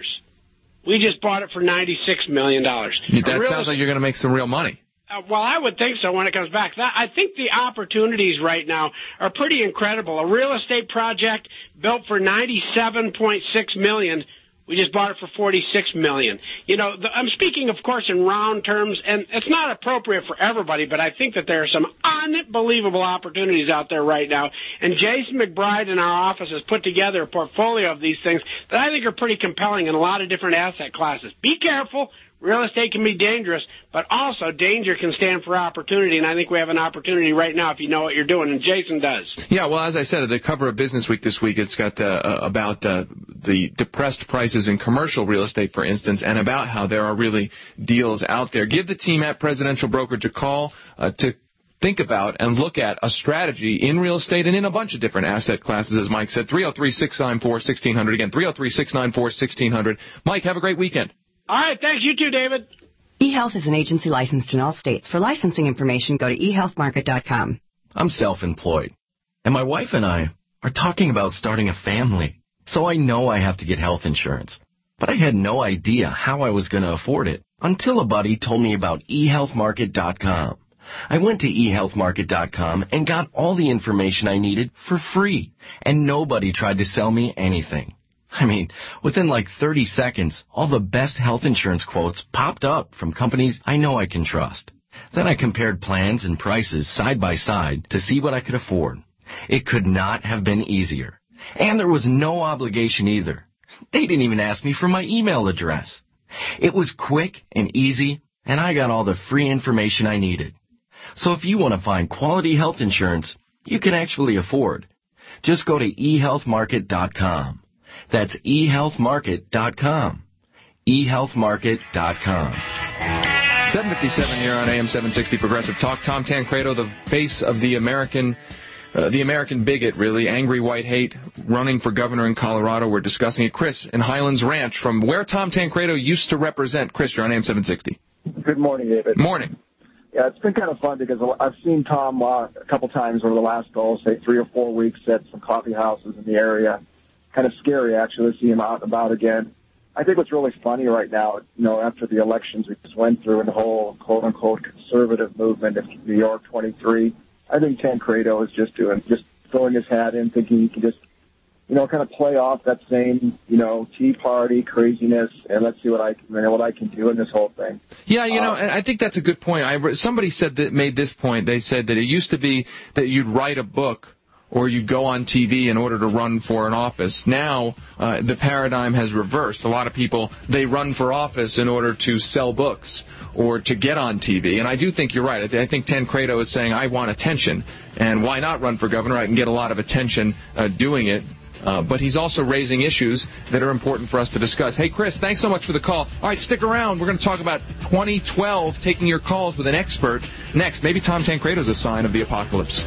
We just bought it for $96 million. That sounds like you're going to make some real money. Well, I would think so when it comes back. I think the opportunities right now are pretty incredible. A real estate project built for $97.6 million. We just bought it for $46 million. You know, I'm speaking, of course, in round terms, and it's not appropriate for everybody, but I think that there are some unbelievable opportunities out there right now. And Jason McBride in our office has put together a portfolio of these things that I think are pretty compelling in a lot of different asset classes. Be careful. Real estate can be dangerous, but also danger can stand for opportunity, and I think we have an opportunity right now if you know what you're doing, and Jason does. Yeah, well, as I said, at the cover of Business Week this week, it's got about the depressed prices in commercial real estate, for instance, and about how there are really deals out there. Give the team at Presidential Brokerage a call to think about and look at a strategy in real estate and in a bunch of different asset classes, as Mike said. 303-694-1600. Again, 303-694-1600. Mike, have a great weekend. All right, thanks. You too, David. eHealth is an agency licensed in all states. For licensing information, go to eHealthMarket.com. I'm self-employed, and my wife and I are talking about starting a family. So I know I have to get health insurance. But I had no idea how I was going to afford it until a buddy told me about eHealthMarket.com. I went to eHealthMarket.com and got all the information I needed for free, and nobody tried to sell me anything. I mean, within like 30 seconds, all the best health insurance quotes popped up from companies I know I can trust. Then I compared plans and prices side by side to see what I could afford. It could not have been easier. And there was no obligation either. They didn't even ask me for my email address. It was quick and easy, and I got all the free information I needed. So if you want to find quality health insurance you can actually afford, just go to ehealthmarket.com. That's ehealthmarket.com. ehealthmarket.com. 7:57 here on AM 760 Progressive Talk. Tom Tancredo, the face of the American bigot, really, angry white hate, running for governor in Colorado. We're discussing it. Chris in Highlands Ranch, from where Tom Tancredo used to represent. Chris, you're on AM 760. Good morning, David. Morning. Yeah, it's been kind of fun because I've seen Tom a couple times over the last, say, 3 or 4 weeks at some coffee houses in the area. Kind of scary, actually, to see him out and about again. I think what's really funny right now, after the elections we just went through and the whole quote-unquote conservative movement in New York 23, I think Tancredo is just throwing his hat in, thinking he can just, kind of play off that same, Tea Party craziness, and let's see what I can do in this whole thing. Yeah, and I think that's a good point. Somebody made this point. They said that it used to be that you'd write a book or you go on TV in order to run for an office. Now, the paradigm has reversed. A lot of people, they run for office in order to sell books or to get on TV. And I do think you're right. I think Tancredo is saying, I want attention. And why not run for governor? I can get a lot of attention doing it. But he's also raising issues that are important for us to discuss. Hey, Chris, thanks so much for the call. All right, stick around. We're going to talk about 2012, taking your calls with an expert. Next, maybe Tom Tancredo's a sign of the apocalypse.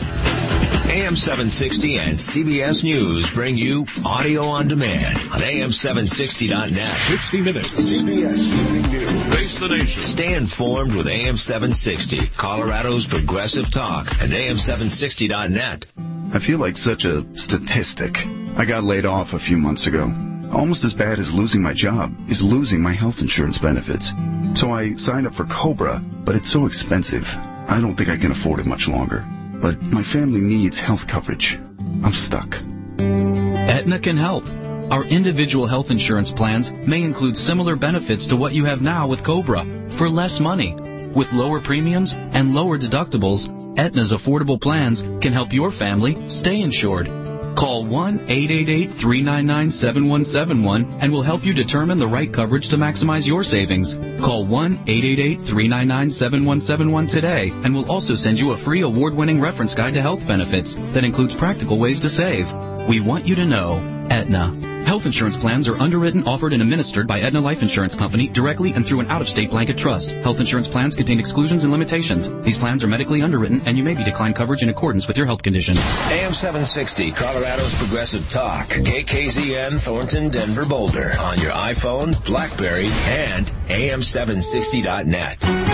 AM 760 and CBS News bring you audio on demand on AM760.net. 60 minutes. CBS Evening News. Face the nation. Stay informed with AM 760, Colorado's progressive talk, and AM760.net. I feel like such a statistic. I got laid off a few months ago. Almost as bad as losing my job is losing my health insurance benefits. So I signed up for Cobra, but it's so expensive. I don't think I can afford it much longer. But my family needs health coverage. I'm stuck. Aetna can help. Our individual health insurance plans may include similar benefits to what you have now with Cobra for less money. With lower premiums and lower deductibles, Aetna's affordable plans can help your family stay insured. Call 1-888-399-7171 and we'll help you determine the right coverage to maximize your savings. Call 1-888-399-7171 today and we'll also send you a free award-winning reference guide to health benefits that includes practical ways to save. We want you to know Aetna. Health insurance plans are underwritten, offered, and administered by Aetna Life Insurance Company directly and through an out-of-state blanket trust. Health insurance plans contain exclusions and limitations. These plans are medically underwritten, and you may be declined coverage in accordance with your health condition. AM 760, Colorado's progressive talk. KKZN, Thornton, Denver, Boulder. On your iPhone, BlackBerry, and AM760.net.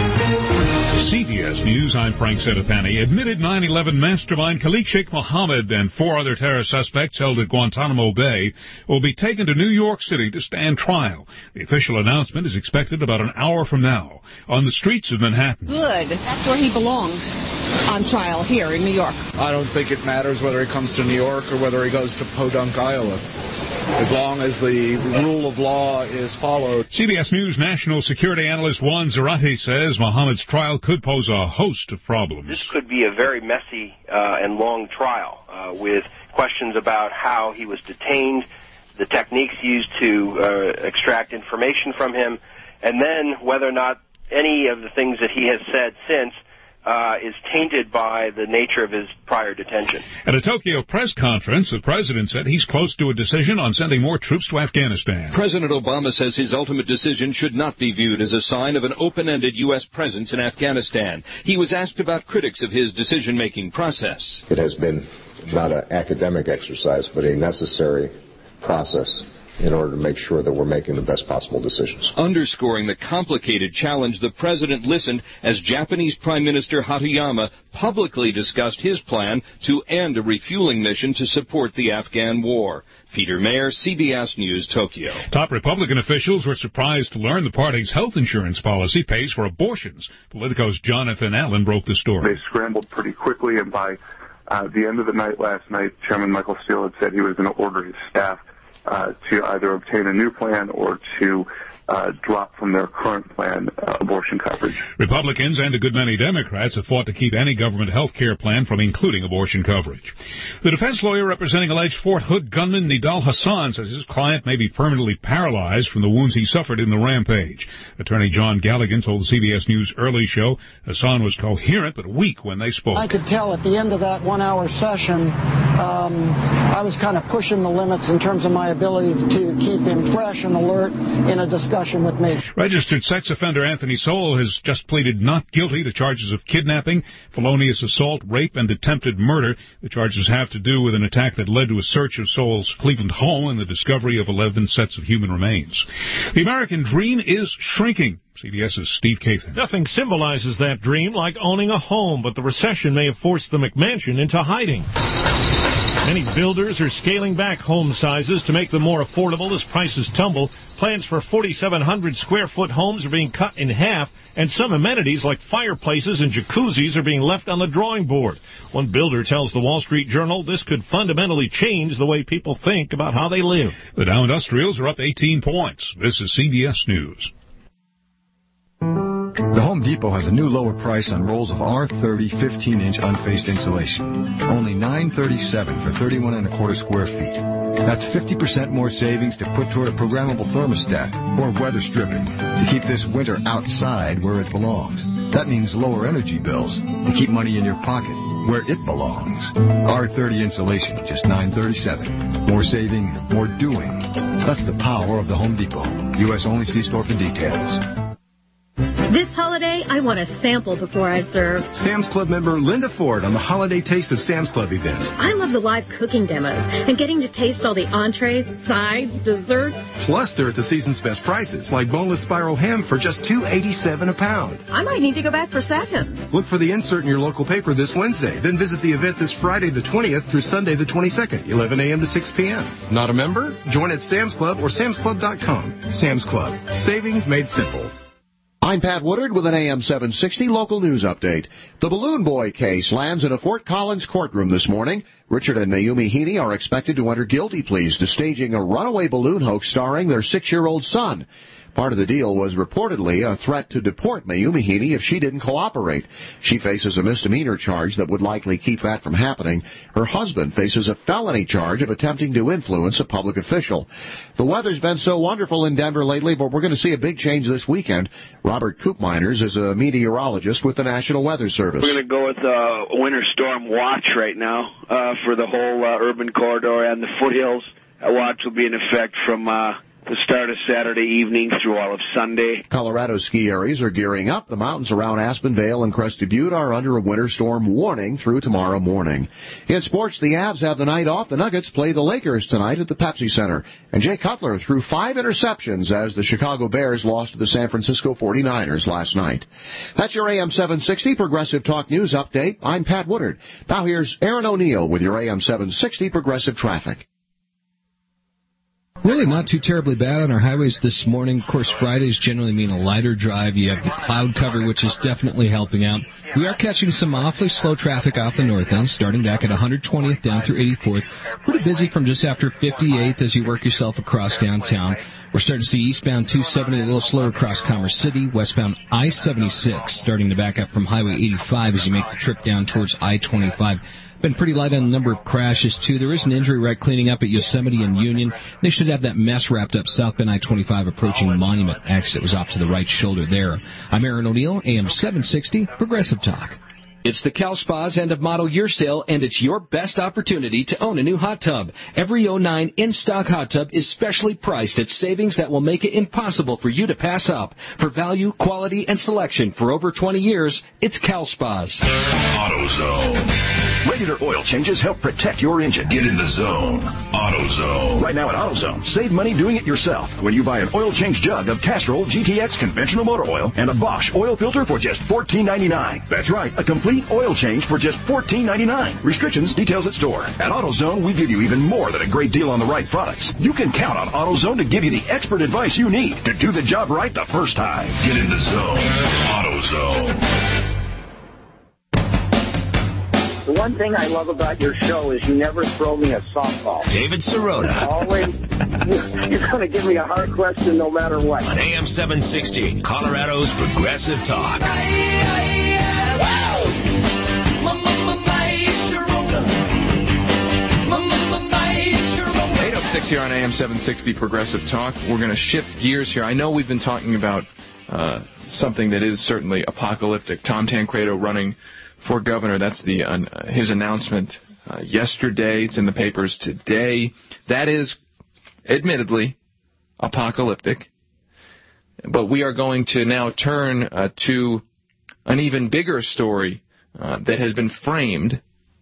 CBS News, I'm Frank Sedapani. Admitted 9/11 mastermind Khalid Sheikh Mohammed and 4 other terror suspects held at Guantanamo Bay will be taken to New York City to stand trial. The official announcement is expected about an hour from now on the streets of Manhattan. Good. That's where he belongs on trial here in New York. I don't think it matters whether he comes to New York or whether he goes to Podunk, Iowa. As long as the rule of law is followed. CBS News national security analyst Juan Zarate says Mohammed's trial could pose a host of problems. This could be a very messy and long trial with questions about how he was detained, the techniques used to extract information from him, and then whether or not any of the things that he has said since is tainted by the nature of his prior detention. At a Tokyo press conference, the president said he's close to a decision on sending more troops to Afghanistan. President Obama says his ultimate decision should not be viewed as a sign of an open-ended U.S. presence in Afghanistan. He was asked about critics of his decision-making process. It has been not an academic exercise, but a necessary process in order to make sure that we're making the best possible decisions. Underscoring the complicated challenge, the president listened as Japanese Prime Minister Hatoyama publicly discussed his plan to end a refueling mission to support the Afghan war. Peter Mayer, CBS News, Tokyo. Top Republican officials were surprised to learn the party's health insurance policy pays for abortions. Politico's Jonathan Allen broke the story. They scrambled pretty quickly, and by the end of the night last night, Chairman Michael Steele had said he was going to order his staff to either obtain a new plan or to drop from their current plan abortion coverage. Republicans and a good many Democrats have fought to keep any government health care plan from including abortion coverage. The defense lawyer representing alleged Fort Hood gunman Nidal Hassan says his client may be permanently paralyzed from the wounds he suffered in the rampage. Attorney John Galligan told the CBS News Early Show Hassan was coherent but weak when they spoke. I could tell at the end of that 1-hour session I was kind of pushing the limits in terms of my ability to keep him fresh and alert in a discussion with me. Registered sex offender Anthony Sowell has just pleaded not guilty to charges of kidnapping, felonious assault, rape, and attempted murder. The charges have to do with an attack that led to a search of Sowell's Cleveland home and the discovery of 11 sets of human remains. The American dream is shrinking. CBS's Steve Kathan. Nothing symbolizes that dream like owning a home, but the recession may have forced the McMansion into hiding. Many builders are scaling back home sizes to make them more affordable as prices tumble. Plans for 4,700 square foot homes are being cut in half, and some amenities like fireplaces and jacuzzis are being left on the drawing board. One builder tells the Wall Street Journal this could fundamentally change the way people think about how they live. The Dow Industrials are up 18 points. This is CBS News. The Home Depot has a new lower price on rolls of R30 15-inch unfaced insulation. Only $9.37 for 31 1/4 square feet. That's 50% more savings to put toward a programmable thermostat or weather stripping to keep this winter outside where it belongs. That means lower energy bills and keep money in your pocket where it belongs. R30 insulation, just $9.37. More saving, more doing. That's the power of the Home Depot. U.S. only. See store for details. This holiday, I want a sample before I serve. Sam's Club member Linda Ford on the Holiday Taste of Sam's Club event. I love the live cooking demos and getting to taste all the entrees, sides, desserts. Plus, they're at the season's best prices, like boneless spiral ham for just $2.87 a pound. I might need to go back for seconds. Look for the insert in your local paper this Wednesday. Then visit the event this Friday the 20th through Sunday the 22nd, 11 a.m. to 6 p.m. Not a member? Join at Sam's Club or samsclub.com. Sam's Club. Savings made simple. I'm Pat Woodard with an AM 760 local news update. The Balloon Boy case lands in a Fort Collins courtroom this morning. Richard and Mayumi Heaney are expected to enter guilty pleas to staging a runaway balloon hoax starring their 6-year-old son. Part of the deal was reportedly a threat to deport Mayumi Heaney if she didn't cooperate. She faces a misdemeanor charge that would likely keep that from happening. Her husband faces a felony charge of attempting to influence a public official. The weather's been so wonderful in Denver lately, but we're going to see a big change this weekend. Robert Koopmeiners is a meteorologist with the National Weather Service. We're going to go with a winter storm watch right now for the whole urban corridor and the foothills. That watch will be in effect from the start of Saturday evening through all of Sunday. Colorado ski areas are gearing up. The mountains around Aspenvale and Crested Butte are under a winter storm warning through tomorrow morning. In sports, the Avs have the night off. The Nuggets play the Lakers tonight at the Pepsi Center. And Jay Cutler threw 5 interceptions as the Chicago Bears lost to the San Francisco 49ers last night. That's your AM 760 Progressive Talk News Update. I'm Pat Woodard. Now here's Aaron O'Neill with your AM 760 Progressive Traffic. Really not too terribly bad on our highways this morning. Of course, Fridays generally mean a lighter drive. You have the cloud cover, which is definitely helping out. We are catching some awfully slow traffic off the north end, starting back at 120th down through 84th. Pretty busy from just after 58th as you work yourself across downtown. We're starting to see eastbound 270 a little slower across Commerce City. Westbound I-76 starting to back up from Highway 85 as you make the trip down towards I-25. Been pretty light on the number of crashes, too. There is an injury wreck cleaning up at Yosemite and Union. They should have that mess wrapped up southbound I-25 approaching Monument. Exit was off to the right shoulder there. I'm Aaron O'Neill, AM 760, Progressive Talk. It's the Cal Spa's end of model year sale, and it's your best opportunity to own a new hot tub. Every 09 in-stock hot tub is specially priced at savings that will make it impossible for you to pass up. For value, quality, and selection for over 20 years, it's Cal Spa's. AutoZone. Regular oil changes help protect your engine. Get in the zone. AutoZone. Right now at AutoZone, save money doing it yourself when you buy an oil change jug of Castrol GTX conventional motor oil and a Bosch oil filter for just $14.99. That's right, a complete oil change for just $14.99. Restrictions, details at store. At AutoZone, we give you even more than a great deal on the right products. You can count on AutoZone to give you the expert advice you need to do the job right the first time. Get in the zone. AutoZone. The one thing I love about your show is you never throw me a softball. David Sirota. Always You're going to give me a hard question no matter what. On AM 760, Colorado's Progressive Talk. 8:06 here on AM 760 Progressive Talk. We're going to shift gears here. I know we've been talking about something that is certainly apocalyptic. Tom Tancredo running for governor. That's his announcement yesterday. It's in the papers today. That is, admittedly, apocalyptic. But we are going to now turn to an even bigger story that has been framed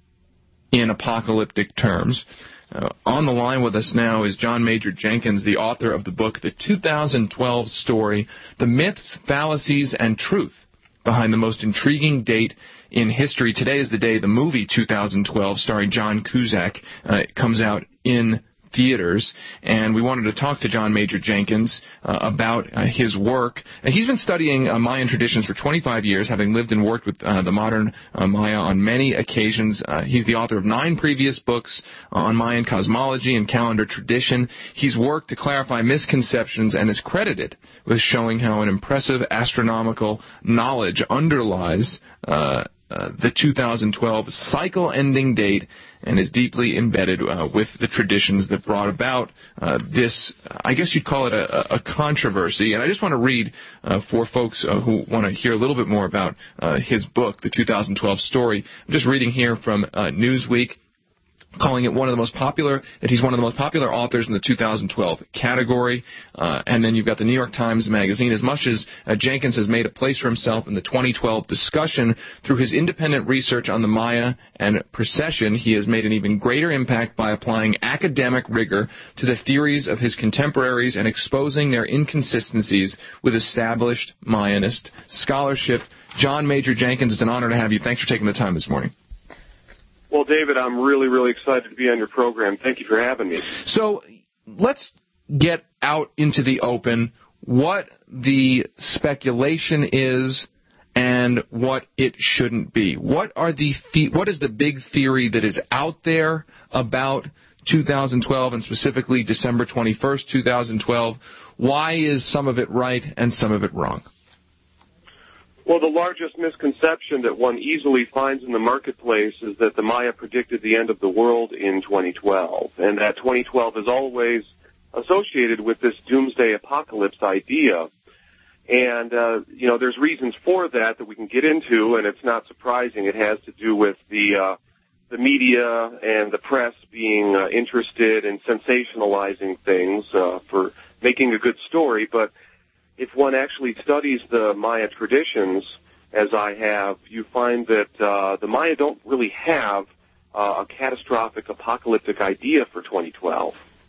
in apocalyptic terms. On the line with us now is John Major Jenkins, the author of the book, The 2012 Story, The Myths, Fallacies, and Truth Behind the Most Intriguing Date in History. Today is the day the movie 2012, starring John Cusack, comes out in theaters, and we wanted to talk to John Major Jenkins about his work. He's been studying Mayan traditions for 25 years, having lived and worked with the modern Maya on many occasions. He's the author of 9 previous books on Mayan cosmology and calendar tradition. He's worked to clarify misconceptions and is credited with showing how an impressive astronomical knowledge underlies the 2012 cycle-ending date and is deeply embedded with the traditions that brought about this, I guess you'd call it a controversy. And I just want to read for folks who want to hear a little bit more about his book, The 2012 Story. I'm just reading here from Newsweek, calling it he's one of the most popular authors in the 2012 category. And then you've got the New York Times Magazine. As much as Jenkins has made a place for himself in the 2012 discussion through his independent research on the Maya and precession, he has made an even greater impact by applying academic rigor to the theories of his contemporaries and exposing their inconsistencies with established Mayanist scholarship. John Major Jenkins, it's an honor to have you. Thanks for taking the time this morning. Well, David, I'm really, really excited to be on your program. Thank you for having me. So let's get out into the open what the speculation is and what it shouldn't be. What is the big theory that is out there about 2012 and specifically December 21st, 2012? Why is some of it right and some of it wrong? Well, the largest misconception that one easily finds in the marketplace is that the Maya predicted the end of the world in 2012, and that 2012 is always associated with this doomsday apocalypse idea. And, there's reasons for that we can get into, and it's not surprising. It has to do with the media and the press being interested in sensationalizing things for making a good story, but if one actually studies the Maya traditions, as I have, you find that the Maya don't really have a catastrophic apocalyptic idea for 2012.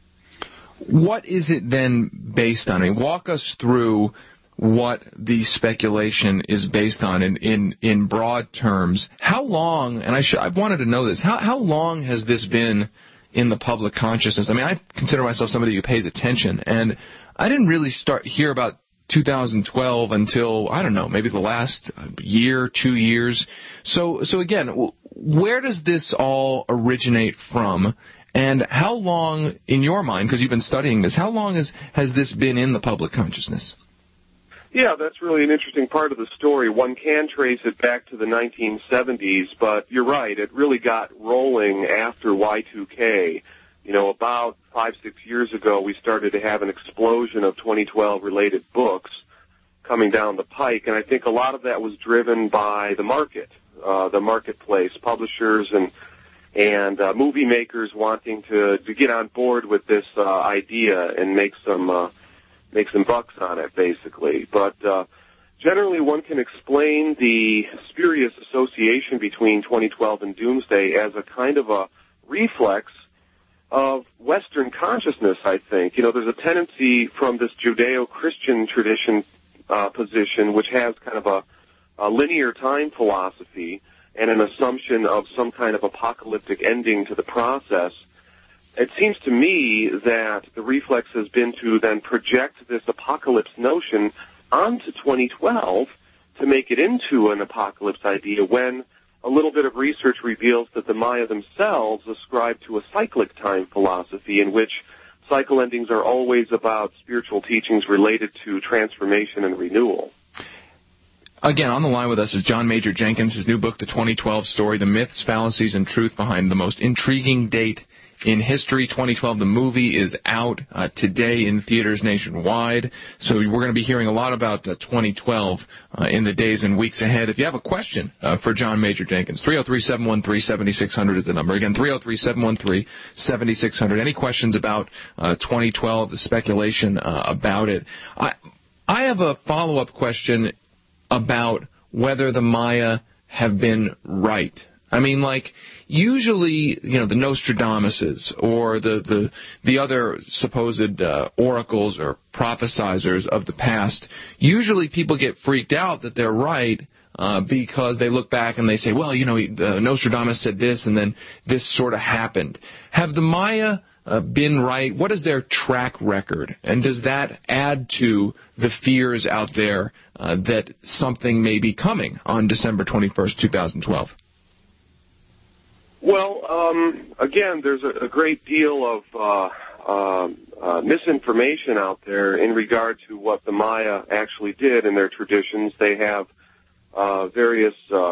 What is it then based on? I mean, walk us through what the speculation is based on in broad terms. How long, and I wanted to know this, how long has this been in the public consciousness? I mean, I consider myself somebody who pays attention, and I didn't really hear about 2012 until, I don't know, maybe the last year, 2 years. So again, where does this all originate from? And how long, in your mind, because you've been studying this, how long has this been in the public consciousness? Yeah, that's really an interesting part of the story. One can trace it back to the 1970s, but you're right, it really got rolling after Y2K. About 5-6 years ago, we started to have an explosion of 2012-related books coming down the pike, and I think a lot of that was driven by the marketplace, publishers and movie makers wanting to get on board with this idea and make some bucks on it, basically. But generally, one can explain the spurious association between 2012 and Doomsday as a kind of a reflex of Western consciousness, I think. There's a tendency from this Judeo-Christian tradition position, which has kind of a linear time philosophy and an assumption of some kind of apocalyptic ending to the process. It seems to me that the reflex has been to then project this apocalypse notion onto 2012 to make it into an apocalypse idea, when a little bit of research reveals that the Maya themselves ascribe to a cyclic time philosophy in which cycle endings are always about spiritual teachings related to transformation and renewal. Again, on the line with us is John Major Jenkins, his new book, The 2012 Story, The Myths, Fallacies, and Truth Behind the Most Intriguing Date in History. 2012, the movie is out today in theaters nationwide. So we're going to be hearing a lot about 2012 in the days and weeks ahead. If you have a question for John Major Jenkins, 303-713-7600 is the number. Again, 303-713-7600. Any questions about 2012, the speculation about it? I have a follow-up question about whether the Maya have been right. I mean, like, usually, the Nostradamuses or the other supposed oracles or prophesizers of the past, usually people get freaked out that they're right because they look back and they say, well, Nostradamus said this and then this sort of happened. Have the Maya been right? What is their track record? And does that add to the fears out there that something may be coming on December 21st, 2012? Well, again, there's a great deal of misinformation out there in regard to what the Maya actually did in their traditions. They have various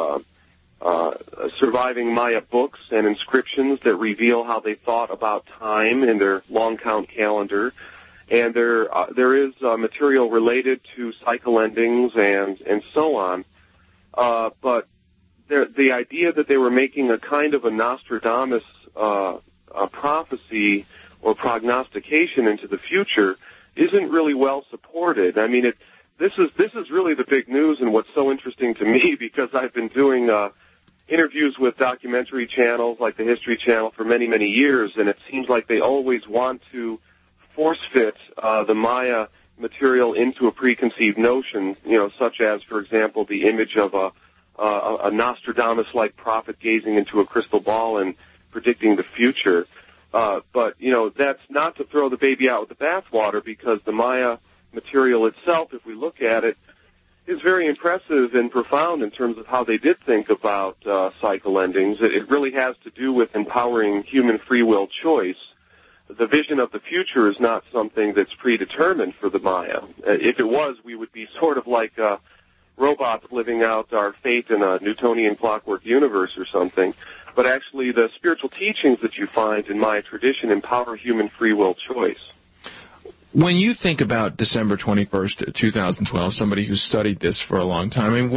surviving Maya books and inscriptions that reveal how they thought about time in their long count calendar. And there is material related to cycle endings and so on. But the idea that they were making a kind of a Nostradamus prophecy or prognostication into the future isn't really well supported. I mean, this is really the big news and what's so interesting to me, because I've been doing interviews with documentary channels like the History Channel for many, many years, and it seems like they always want to force-fit the Maya material into a preconceived notion, such as, for example, the image of a Nostradamus-like prophet gazing into a crystal ball and predicting the future. But that's not to throw the baby out with the bathwater, because the Maya material itself, if we look at it, is very impressive and profound in terms of how they did think about cycle endings. It really has to do with empowering human free will choice. The vision of the future is not something that's predetermined for the Maya. If it was, we would be sort of like robots living out our fate in a Newtonian clockwork universe or something. But actually, the spiritual teachings that you find in Maya tradition empower human free will choice. When you think about December 21st, 2012, somebody who's studied this for a long time, I mean,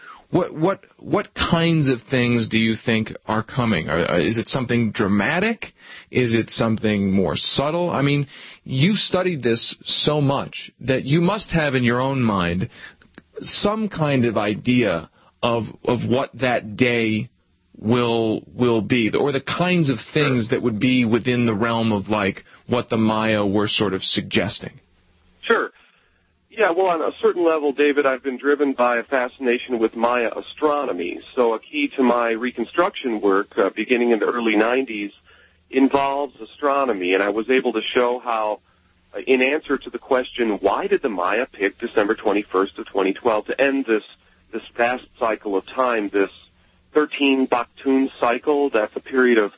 what kinds of things do you think are coming? Is it something dramatic? Is it something more subtle? I mean, you've studied this so much that you must have in your own mind some kind of idea of what that day will be, or the kinds of things that would be within the realm of, like, what the Maya were sort of suggesting. Sure. Yeah, well, on a certain level, David, I've been driven by a fascination with Maya astronomy. So a key to my reconstruction work, beginning in the early 90s, involves astronomy, and I was able to show how, in answer to the question, why did the Maya pick December 21st of 2012 to end this vast cycle of time, this 13 Baktun cycle, that's a period of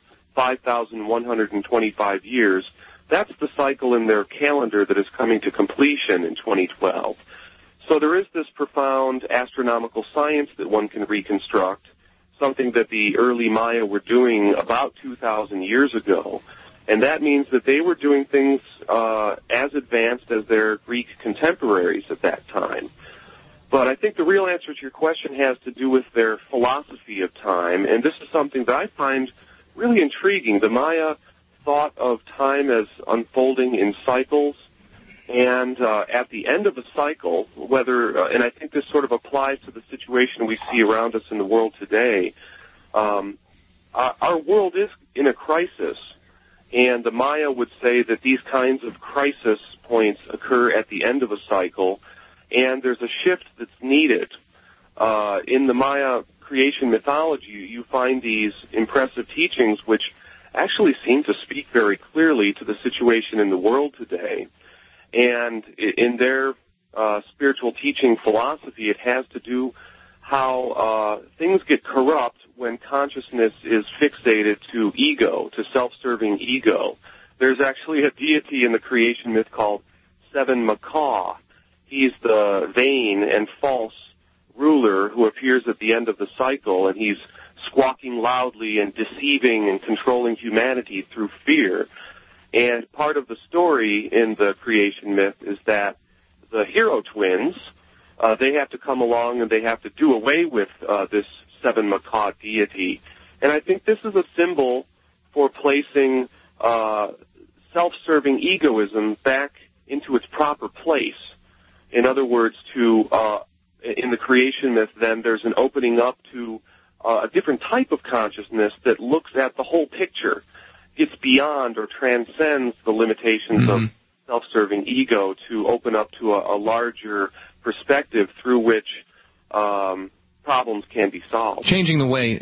5,125 years. That's the cycle in their calendar that is coming to completion in 2012. So there is this profound astronomical science that one can reconstruct, something that the early Maya were doing about 2,000 years ago. And that means that they were doing things as advanced as their Greek contemporaries at that time. But I think the real answer to your question has to do with their philosophy of time, and this is something that I find really intriguing. The Maya thought of time as unfolding in cycles, and at the end of a cycle, and I think this sort of applies to the situation we see around us in the world today, our world is in a crisis, and the Maya would say that these kinds of crisis points occur at the end of a cycle, and there's a shift that's needed. In the Maya creation mythology, you find these impressive teachings which actually seem to speak very clearly to the situation in the world today. And in their spiritual teaching philosophy, it has to do how things get corrupt when consciousness is fixated to ego, to self-serving ego. There's actually a deity in the creation myth called Seven Macaw. He's the vain and false ruler who appears at the end of the cycle, and he's squawking loudly and deceiving and controlling humanity through fear. And part of the story in the creation myth is that the hero twins, they have to come along and they have to do away with this Seven Macaw deity. And I think this is a symbol for placing self-serving egoism back into its proper place. In other words, in the creation myth, then, there's an opening up to a different type of consciousness that looks at the whole picture. It's beyond or transcends the limitations of self-serving ego to open up to a larger perspective through which problems can be solved. Changing the way,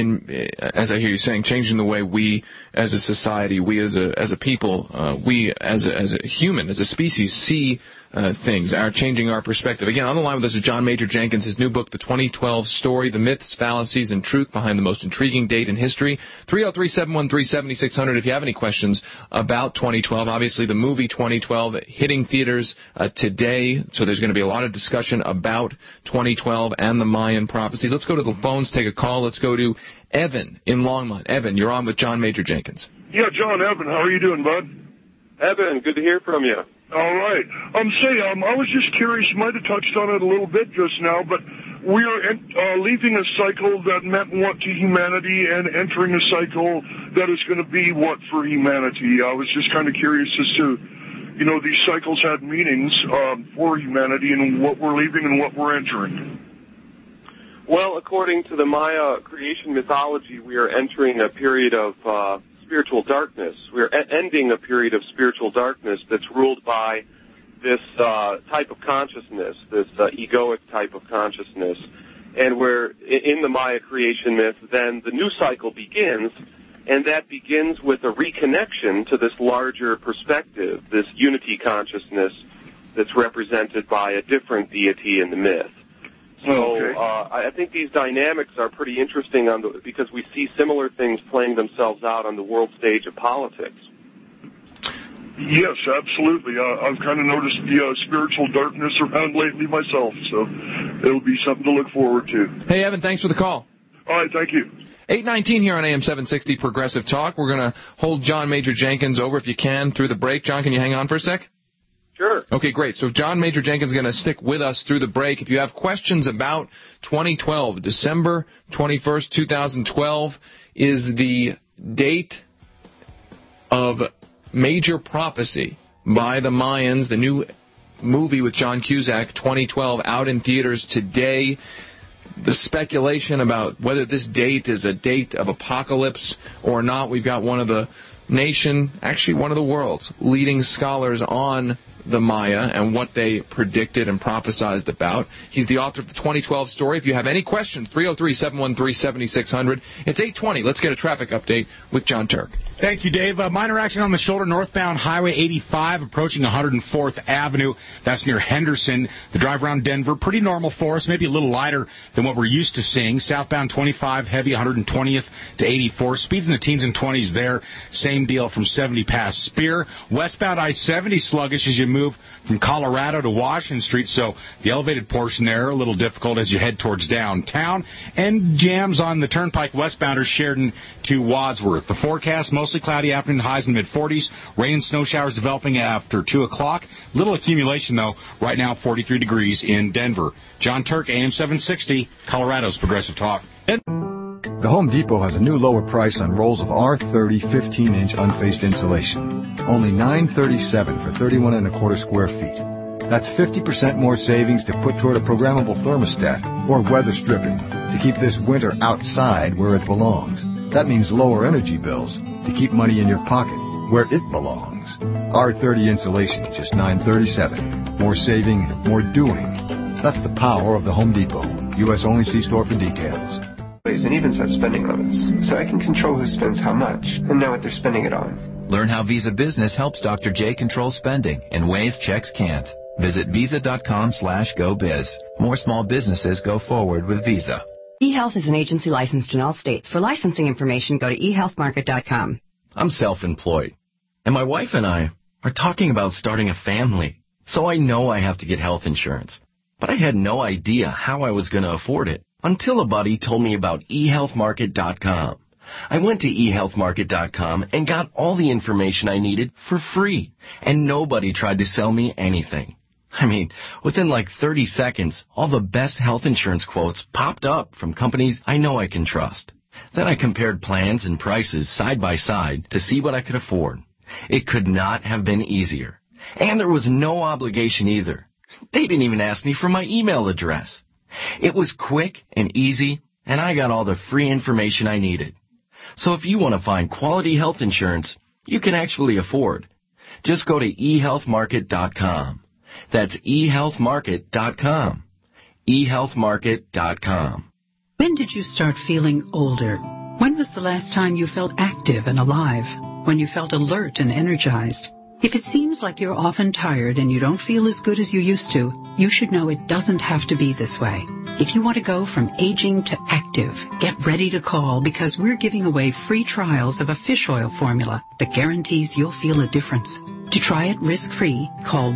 as I hear you saying, changing the way we as a society, we as a people, we as a human, as a species, see things, are changing our perspective. Again, on the line with us is John Major Jenkins, his new book, The 2012 Story, The Myths, Fallacies, and Truth Behind the Most Intriguing Date in History. 303-713-7600 if you have any questions about 2012. Obviously, the movie 2012 hitting theaters today, so there's going to be a lot of discussion about 2012 and the Mayan prophecies. Let's go to the phones, take a call. Let's go to Evan in Longmont. Evan, you're on with John Major Jenkins. Yeah, John, Evan, how are you doing, bud? Evan, good to hear from you. All right. I was just curious, you might have touched on it a little bit just now, but we are leaving a cycle that meant what to humanity and entering a cycle that is going to be what for humanity. I was just kind of curious as to, these cycles had meanings for humanity and what we're leaving and what we're entering. Well, according to the Maya creation mythology, we are entering a period of spiritual darkness. We're ending a period of spiritual darkness that's ruled by this type of consciousness, this egoic type of consciousness. And where in the Maya creation myth, then the new cycle begins, and that begins with a reconnection to this larger perspective, this unity consciousness that's represented by a different deity in the myth. So I think these dynamics are pretty interesting because we see similar things playing themselves out on the world stage of politics. Yes, absolutely. I've kind of noticed the spiritual darkness around lately myself, so it'll be something to look forward to. Hey, Evan, thanks for the call. All right, thank you. 8:19 here on AM 760 Progressive Talk. We're going to hold John Major Jenkins over if you can through the break. John, can you hang on for a sec? Sure. Okay, great. So John Major Jenkins is going to stick with us through the break. If you have questions about 2012, December 21st, 2012 is the date of major prophecy by the Mayans. The new movie with John Cusack, 2012, out in theaters today. The speculation about whether this date is a date of apocalypse or not, we've got one of the one of the world's leading scholars on the Maya and what they predicted and prophesized about. He's the author of the 2012 story. If you have any questions, 303-713-7600. It's 8:20. Let's get a traffic update with John Turk. Thank you, Dave. Minor accident on the shoulder northbound Highway 85 approaching 104th Avenue. That's near Henderson. The drive around Denver, pretty normal for us, maybe a little lighter than what we're used to seeing. Southbound 25, heavy 120th to 84. Speeds in the teens and 20s there. Same deal from 70 past Spear. Westbound I-70 sluggish as you move from Colorado to Washington Street, so the elevated portion there a little difficult as you head towards downtown. And jams on the Turnpike westbounders Sheridan to Wadsworth. The forecast, mostly cloudy afternoon, highs in the mid-40s. Rain and snow showers developing after 2 o'clock. Little accumulation, though. Right now, 43 degrees in Denver. John Turk, AM 760, Colorado's Progressive Talk. The Home Depot has a new lower price on rolls of R30 15-inch unfaced insulation. Only $9.37 for 31 1/4 square feet. That's 50% more savings to put toward a programmable thermostat or weather stripping to keep this winter outside where it belongs. That means lower energy bills to keep money in your pocket where it belongs. R30 insulation, just $9.37. More saving, more doing. That's the power of the Home Depot. U.S. only. See store for details. And even set spending limits, so I can control who spends how much and know what they're spending it on. Learn how Visa Business helps Dr. J control spending in ways checks can't. Visit visa.com/GoBiz. More small businesses go forward with Visa. eHealth is an agency licensed in all states. For licensing information, go to eHealthMarket.com. I'm self-employed. And my wife and I are talking about starting a family. So I know I have to get health insurance. But I had no idea how I was going to afford it until a buddy told me about eHealthMarket.com. I went to eHealthMarket.com and got all the information I needed for free. And nobody tried to sell me anything. I mean, within like 30 seconds, all the best health insurance quotes popped up from companies I know I can trust. Then I compared plans and prices side by side to see what I could afford. It could not have been easier. And there was no obligation either. They didn't even ask me for my email address. It was quick and easy, and I got all the free information I needed. So if you want to find quality health insurance you can actually afford, just go to eHealthMarket.com. That's eHealthMarket.com. eHealthMarket.com. When did you start feeling older? When was the last time you felt active and alive? When you felt alert and energized? If it seems like you're often tired and you don't feel as good as you used to, you should know it doesn't have to be this way. If you want to go from aging to active, get ready to call because we're giving away free trials of a fish oil formula that guarantees you'll feel a difference. To try it risk-free, call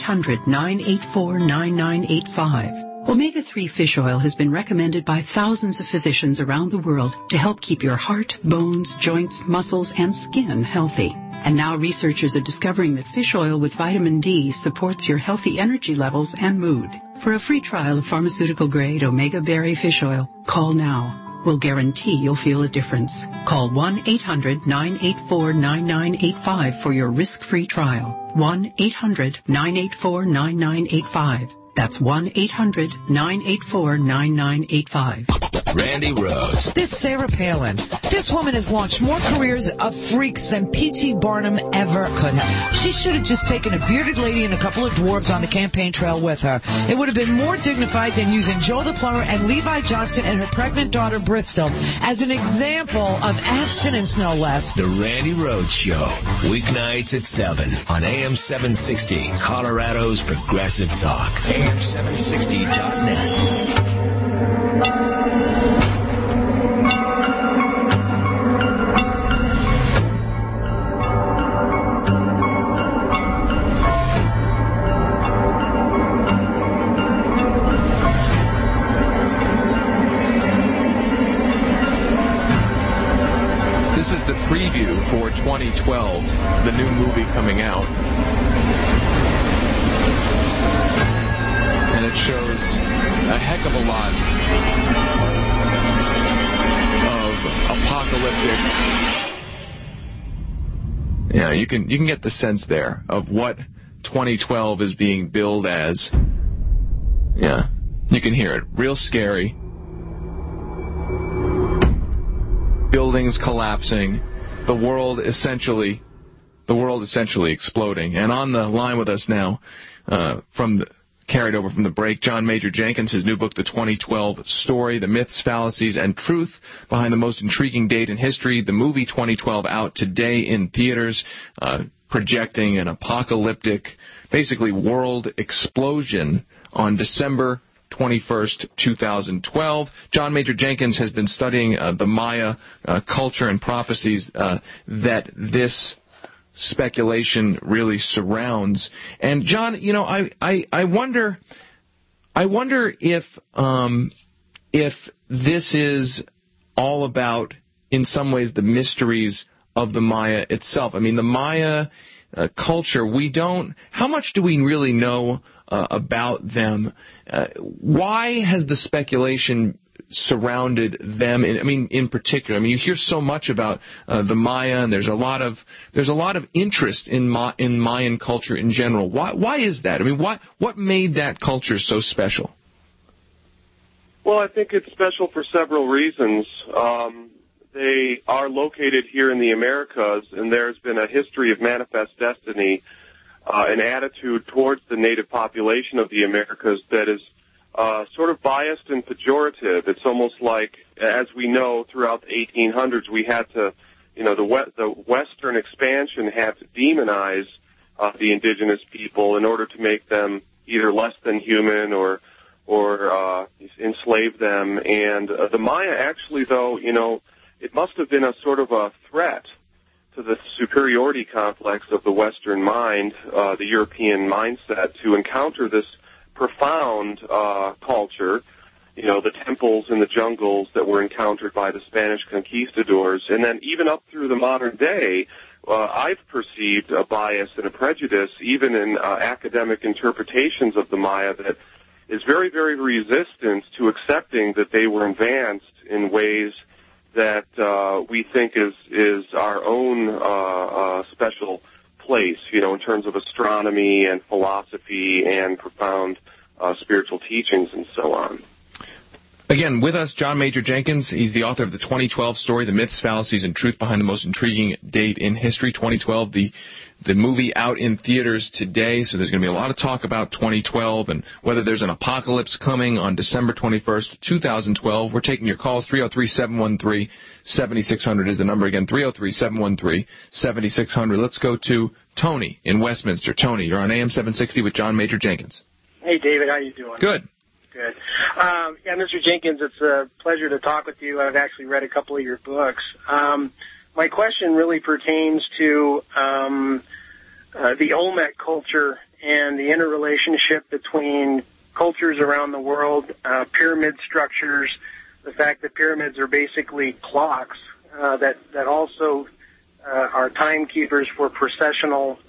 1-800-984-9985. Omega-3 fish oil has been recommended by thousands of physicians around the world to help keep your heart, bones, joints, muscles, and skin healthy. And now researchers are discovering that fish oil with vitamin D supports your healthy energy levels and mood. For a free trial of pharmaceutical-grade Omega Berry fish oil, call now. We'll guarantee you'll feel a difference. Call 1-800-984-9985 for your risk-free trial. 1-800-984-9985. That's 1-800-984-9985. Randy Rhodes. This Sarah Palin. This woman has launched more careers of freaks than P.T. Barnum ever could have. She should have just taken a bearded lady and a couple of dwarves on the campaign trail with her. It would have been more dignified than using Joe the Plumber and Levi Johnson and her pregnant daughter Bristol as an example of abstinence, no less. The Randy Rhodes Show. Weeknights at 7 on AM 760, Colorado's Progressive Talk. AM760.net. This is the preview for 2012, the new movie coming out. And it shows a heck of a lot of apocalyptic. Yeah, you can get the sense there of what 2012 is being billed as. Yeah, you can hear it. Real scary. Buildings collapsing. The world essentially exploding. And on the line with us now, carried over from the break, John Major Jenkins, his new book, The 2012 Story, The Myths, Fallacies, and Truth Behind the Most Intriguing Date in History. The movie 2012 out today in theaters, projecting an apocalyptic, basically world explosion on December 21st, 2012. John Major Jenkins has been studying the Maya culture and prophecies that this speculation really surrounds. And John, I wonder if this is all about, in some ways, the mysteries of the Maya itself. I mean, the Maya culture, how much do we really know about them? Why has the speculation surrounded them? In particular, you hear so much about the Maya, and there's a lot of interest in Mayan culture in general. Why is that? What made that culture so special? Well, I think it's special for several reasons. They are located here in the Americas, and there's been a history of manifest destiny, an attitude towards the native population of the Americas that is sort of biased and pejorative. It's almost like, as we know, throughout the 1800s, we had to, the Western expansion had to demonize the indigenous people in order to make them either less than human or enslave them. And the Maya actually, though, it must have been a sort of a threat to the superiority complex of the Western mind, the European mindset, to encounter this profound culture, the temples and the jungles that were encountered by the Spanish conquistadors. And then even up through the modern day, I've perceived a bias and a prejudice, even in academic interpretations of the Maya, that is very, very resistant to accepting that they were advanced in ways that we think is our own special place, in terms of astronomy and philosophy and profound spiritual teachings and so on. Again, with us, John Major Jenkins. He's the author of the 2012 story, The Myths, Fallacies, and Truth Behind the Most Intriguing Date in History, 2012. The movie out in theaters today, so there's going to be a lot of talk about 2012 and whether there's an apocalypse coming on December 21st, 2012. We're taking your calls. 303-713-7600 is the number again, 303-713-7600. Let's go to Tony in Westminster. Tony, you're on AM 760 with John Major Jenkins. Hey, David, how you doing? Good. Good. Yeah, Mr. Jenkins, it's a pleasure to talk with you. I've actually read a couple of your books. My question really pertains to the Olmec culture and the interrelationship between cultures around the world, pyramid structures, the fact that pyramids are basically clocks that also are timekeepers for processional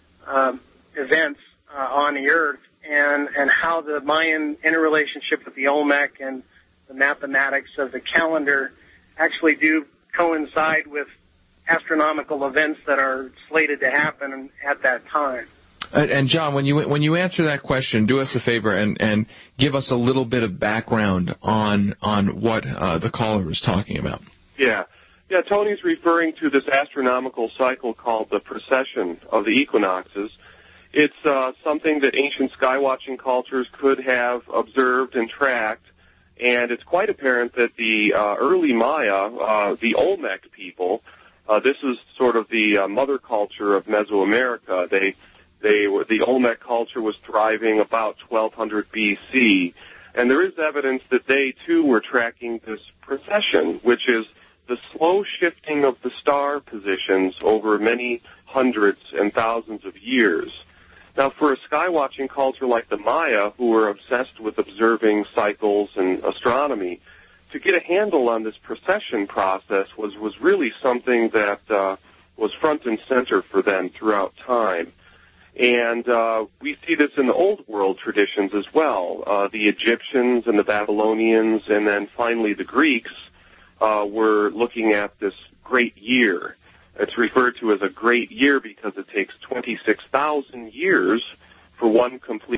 events on the earth. And how the Mayan interrelationship with the Olmec and the mathematics of the calendar actually do coincide with astronomical events that are slated to happen at that time. And John, when you answer that question, do us a favor and give us a little bit of background on what the caller was talking about. Yeah, Tony's referring to this astronomical cycle called the precession of the equinoxes. It's something that ancient skywatching cultures could have observed and tracked, and it's quite apparent that the early Maya, the Olmec people, this is sort of the mother culture of Mesoamerica. The Olmec culture was thriving about 1200 BC, and there is evidence that they too were tracking this precession, which is the slow shifting of the star positions over many hundreds and thousands of years. Now, for a skywatching culture like the Maya, who were obsessed with observing cycles and astronomy, to get a handle on this precession process was really something that was front and center for them throughout time. And we see this in the Old World traditions as well. The Egyptians and the Babylonians and then finally the Greeks were looking at this great year. It's referred to as a great year because it takes 26,000 years for one complete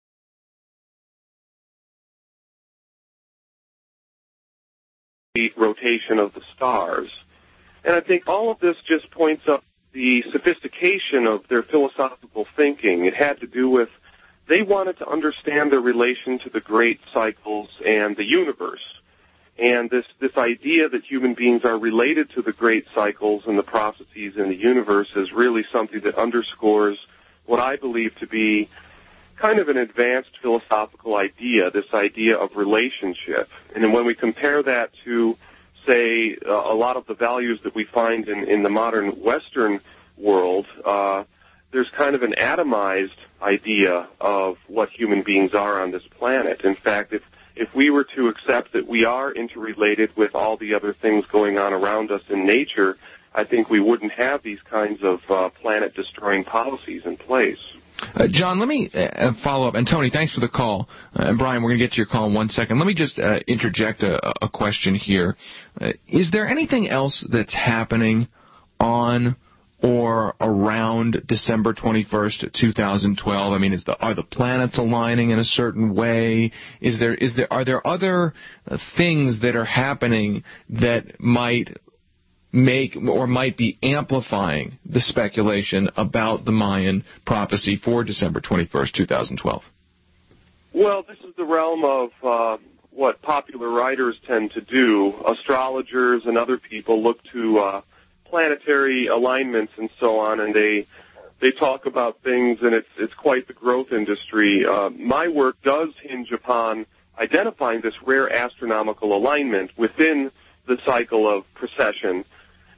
rotation of the stars. And I think all of this just points up the sophistication of their philosophical thinking. It had to do with they wanted to understand their relation to the great cycles and the universe. And this idea that human beings are related to the great cycles and the processes in the universe is really something that underscores what I believe to be kind of an advanced philosophical idea, this idea of relationship. And then when we compare that to, say, a lot of the values that we find in the modern Western world, there's kind of an atomized idea of what human beings are on this planet. In fact, if we were to accept that we are interrelated with all the other things going on around us in nature, I think we wouldn't have these kinds of planet-destroying policies in place. John, let me follow up. And Tony, thanks for the call. And Brian, we're going to get to your call in 1 second. Let me just interject a question here. Is there anything else that's happening on or around December 21st, 2012? I mean, are the planets aligning in a certain way? Are there other things that are happening that might make or might be amplifying the speculation about the Mayan prophecy for December 21st, 2012? Well, this is the realm of what popular writers tend to do. Astrologers and other people look to planetary alignments and so on, and they talk about things, and it's quite the growth industry. My work does hinge upon identifying this rare astronomical alignment within the cycle of precession.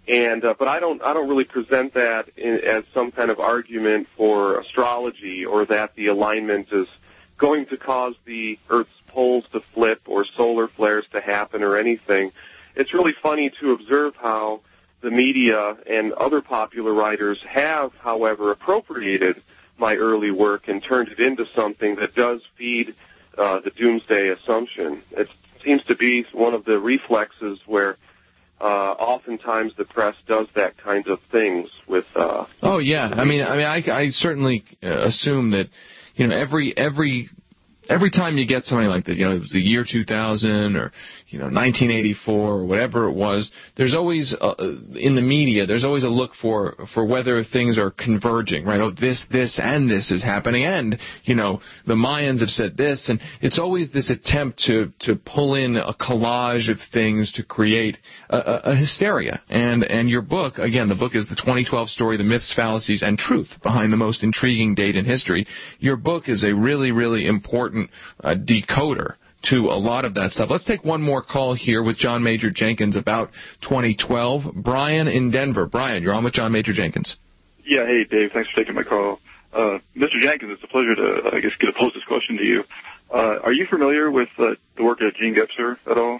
And but I don't really present that as some kind of argument for astrology or that the alignment is going to cause the Earth's poles to flip or solar flares to happen or anything. It's really funny to observe how the media and other popular writers have, however, appropriated my early work and turned it into something that does feed the doomsday assumption. It seems to be one of the reflexes where oftentimes the press does that kind of things with. Oh yeah, I certainly assume that every time you get something like that, it was the year 2000 or 1984 or whatever it was, there's always in the media there's always a look for whether things are converging, right? Oh, this and this is happening, and the Mayans have said this, and it's always this attempt to pull in a collage of things to create a hysteria. And your book, again, the book is the 2012 story, The Myths, Fallacies, and Truth Behind the Most Intriguing Date in History. Your book is a really, really important decoder to a lot of that stuff. Let's take one more call here with John Major Jenkins about 2012. Brian in Denver. Brian, you're on with John Major Jenkins. Yeah, hey, Dave. Thanks for taking my call. Mr. Jenkins, it's a pleasure to, get to pose this question to you. Are you familiar with the work of Gene Gebser at all?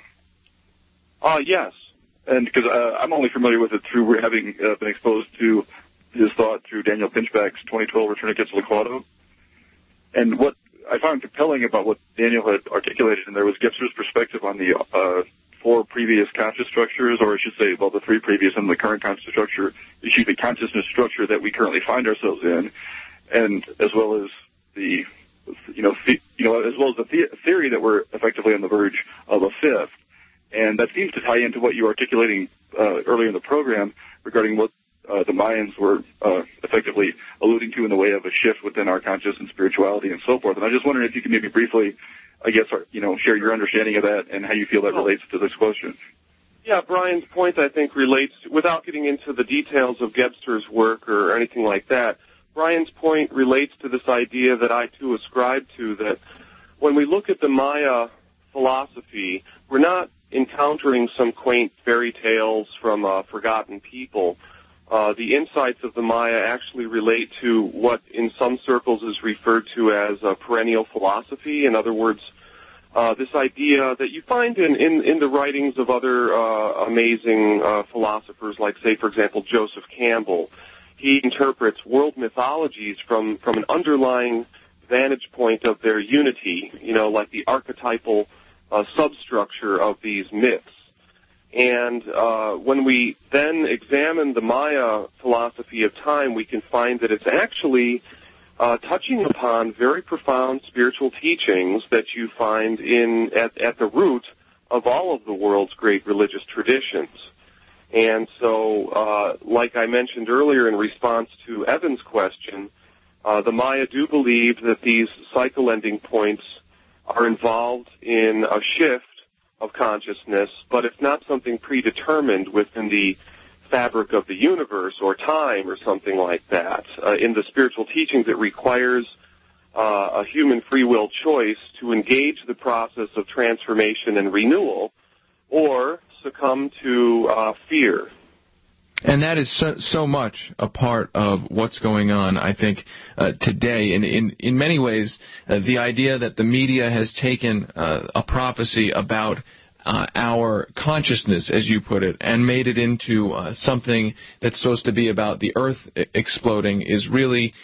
Yes. And because I'm only familiar with it through having been exposed to his thought through Daniel Pinchback's 2012 Return of Quetzalcoatl. And what I found compelling about what Daniel had articulated in there was Gebser's perspective on the four previous conscious structures, or I should say, well, the three previous and the current conscious structure that we currently find ourselves in, and as well as the, as well as the theory that we're effectively on the verge of a fifth. And that seems to tie into what you were articulating earlier in the program regarding what the Mayans were effectively alluding to in the way of a shift within our conscious and spirituality and so forth. And I just wondering if you could maybe briefly, share your understanding of that and how you feel that relates to this question. Yeah, Brian's point, I think, relates, without getting into the details of Gebser's work or anything like that, Brian's point relates to this idea that I, too, ascribe to, that when we look at the Maya philosophy, we're not encountering some quaint fairy tales from forgotten people. The insights of the Maya actually relate to what in some circles is referred to as a perennial philosophy. In other words, this idea that you find in the writings of other amazing philosophers, like, say, for example, Joseph Campbell. He interprets world mythologies from an underlying vantage point of their unity, like the archetypal substructure of these myths. And when we then examine the Maya philosophy of time, we can find that it's actually touching upon very profound spiritual teachings that you find at the root of all of the world's great religious traditions. And so, like I mentioned earlier in response to Evan's question, the Maya do believe that these cycle ending points are involved in a shift of consciousness, but it's not something predetermined within the fabric of the universe or time or something like that. In the spiritual teachings, it requires a human free will choice to engage the process of transformation and renewal or succumb to fear. And that is so much a part of what's going on, I think, today. And in many ways, the idea that the media has taken a prophecy about our consciousness, as you put it, and made it into something that's supposed to be about the Earth exploding is really,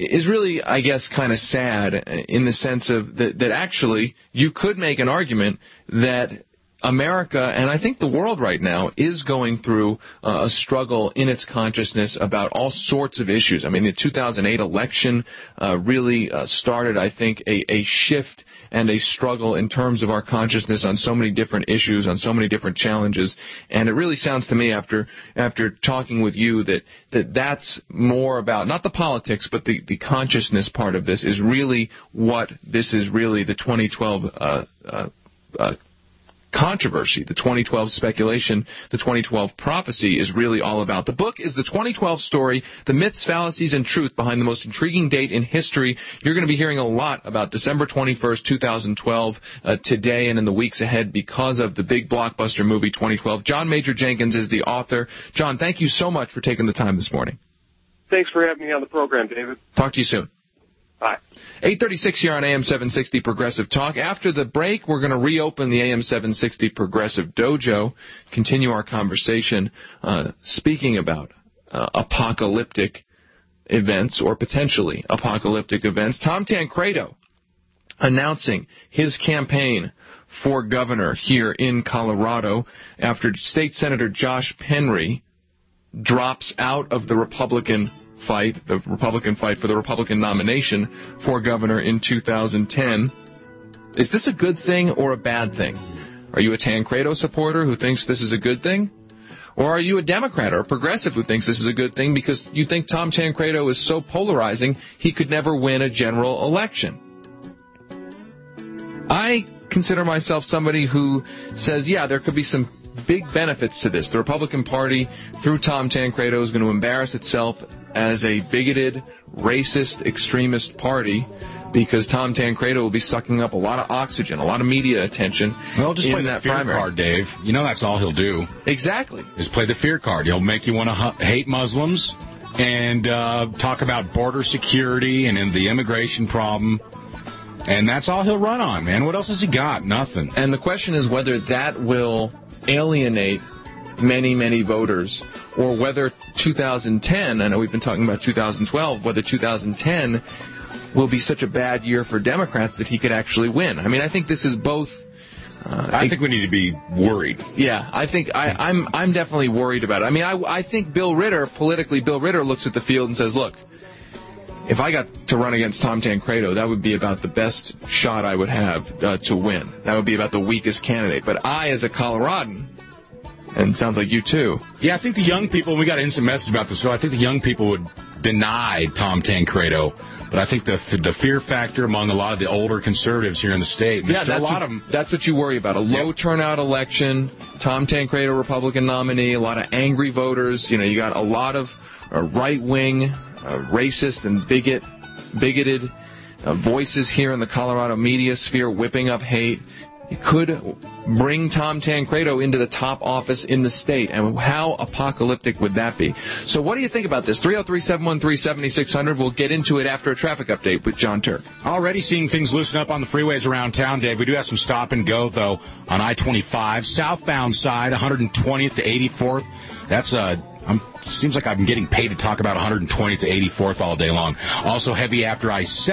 I guess, kind of sad in the sense of that actually you could make an argument that America, and I think the world right now, is going through a struggle in its consciousness about all sorts of issues. I mean, the 2008 election really started, I think, a shift and a struggle in terms of our consciousness on so many different issues, on so many different challenges. And it really sounds to me, after talking with you, that's more about, not the politics, but the consciousness part of this is really what this is really, the 2012 controversy, the 2012 speculation, the 2012 prophecy is really all about. The book is the 2012 story, the myths, fallacies, and truth behind the most intriguing date in history. You're going to be hearing a lot about December 21st, 2012, today and in the weeks ahead because of the big blockbuster movie 2012. John Major Jenkins is the author. John, thank you so much for taking the time this morning. Thanks for having me on the program, David. Talk to you soon. Bye. 8:36 here on AM 760 Progressive Talk. After the break, we're going to reopen the AM 760 Progressive Dojo, continue our conversation speaking about apocalyptic events or potentially apocalyptic events. Tom Tancredo announcing his campaign for governor here in Colorado after State Senator Josh Penry drops out of the Republican fight for the Republican nomination for governor in 2010. Is this a good thing or a bad thing? Are you a Tancredo supporter who thinks this is a good thing? Or are you a Democrat or a progressive who thinks this is a good thing because you think Tom Tancredo is so polarizing he could never win a general election? I consider myself somebody who says, yeah, there could be some big benefits to this. The Republican Party, through Tom Tancredo, is going to embarrass itself as a bigoted, racist, extremist party because Tom Tancredo will be sucking up a lot of oxygen, a lot of media attention. Well, just play that the fear primary card, Dave. You know that's all he'll do. Exactly. Just play the fear card. He'll make you want to hate Muslims and talk about border security and the immigration problem. And that's all he'll run on, man. What else has he got? Nothing. And the question is whether that will alienate many, many voters, or whether 2010, I know we've been talking about 2012, whether 2010 will be such a bad year for Democrats that he could actually win. I mean, I think this is both. I think we need to be worried. Yeah, I think I'm definitely worried about it. I mean, I think Bill Ritter looks at the field and says, look, if I got to run against Tom Tancredo, that would be about the best shot I would have to win. That would be about the weakest candidate. But I, as a Coloradan, and it sounds like you too. Yeah, I think the young people, we got an instant message about this, so I think the young people would deny Tom Tancredo. But I think the fear factor among a lot of the older conservatives here in the state, yeah, that's what you worry about. A low turnout election, Tom Tancredo, Republican nominee, a lot of angry voters. You know, you got a lot of right-wing, racist and bigoted voices here in the Colorado media sphere whipping up hate. It could bring Tom Tancredo into the top office in the state, and how apocalyptic would that be? So what do you think about this? 303-713-7600. We'll get into it after a traffic update with John Turk. Already seeing things loosen up on the freeways around town, Dave. We do have some stop and go, though, on I-25. Southbound side, 120th to 84th. That's seems like I'm getting paid to talk about 120th to 84th all day long. Also heavy after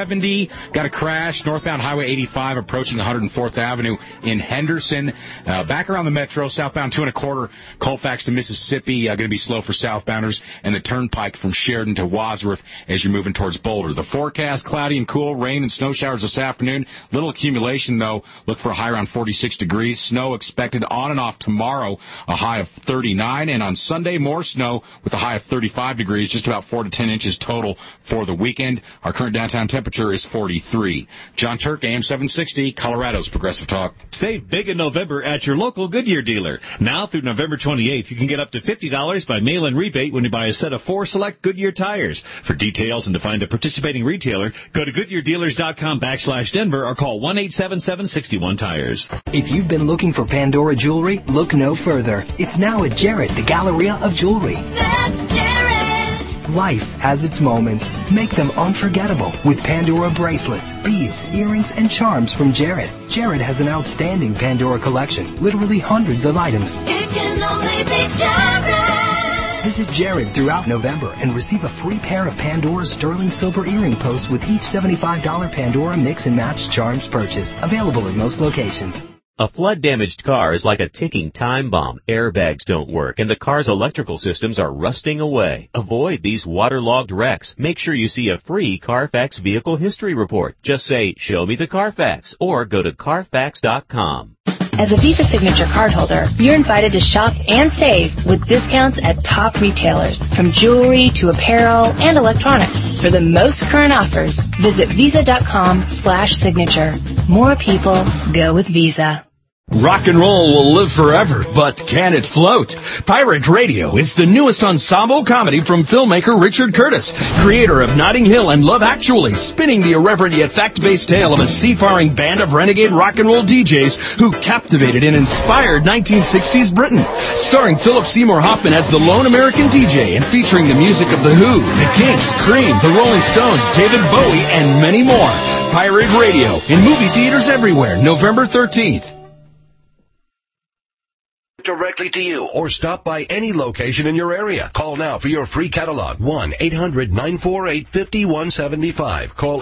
I-70. Got a crash. Northbound Highway 85 approaching 104th Avenue in Henderson. Back around the metro, southbound 2 1/4 Colfax to Mississippi. Going to be slow for southbounders. And the turnpike from Sheridan to Wadsworth as you're moving towards Boulder. The forecast, cloudy and cool. Rain and snow showers this afternoon. Little accumulation, though. Look for a high around 46 degrees. Snow expected on and off tomorrow. A high of 39. And on Sunday, more snow with a high of 35 degrees, just about 4 to 10 inches total for the weekend. Our current downtown temperature is 43. John Turk, AM 760, Colorado's Progressive Talk. Save big in November at your local Goodyear dealer. Now through November 28th, you can get up to $50 by mail-in rebate when you buy a set of 4 select Goodyear tires. For details and to find a participating retailer, go to GoodyearDealers.com/Denver or call 1-877-61-TIRES. If you've been looking for Pandora jewelry, look no further. It's now at Jared, the Galleria of Jewelry. That's Jared! Life has its moments. Make them unforgettable with Pandora bracelets, beads, earrings, and charms from Jared. Jared has an outstanding Pandora collection, literally hundreds of items. It can only be Jared! Visit Jared throughout November and receive a free pair of Pandora's sterling silver earring posts with each $75 Pandora Mix and Match Charms purchase. Available at most locations. A flood-damaged car is like a ticking time bomb. Airbags don't work, and the car's electrical systems are rusting away. Avoid these waterlogged wrecks. Make sure you see a free Carfax Vehicle History Report. Just say, "Show me the Carfax," or go to Carfax.com. As a Visa Signature cardholder, you're invited to shop and save with discounts at top retailers, from jewelry to apparel and electronics. For the most current offers, visit Visa.com/signature. More people go with Visa. Rock and roll will live forever, but can it float? Pirate Radio is the newest ensemble comedy from filmmaker Richard Curtis, creator of Notting Hill and Love Actually, spinning the irreverent yet fact-based tale of a seafaring band of renegade rock and roll DJs who captivated and inspired 1960s Britain. Starring Philip Seymour Hoffman as the lone American DJ and featuring the music of The Who, The Kinks, Cream, The Rolling Stones, David Bowie, and many more. Pirate Radio in movie theaters everywhere, November 13th. Directly to you or stop by any location in your area. Call now for your free catalog. 1-800-948-5175. Call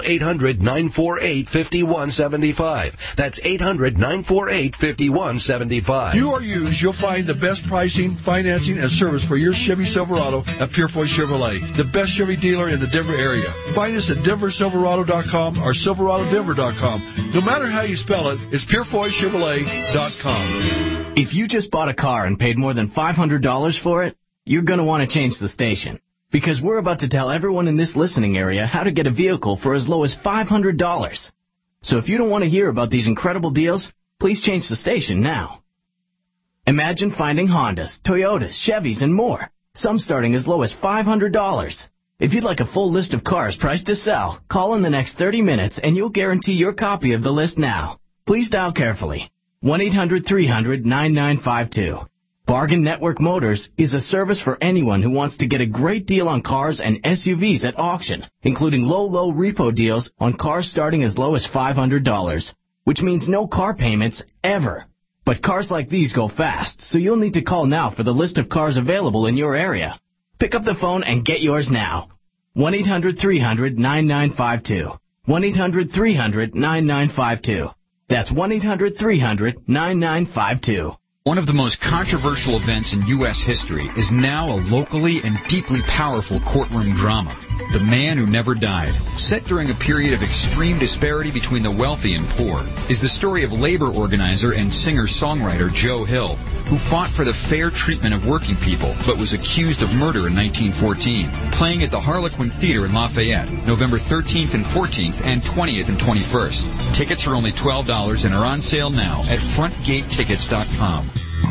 800-948-5175. That's 800-948-5175. You or used, you'll find the best pricing, financing, and service for your Chevy Silverado at Purefoy Chevrolet, the best Chevy dealer in the Denver area. Find us at DenverSilverado.com or SilveradoDenver.com. No matter how you spell it, it's PurefoyChevrolet.com. If you just bought a car and paid more than $500 for it, you're going to want to change the station. Because we're about to tell everyone in this listening area how to get a vehicle for as low as $500. So if you don't want to hear about these incredible deals, please change the station now. Imagine finding Hondas, Toyotas, Chevys, and more, some starting as low as $500. If you'd like a full list of cars priced to sell, call in the next 30 minutes and you'll guarantee your copy of the list now. Please dial carefully. 1-800-300-9952. Bargain Network Motors is a service for anyone who wants to get a great deal on cars and SUVs at auction, including low repo deals on cars starting as low as $500, which means no car payments ever. But cars like these go fast, so you'll need to call now for the list of cars available in your area. Pick up the phone and get yours now. 1-800-300-9952. 1-800-300-9952. That's 1-800-300-9952. One of the most controversial events in U.S. history is now a locally and deeply powerful courtroom drama. The Man Who Never Died. Set during a period of extreme disparity between the wealthy and poor, is the story of labor organizer and singer-songwriter Joe Hill, who fought for the fair treatment of working people, but was accused of murder in 1914. Playing at the Harlequin Theater in Lafayette, November 13th and 14th, and 20th and 21st. Tickets are only $12 and are on sale now at frontgatetickets.com.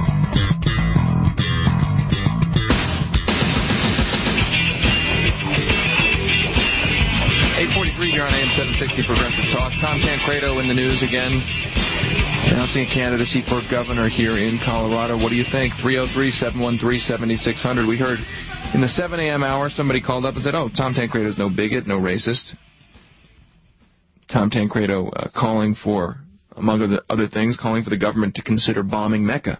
8:43 here on AM 760 Progressive Talk. Tom Tancredo in the news again, announcing a candidacy for governor here in Colorado. What do you think? 303-713-7600. We heard in the 7 a.m. hour somebody called up and said, oh, Tom Tancredo's no bigot, no racist. Tom Tancredo calling for, among other things, calling for the government to consider bombing Mecca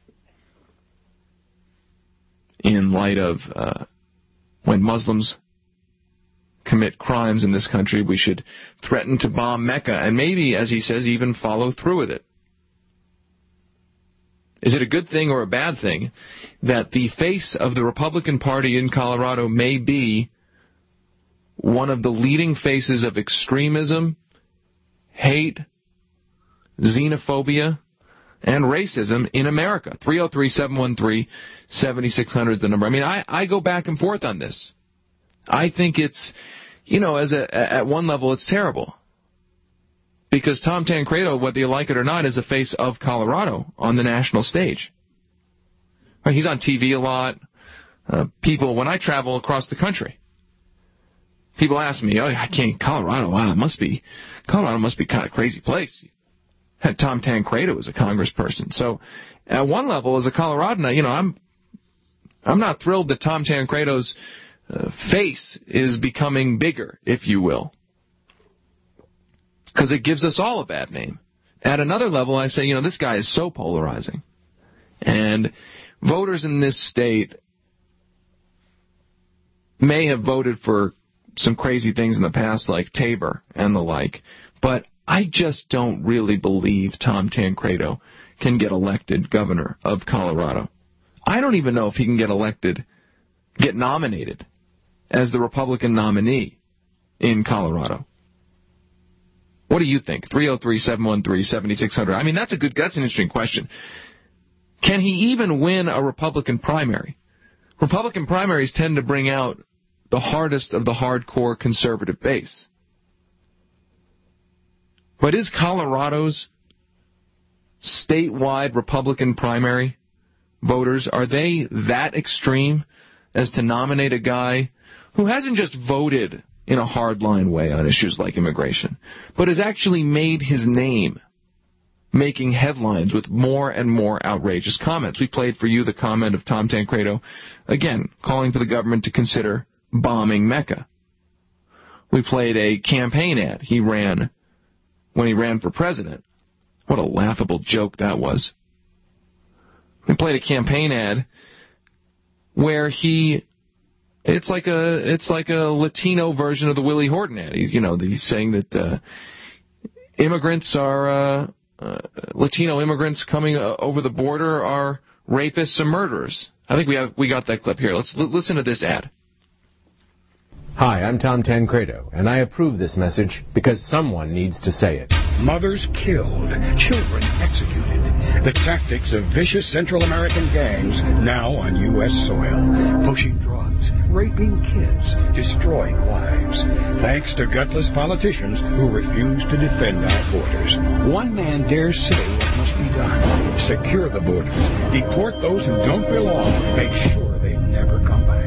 in light of when Muslims commit crimes in this country, we should threaten to bomb Mecca and maybe, as he says, even follow through with it. Is it a good thing or a bad thing that the face of the Republican Party in Colorado may be one of the leading faces of extremism, hate, xenophobia, and racism in America? 303-713-7600, the number. I mean, I go back and forth on this. I think it's, at one level it's terrible. Because Tom Tancredo, whether you like it or not, is the face of Colorado on the national stage. Right, he's on TV a lot. People, when I travel across the country, people ask me, oh, I can't, Colorado, wow, Colorado must be kind of a crazy place. Had Tom Tancredo as a congressperson. So, at one level, as a Coloradan, I'm not thrilled that Tom Tancredo's face is becoming bigger, if you will, because it gives us all a bad name. At another level, I say, this guy is so polarizing. And voters in this state may have voted for some crazy things in the past, like Tabor and the like, but I just don't really believe Tom Tancredo can get elected governor of Colorado. I don't even know if he can get nominated as the Republican nominee in Colorado. What do you think? 303-713-7600. I mean, that's an interesting question. Can he even win a Republican primary? Republican primaries tend to bring out the hardest of the hardcore conservative base. But is Colorado's statewide Republican primary voters, are they that extreme as to nominate a guy who hasn't just voted in a hardline way on issues like immigration, but has actually made his name making headlines with more and more outrageous comments? We played for you the comment of Tom Tancredo, again, calling for the government to consider bombing Mecca. We played a campaign ad he ran when he ran for president. What a laughable joke that was. We played a campaign ad where it's like a Latino version of the Willie Horton ad. He's saying that immigrants are Latino immigrants coming over the border are rapists and murderers. I think we got that clip here. Let's listen to this ad. Hi, I'm Tom Tancredo, and I approve this message because someone needs to say it. Mothers killed, children executed. The tactics of vicious Central American gangs now on U.S. soil, pushing drugs, raping kids, destroying lives. Thanks to gutless politicians who refuse to defend our borders. One man dares say what must be done. Secure the borders, deport those who don't belong, make sure they never come back.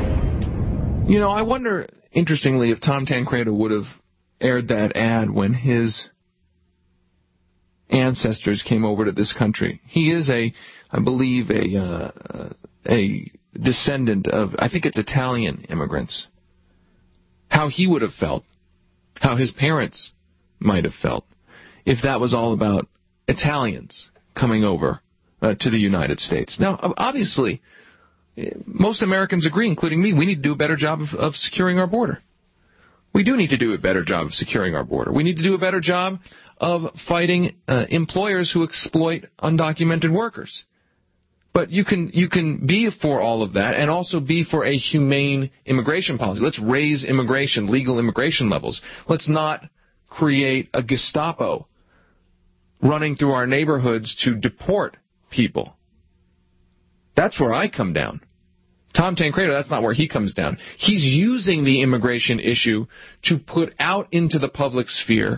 I wonder, interestingly, if Tom Tancredo would have aired that ad when his ancestors came over to this country. He is I believe, a descendant of, I think it's Italian immigrants. How he would have felt, how his parents might have felt, if that was all about Italians coming over to the United States. Now, obviously, most Americans agree, including me, we need to do a better job of securing our border. We do need to do a better job of securing our border. We need to do a better job of fighting employers who exploit undocumented workers. But you can be for all of that and also be for a humane immigration policy. Let's raise immigration, legal immigration levels. Let's not create a Gestapo running through our neighborhoods to deport people. That's where I come down. Tom Tancredo, that's not where he comes down. He's using the immigration issue to put out into the public sphere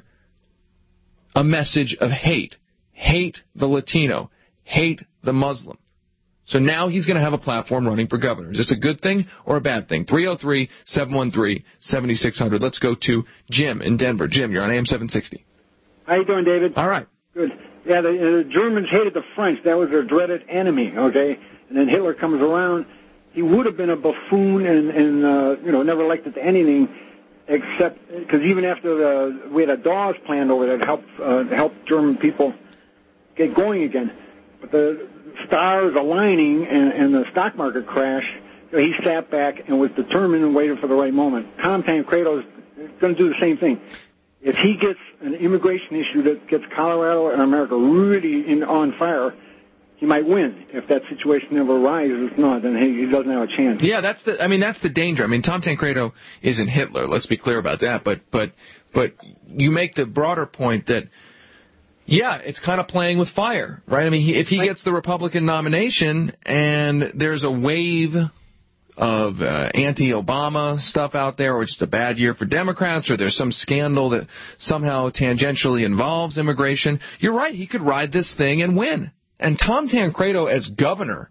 a message of hate. Hate the Latino. Hate the Muslim. So now he's going to have a platform running for governor. Is this a good thing or a bad thing? 303-713-7600. Let's go to Jim in Denver. Jim, you're on AM 760. How you doing, David? All right. Good. Yeah, the Germans hated the French. That was their dreaded enemy, okay? And then Hitler comes around. He would have been a buffoon and never elected to anything except because even after we had a Dawes plan over there to help German people get going again. But the stars aligning and the stock market crash, he sat back and was determined and waited for the right moment. Tom Tancredo is going to do the same thing. If he gets an immigration issue that gets Colorado and America really on fire, he might win. If that situation never arises, if not, then he doesn't have a chance. Yeah, that's the danger. I mean, Tom Tancredo isn't Hitler. Let's be clear about that. But you make the broader point that, yeah, it's kind of playing with fire, right? I mean, if he gets the Republican nomination and there's a wave of anti-Obama stuff out there, or it's just a bad year for Democrats, or there's some scandal that somehow tangentially involves immigration, you're right, he could ride this thing and win. And Tom Tancredo as governor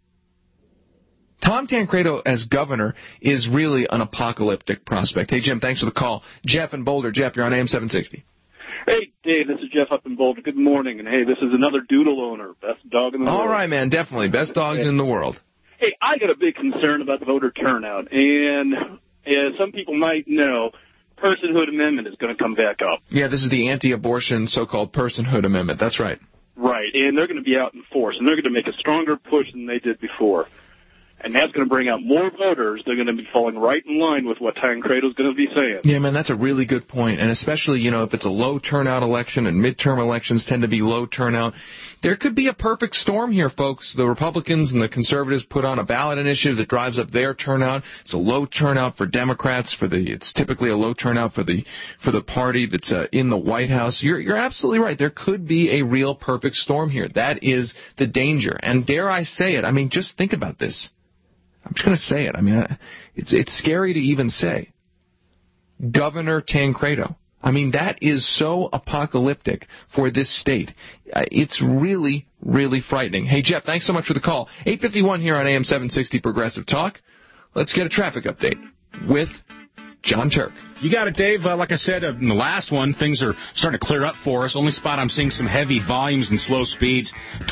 is really an apocalyptic prospect. Hey, Jim, thanks for the call. Jeff in Boulder. Jeff, you're on AM 760. Hey, Dave, this is Jeff up in Boulder. Good morning. And, hey, this is another doodle owner. Best dog in the world. All right, man, definitely. Best dogs in the world. Hey, I got a big concern about the voter turnout. And as some people might know, personhood amendment is going to come back up. Yeah, this is the anti-abortion so-called personhood amendment. That's right. Right, and they're going to be out in force, and they're going to make a stronger push than they did before. And that's going to bring out more voters. They're going to be falling right in line with what Tancredo's going to be saying. Yeah, man, that's a really good point. And especially, if it's a low turnout election, and midterm elections tend to be low turnout, there could be a perfect storm here, folks. The Republicans and the conservatives put on a ballot initiative that drives up their turnout. It's a low turnout for Democrats. It's typically a low turnout for the party that's in the White House. You're absolutely right. There could be a real perfect storm here. That is the danger. And dare I say it? I mean, just think about this. I'm just going to say it. I mean, it's scary to even say. Governor Tancredo. I mean, that is so apocalyptic for this state. It's really, really frightening. Hey, Jeff, thanks so much for the call. 8:51 here on AM 760 Progressive Talk. Let's get a traffic update with John Turk. You got it, Dave. Like I said in the last one, things are starting to clear up for us. Only spot I'm seeing some heavy volumes and slow speeds.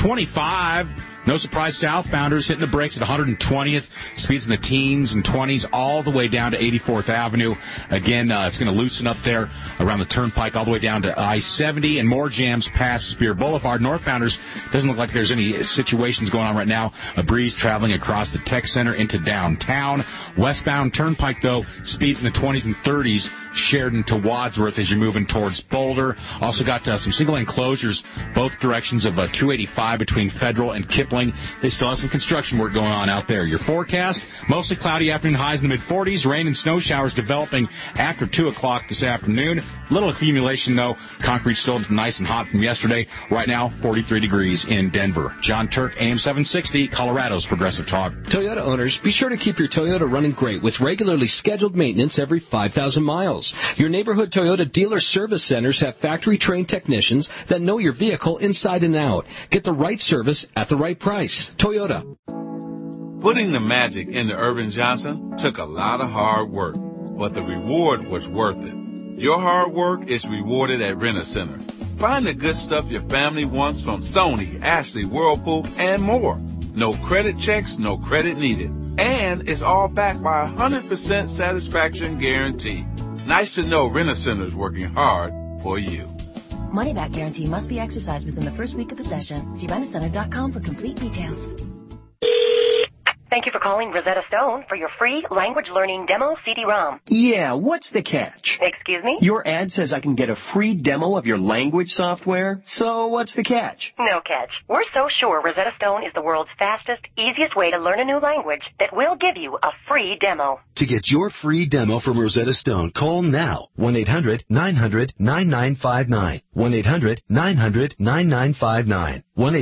25, no surprise, southbounders hitting the brakes at 120th. Speeds in the teens and 20s all the way down to 84th Avenue. Again, it's going to loosen up there around the Turnpike all the way down to I-70 and more jams past Spear Boulevard. Northbounders, doesn't look like there's any situations going on right now. A breeze traveling across the Tech Center into downtown. Westbound Turnpike, though, speeds in the 20s and 30s. Sheridan to Wadsworth as you're moving towards Boulder. Also got some single-lane closures both directions of 285 between Federal and Kipling. They still have some construction work going on out there. Your forecast, mostly cloudy afternoon, highs in the mid-40s. Rain and snow showers developing after 2 o'clock this afternoon. Little accumulation, though. Concrete still nice and hot from yesterday. Right now, 43 degrees in Denver. John Turk, AM 760, Colorado's Progressive Talk. Toyota owners, be sure to keep your Toyota running great with regularly scheduled maintenance every 5,000 miles. Your neighborhood Toyota dealer service centers have factory-trained technicians that know your vehicle inside and out. Get the right service at the right price. Toyota. Putting the magic into Irvin Johnson took a lot of hard work, but the reward was worth it. Your hard work is rewarded at Rent-A-Center. Find the good stuff your family wants from Sony, Ashley, Whirlpool, and more. No credit checks, no credit needed. And it's all backed by a 100% satisfaction guarantee. Nice to know Rent-A-Center is working hard for you. Money-back guarantee must be exercised within the first week of possession. See rentacenter.com for complete details. Thank you for calling Rosetta Stone for your free language learning demo CD-ROM. Yeah, what's the catch? Excuse me? Your ad says I can get a free demo of your language software, so what's the catch? No catch. We're so sure Rosetta Stone is the world's fastest, easiest way to learn a new language that we'll give you a free demo. To get your free demo from Rosetta Stone, call now. 1-800-900-9959. 1-800-900-9959.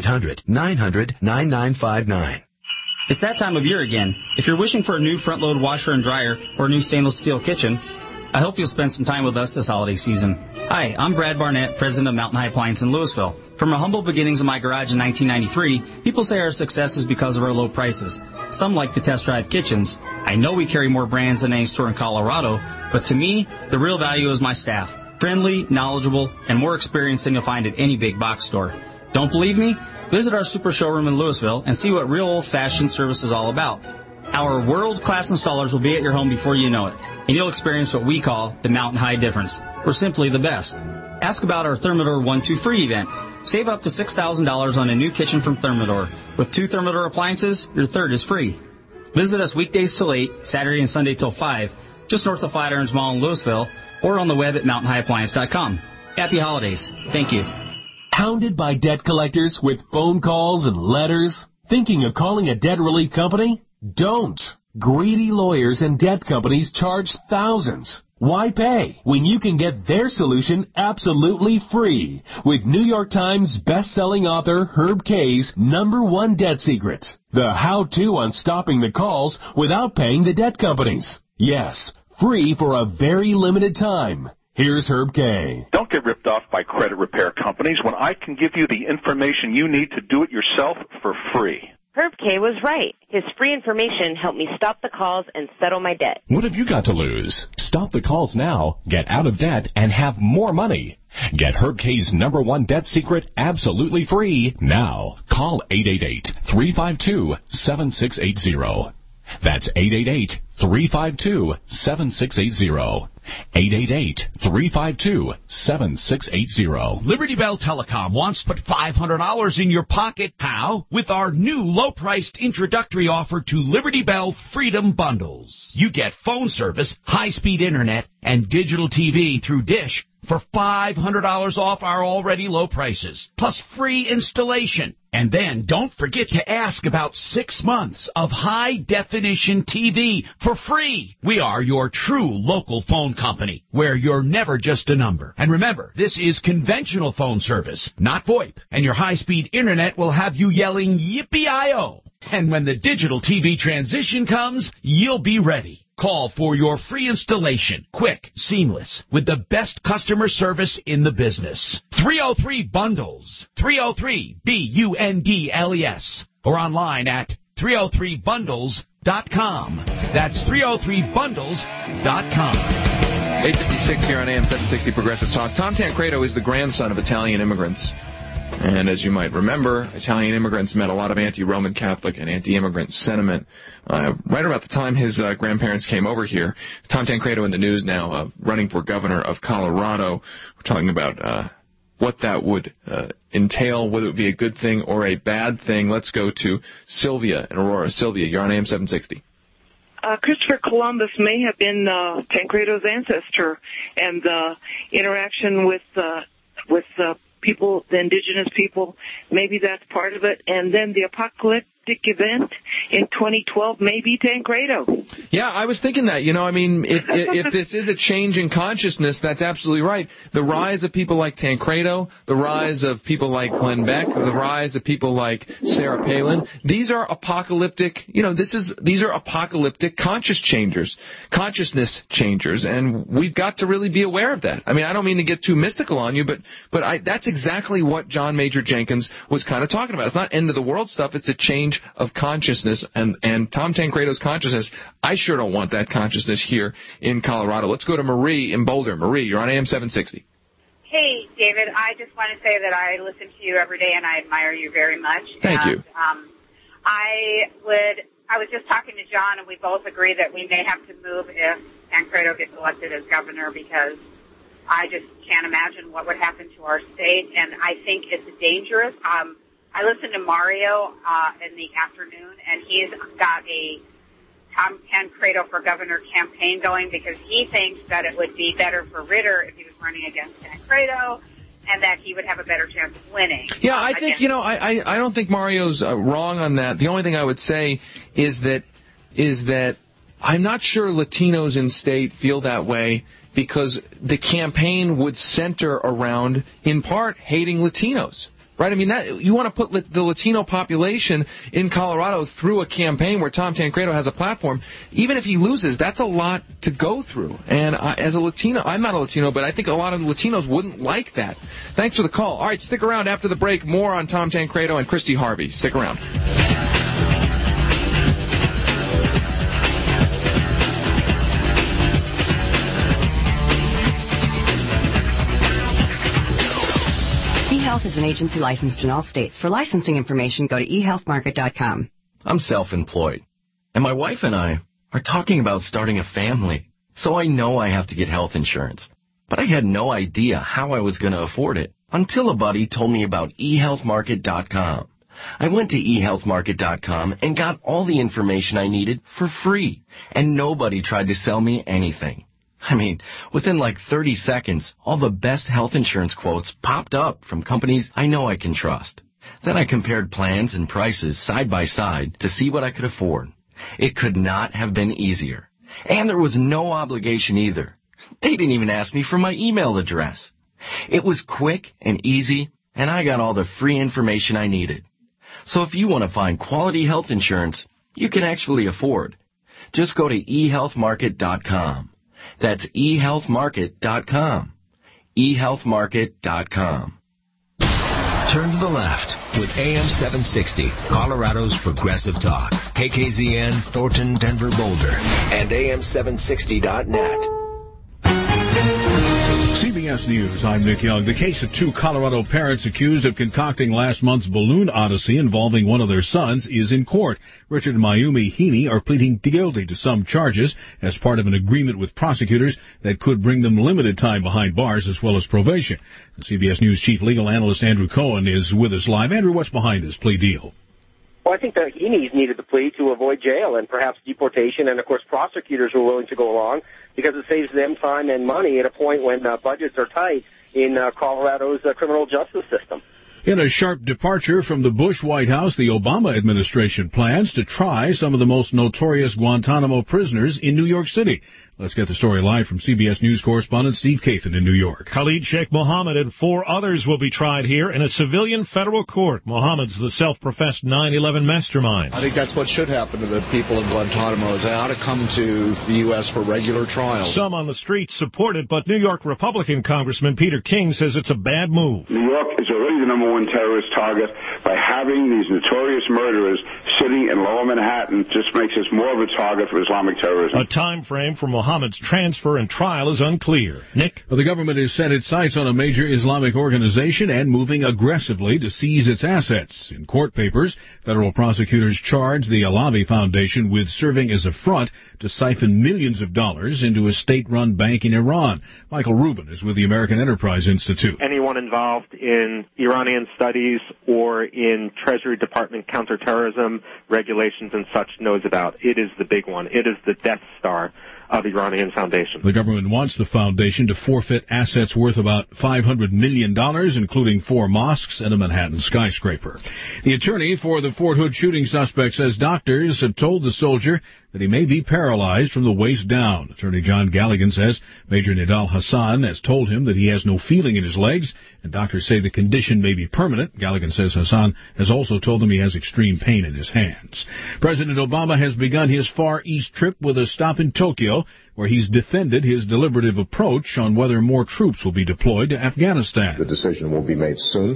1-800-900-9959. It's that time of year again. If you're wishing for a new front-load washer and dryer or a new stainless steel kitchen, I hope you'll spend some time with us this holiday season. Hi, I'm Brad Barnett, president of Mountain High Appliance in Louisville. From our humble beginnings in my garage in 1993, people say our success is because of our low prices. Some like the test drive kitchens. I know we carry more brands than any store in Colorado, but to me, the real value is my staff. Friendly, knowledgeable, and more experienced than you'll find at any big box store. Don't believe me? Visit our super showroom in Louisville and see what real old-fashioned service is all about. Our world-class installers will be at your home before you know it, and you'll experience what we call the Mountain High difference. We're simply the best. Ask about our Thermador 1-2 free event. Save up to $6,000 on a new kitchen from Thermador. With 2 Thermador appliances, your third is free. Visit us weekdays till 8, Saturday and Sunday till 5, just north of Flatirons Mall in Louisville, or on the web at mountainhighappliance.com. Happy holidays. Thank you. Hounded by debt collectors with phone calls and letters? Thinking of calling a debt relief company? Don't. Greedy lawyers and debt companies charge thousands. Why pay when you can get their solution absolutely free with New York Times best-selling author Herb Kay's #1 debt secret, the how-to on stopping the calls without paying the debt companies. Yes, free for a very limited time. Here's Herb Kay. Don't get ripped off by credit repair companies when I can give you the information you need to do it yourself for free. Herb Kay was right. His free information helped me stop the calls and settle my debt. What have you got to lose? Stop the calls now, get out of debt, and have more money. Get Herb Kay's #1 debt secret absolutely free now. Call 888-352-7680. That's 888-352-7680. 888-352-7680. Liberty Bell Telecom wants to put $500 in your pocket. How? With our new low-priced introductory offer to Liberty Bell Freedom Bundles. You get phone service, high-speed internet, and digital TV through Dish for $500 off our already low prices, plus free installation. And then don't forget to ask about 6 months of high-definition TV for free. We are your true local phone company, where you're never just a number. And remember, this is conventional phone service, not VoIP. And your high-speed internet will have you yelling, yippee-I-O. And when the digital TV transition comes, you'll be ready. Call for your free installation. Quick, seamless, with the best customer service in the business. 303-BUNDLES. 303-BUNDLES. Or online at 303bundles.com. That's 303bundles.com. 8:56 here on AM 760 Progressive Talk. Tom Tancredo is the grandson of Italian immigrants. And as you might remember, Italian immigrants met a lot of anti-Roman Catholic and anti-immigrant sentiment right about the time his grandparents came over here. Tom Tancredo in the news now, running for governor of Colorado. We're talking about what that would entail, whether it would be a good thing or a bad thing. Let's go to Sylvia in Aurora. Sylvia, you're on AM 760. Christopher Columbus may have been Tancredo's ancestor, and the interaction with people, the indigenous people, maybe that's part of it. And then the apocalyptic event in 2012 may be Tancredo. Yeah, I was thinking that. I mean, if this is a change in consciousness, that's absolutely right. The rise of people like Tancredo, the rise of people like Glenn Beck, the rise of people like Sarah Palin, these are apocalyptic, these are apocalyptic consciousness changers, and we've got to really be aware of that. I mean, I don't mean to get too mystical on you, but that's exactly what John Major Jenkins was kind of talking about. It's not end of the world stuff, it's a change of consciousness, and Tom Tancredo's consciousness, I sure don't want that consciousness here in Colorado. Let's go to Marie in Boulder. Marie, you're on AM 760. Hey, David, I just want to say that I listen to you every day, and I admire you very much. Thank you. I was just talking to John, and we both agree that we may have to move if Tancredo gets elected as governor, because I just can't imagine what would happen to our state, and I think it's dangerous. I listened to Mario in the afternoon, and he's got a Tom Tancredo for governor campaign going because he thinks that it would be better for Ritter if he was running against Tancredo, and that he would have a better chance of winning. Yeah, I think, I don't think Mario's wrong on that. The only thing I would say is that I'm not sure Latinos in state feel that way, because the campaign would center around, in part, hating Latinos. Right? I mean, you want to put the Latino population in Colorado through a campaign where Tom Tancredo has a platform. Even if he loses, that's a lot to go through. And as a Latino, I'm not a Latino, but I think a lot of Latinos wouldn't like that. Thanks for the call. All right, stick around after the break. More on Tom Tancredo and Christy Harvey. Stick around. eHealth is an agency licensed in all states. For licensing information, go to eHealthMarket.com. I'm self-employed, and my wife and I are talking about starting a family. So I know I have to get health insurance. But I had no idea how I was going to afford it until a buddy told me about eHealthMarket.com. I went to eHealthMarket.com and got all the information I needed for free, and nobody tried to sell me anything. I mean, within like 30 seconds, all the best health insurance quotes popped up from companies I know I can trust. Then I compared plans and prices side by side to see what I could afford. It could not have been easier. And there was no obligation either. They didn't even ask me for my email address. It was quick and easy, and I got all the free information I needed. So if you want to find quality health insurance you can actually afford, just go to eHealthMarket.com. That's eHealthMarket.com. eHealthMarket.com. Turn to the left with AM 760, Colorado's Progressive Talk. KKZN, Thornton, Denver, Boulder, and AM760.net. CBS News, I'm Nick Young. The case of two Colorado parents accused of concocting last month's balloon odyssey involving one of their sons is in court. Richard and Mayumi Heaney are pleading guilty to some charges as part of an agreement with prosecutors that could bring them limited time behind bars as well as probation. CBS News chief legal analyst Andrew Cohen is with us live. Andrew, what's behind this plea deal? Well, I think the Heaneys needed the plea to avoid jail and perhaps deportation, and, of course, prosecutors were willing to go along because it saves them time and money at a point when budgets are tight in Colorado's criminal justice system. In a sharp departure from the Bush White House, the Obama administration plans to try some of the most notorious Guantanamo prisoners in New York City. Let's get the story live from CBS News correspondent Steve Kathan in New York. Khalid Sheikh Mohammed and 4 others will be tried here in a civilian federal court. Mohammed's the self-professed 9/11 mastermind. I think that's what should happen to the people in Guantanamo, is they ought to come to the U.S. for regular trials. Some on the streets support it, but New York Republican Congressman Peter King says it's a bad move. New York is already the #1 terrorist target. By having these notorious murderers sitting in lower Manhattan just makes us more of a target for Islamic terrorism. A time frame for Mohammed's transfer and trial is unclear. Nick? Well, the government has set its sights on a major Islamic organization and moving aggressively to seize its assets. In court papers, federal prosecutors charged the Alavi Foundation with serving as a front to siphon millions of dollars into a state-run bank in Iran. Michael Rubin is with the American Enterprise Institute. Anyone involved in Iranian studies or in Treasury Department counterterrorism regulations and such knows about. It is the big one. It is the Death Star of the Iranian Foundation. The government wants the foundation to forfeit assets worth about $500 million, including 4 mosques and a Manhattan skyscraper. The attorney for the Fort Hood shooting suspect says doctors have told the soldier that he may be paralyzed from the waist down. Attorney John Galligan says Major Nidal Hassan has told him that he has no feeling in his legs, and doctors say the condition may be permanent. Galligan says Hassan has also told him he has extreme pain in his hands. President Obama has begun his Far East trip with a stop in Tokyo, where he's defended his deliberative approach on whether more troops will be deployed to Afghanistan. The decision will be made soon.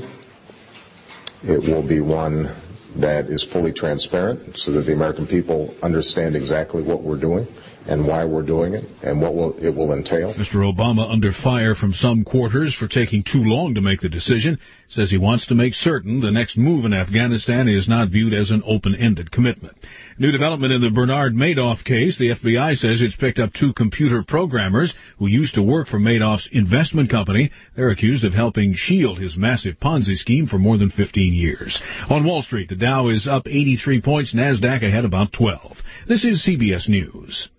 It will be one that is fully transparent so that the American people understand exactly what we're doing and why we're doing it and what it will entail. Mr. Obama, under fire from some quarters for taking too long to make the decision, says he wants to make certain the next move in Afghanistan is not viewed as an open-ended commitment. New development in the Bernard Madoff case. The FBI says it's picked up 2 computer programmers who used to work for Madoff's investment company. They're accused of helping shield his massive Ponzi scheme for more than 15 years. On Wall Street, the Dow is up 83 points, NASDAQ ahead about 12. This is CBS News.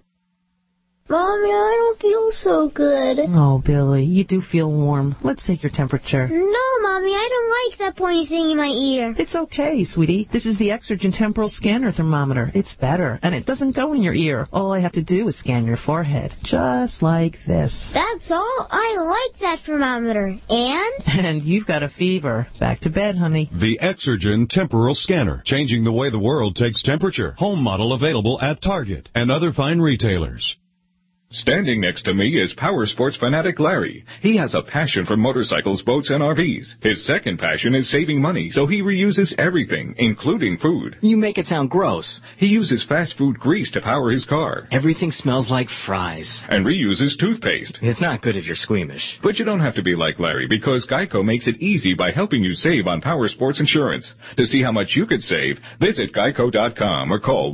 Mommy, I don't feel so good. Oh, Billy, you do feel warm. Let's take your temperature. No, Mommy, I don't like that pointy thing in my ear. It's okay, sweetie. This is the Exergen Temporal Scanner Thermometer. It's better, and it doesn't go in your ear. All I have to do is scan your forehead, just like this. That's all? I like that thermometer. And? And you've got a fever. Back to bed, honey. The Exergen Temporal Scanner, changing the way the world takes temperature. Home model available at Target and other fine retailers. Standing next to me is power sports fanatic Larry. He has a passion for motorcycles, boats, and RVs. His second passion is saving money, so he reuses everything, including food. You make it sound gross. He uses fast food grease to power his car. Everything smells like fries. And reuses toothpaste. It's not good if you're squeamish. But you don't have to be like Larry, because Geico makes it easy by helping you save on power sports insurance. To see how much you could save, visit geico.com or call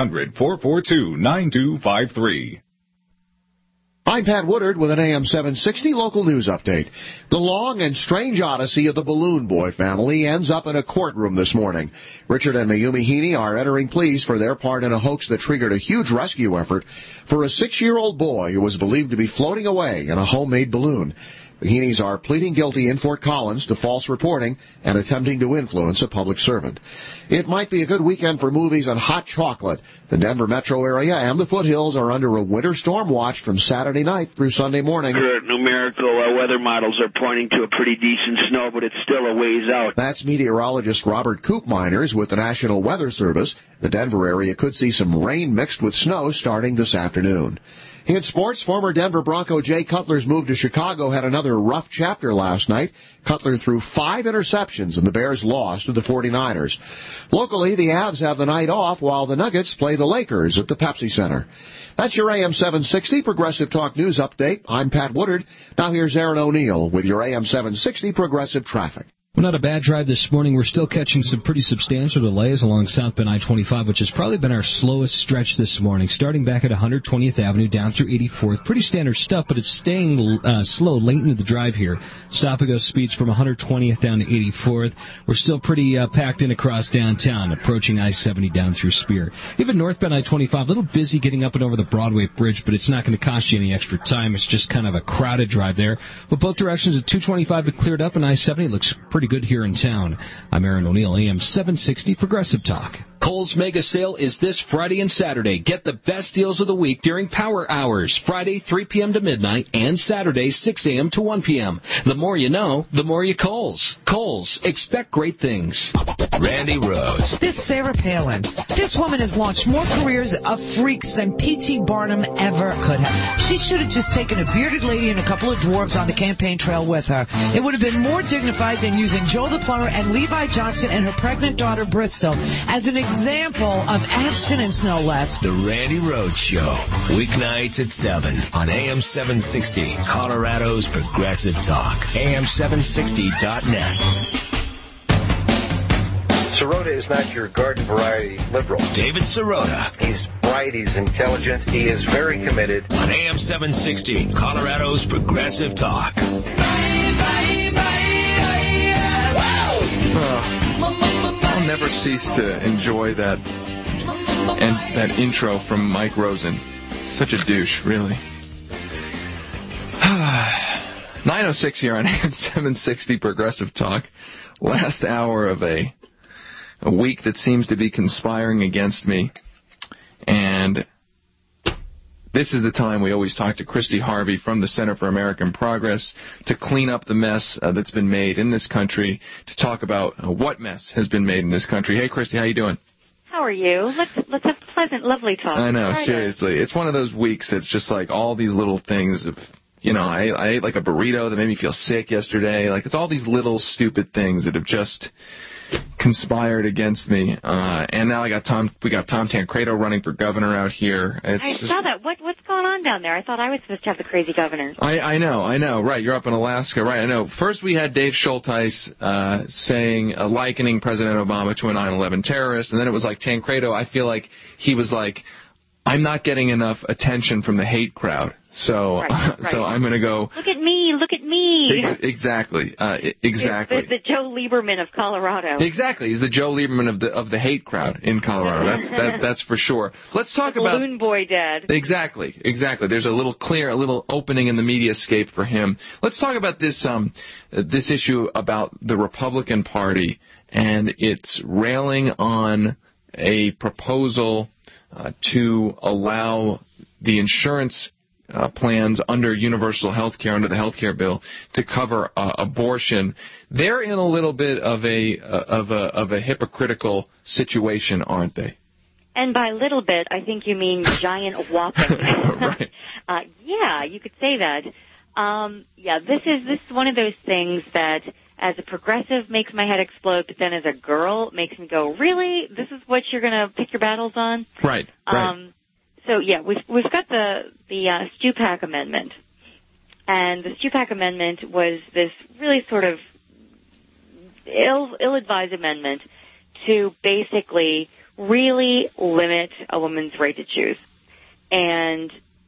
1-800-442-9253. I'm Pat Woodard with an AM 760 local news update. The long and strange odyssey of the Balloon Boy family ends up in a courtroom this morning. Richard and Mayumi Heaney are entering pleas for their part in a hoax that triggered a huge rescue effort for a 6-year-old boy who was believed to be floating away in a homemade balloon. The Heaneys are pleading guilty in Fort Collins to false reporting and attempting to influence a public servant. It might be a good weekend for movies and hot chocolate. The Denver metro area and the foothills are under a winter storm watch from Saturday night through Sunday morning. Numerical weather models are pointing to a pretty decent snow, but it's still a ways out. That's meteorologist Robert Koopmeiners with the National Weather Service. The Denver area could see some rain mixed with snow starting this afternoon. In sports, former Denver Bronco Jay Cutler's move to Chicago had another rough chapter last night. Cutler threw 5 interceptions and the Bears lost to the 49ers. Locally, the Avs have the night off while the Nuggets play the Lakers at the Pepsi Center. That's your AM 760 Progressive Talk News Update. I'm Pat Woodard. Now here's Aaron O'Neill with your AM 760 Progressive Traffic. Well, not a bad drive this morning. We're still catching some pretty substantial delays along South Bend I-25, which has probably been our slowest stretch this morning, starting back at 120th Avenue down through 84th. Pretty standard stuff, but it's staying slow late into the drive here. Stop-and-go speeds from 120th down to 84th. We're still pretty packed in across downtown, approaching I-70 down through Spear. Even North Bend I-25, a little busy getting up and over the Broadway Bridge, but it's not going to cost you any extra time. It's just kind of a crowded drive there. But both directions at 225 it cleared up, and I-70 looks pretty pretty good here in town. I'm Aaron O'Neill, AM 760 Progressive Talk. Kohl's Mega Sale is this Friday and Saturday. Get the best deals of the week during Power Hours, Friday 3 p.m. to midnight and Saturday 6 a.m. to 1 p.m. The more you know, the more you Kohl's. Kohl's, expect great things. Randy Rhodes. This Sarah Palin. This woman has launched more careers of freaks than P.T. Barnum ever could have. She should have just taken a bearded lady and a couple of dwarves on the campaign trail with her. It would have been more dignified than using Joe the Plumber and Levi Johnson and her pregnant daughter Bristol as an example of abstinence, no less. The Randy Rhodes Show, weeknights at 7 on AM 760, Colorado's Progressive Talk, AM760.net. Sirota is not your garden variety liberal. David Sirota. He's bright, he's intelligent, he is very committed. On AM 760, Colorado's Progressive Talk. I'll never cease to enjoy that intro from Mike Rosen. Such a douche, really. 9:06 here on AM 760 Progressive Talk. Last hour of a week that seems to be conspiring against me. And this is the time we always talk to Christy Harvey from the Center for American Progress to clean up the mess that's been made in this country, to talk about what mess has been made in this country. Hey, Christy, how you doing? How are you? Let's have pleasant, lovely talk. I know, seriously. It's one of those weeks that's just like all these little things of, I ate like a burrito that made me feel sick yesterday. Like, it's all these little stupid things that have just conspired against me. And now we got Tom Tancredo running for governor out here. I saw that. What's going on down there? I thought I was supposed to have the crazy governor. I know. Right, you're up in Alaska. Right, I know. First we had Dave Schulteis likening President Obama to a 9/11 terrorist, and then it was like Tancredo. I feel like he was like, I'm not getting enough attention from the hate crowd. So, right. So I'm going to go. Look at me. Exactly. The Joe Lieberman of Colorado. Exactly. He's the Joe Lieberman of the hate crowd in Colorado. That's for sure. Let's talk about Balloon Boy Dad. Exactly. There's a little opening in the mediascape for him. Let's talk about this issue about the Republican Party and its railing on a proposal to allow the insurance plans under universal health care, under the health care bill, to cover abortion. They're in a little bit of a hypocritical situation, aren't they? And by little bit, I think you mean giant whopping. Right. Yeah, you could say that. This is one of those things that, as a progressive, makes my head explode, but then as a girl, makes me go, really? This is what you're going to pick your battles on? Right. So, we've got the Stupak Amendment. And the Stupak Amendment was this really sort of ill-advised amendment to basically really limit a woman's right to choose. And,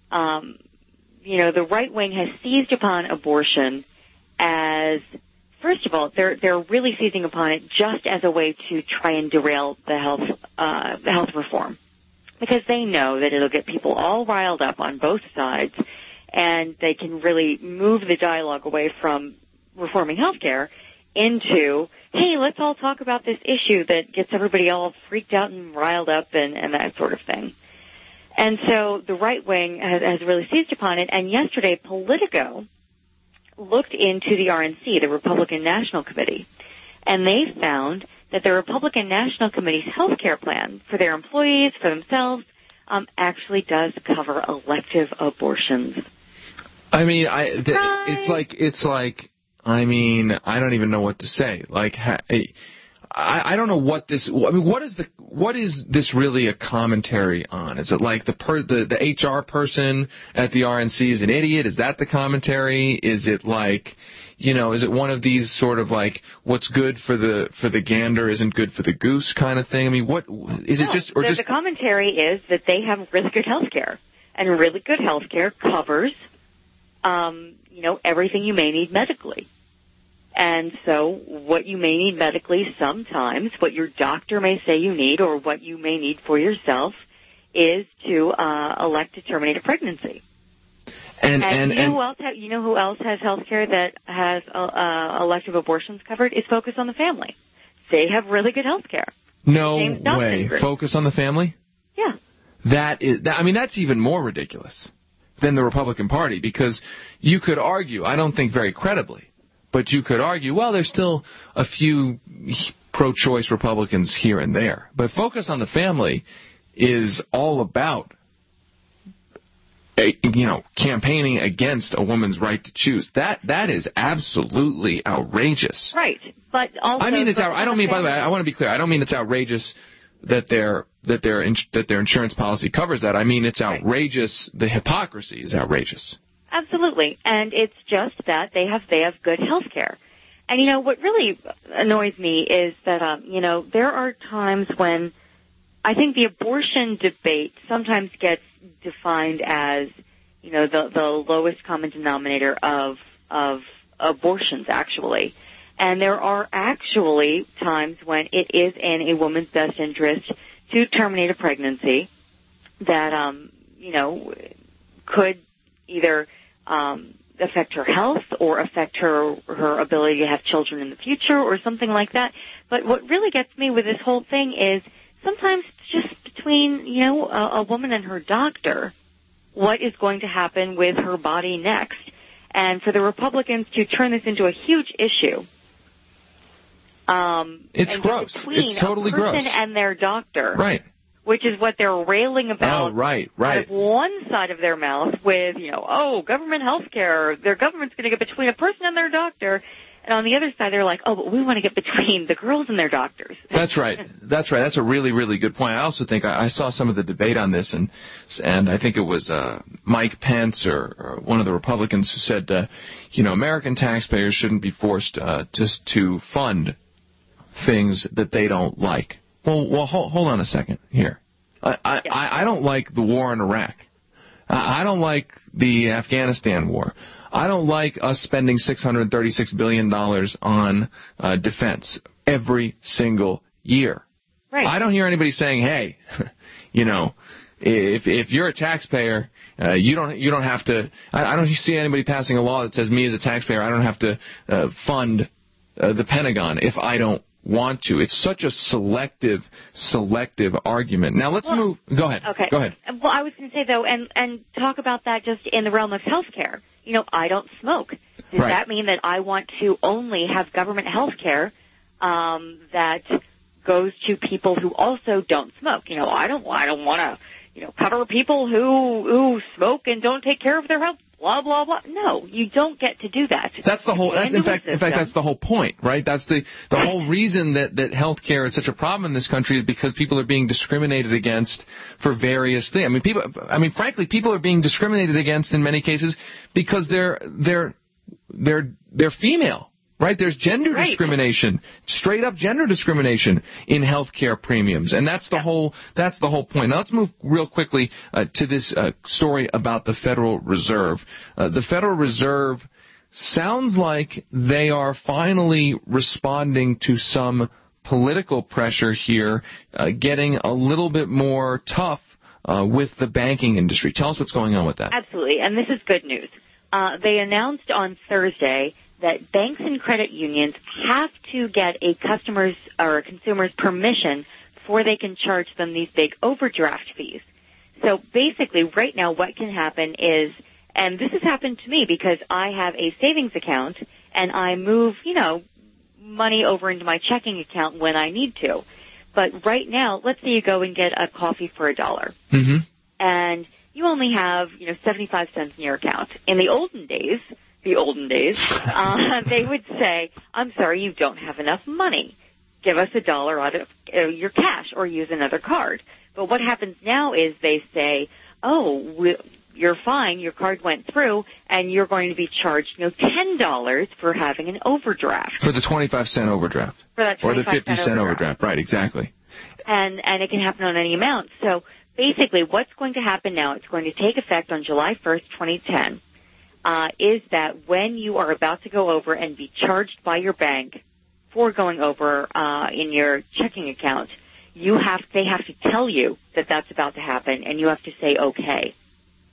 the right wing has seized upon abortion as, first of all, they're really seizing upon it just as a way to try and derail the health reform. Because they know that it'll get people all riled up on both sides, and they can really move the dialogue away from reforming healthcare into, hey, let's all talk about this issue that gets everybody all freaked out and riled up and that sort of thing. And so the right wing has really seized upon it, and yesterday Politico looked into the RNC, the Republican National Committee, and they found that the Republican National Committee's health care plan for their employees, for themselves, actually does cover elective abortions. I mean, it's like, I don't even know what to say. Like, I don't know what this. I mean, what is this really a commentary on? Is it like the HR person at the RNC is an idiot? Is that the commentary? Is it like, is it one of these sort of like, what's good for the gander isn't good for the goose kind of thing? I mean, what is it just? Or the commentary is that they have really good health care, and really good health care covers, everything you may need medically. And so what you may need medically sometimes, what your doctor may say you need, or what you may need for yourself, is to elect to terminate a pregnancy. And you know who else has health care that has elective abortions covered? Is Focus on the Family. They have really good health care. No way. Focus on the Family? Yeah. That's even more ridiculous than the Republican Party, because you could argue, I don't think very credibly, but you could argue, well, there's still a few pro-choice Republicans here and there. But Focus on the Family is all about campaigning against a woman's right to choose. That is absolutely outrageous. Right, but also I don't mean. By the way, I want to be clear. I don't mean it's outrageous that their insurance policy covers that. I mean it's outrageous. The hypocrisy is outrageous. Absolutely, and it's just that they have good health care. And what really annoys me is that there are times when I think the abortion debate sometimes gets defined as, the lowest common denominator of abortions, actually. And there are actually times when it is in a woman's best interest to terminate a pregnancy that, could either affect her health or affect her ability to have children in the future or something like that. But what really gets me with this whole thing is sometimes it's just between, a woman and her doctor, what is going to happen with her body next. And for the Republicans to turn this into a huge issue. It's gross. It's totally gross. A person and their doctor. Right. Which is what they're railing about. Oh, right. Out of one side of their mouth with, government health care. Their government's going to get between a person and their doctor. And on the other side, they're like, but we want to get between the girls and their doctors. That's right. That's a really, really good point. I also think I saw some of the debate on this, and I think it was Mike Pence or one of the Republicans who said, American taxpayers shouldn't be forced just to fund things that they don't like. Well, hold on a second here. I don't like the war in Iraq. I don't like the Afghanistan war. I don't like us spending $636 billion on defense every single year. Right. I don't hear anybody saying, hey, if you're a taxpayer, you don't have to. I don't see anybody passing a law that says me as a taxpayer I don't have to fund the Pentagon if I don't want to. It's such a selective argument. Now let's move. Go ahead. Okay. Go ahead. Well, I was going to say though, and talk about that just in the realm of health care. I don't smoke. Does that mean that I want to only have government health care that goes to people who also don't smoke? I don't want to cover people who smoke and don't take care of their health. Blah blah blah. No, you don't get to do that. That's the whole. In fact, that's the whole point, right? That's the whole reason that health care is such a problem in this country is because people are being discriminated against for various things. Frankly, people are being discriminated against in many cases because they're female. Right? There's gender discrimination, straight up gender discrimination in health care premiums. And that's the whole point. Now let's move real quickly to this story about the Federal Reserve. The Federal Reserve sounds like they are finally responding to some political pressure here, getting a little bit more tough with the banking industry. Tell us what's going on with that. Absolutely. And this is good news. They announced on Thursday that banks and credit unions have to get a customer's or a consumer's permission before they can charge them these big overdraft fees. So basically, right now, what can happen is, and this has happened to me because I have a savings account and I move, money over into my checking account when I need to. But right now, let's say you go and get a coffee for $1. Mm-hmm. And you only have, 75 cents in your account. In the olden days, they would say, I'm sorry, you don't have enough money. Give us $1 out of your cash or use another card. But what happens now is they say, you're fine, your card went through, and you're going to be charged, $10 for having an overdraft. For the 25-cent overdraft. For that 25 or the 50-cent overdraft. Right, exactly. And it can happen on any amount. So basically what's going to happen now, it's going to take effect on July 1st, 2010. Is that when you are about to go over and be charged by your bank for going over in your checking account, they have to tell you that that's about to happen, and you have to say okay.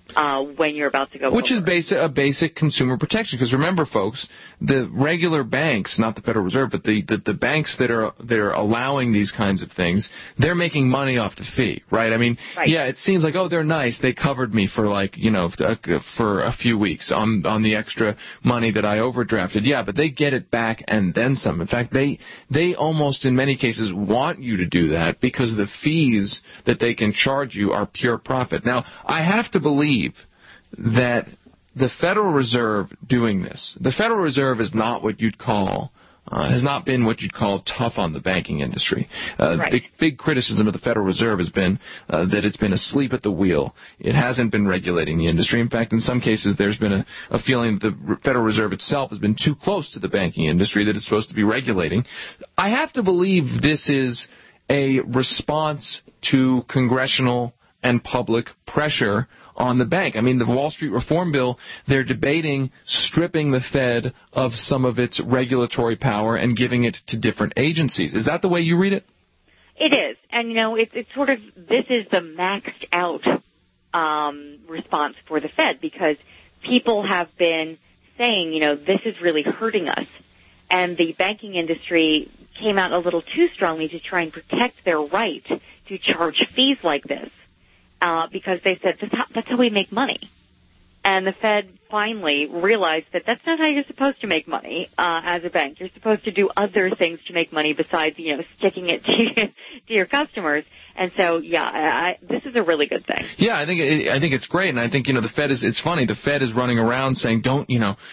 when you're about to go Which over. is a basic consumer protection. Because remember, folks, the regular banks, not the Federal Reserve, but the banks that are allowing these kinds of things, they're making money off the fee, right? I mean, yeah, it seems like, oh, they're nice. They covered me for for a few weeks on the extra money that I overdrafted. Yeah, but they get it back and then some. In fact, they almost in many cases want you to do that because the fees that they can charge you are pure profit. Now, I have to believe that the Federal Reserve doing this, the Federal Reserve is not what you'd call, has not been what you'd call tough on the banking industry. The big criticism of the Federal Reserve has been that it's been asleep at the wheel. It hasn't been regulating the industry. In fact, in some cases, there's been a feeling that the Federal Reserve itself has been too close to the banking industry that it's supposed to be regulating. I have to believe this is a response to congressional and public pressure on the bank. I mean, the Wall Street Reform Bill, they're debating stripping the Fed of some of its regulatory power and giving it to different agencies. Is that the way you read it? It is. And, it's sort of, this is the maxed out response for the Fed because people have been saying, this is really hurting us. And the banking industry came out a little too strongly to try and protect their right to charge fees like this. Because they said that's how we make money. And the Fed finally realized that that's not how you're supposed to make money as a bank. You're supposed to do other things to make money besides, sticking it to your customers. And so, this is a really good thing. Yeah, I think it's great. And I think, the Fed it's funny, the Fed is running around saying don't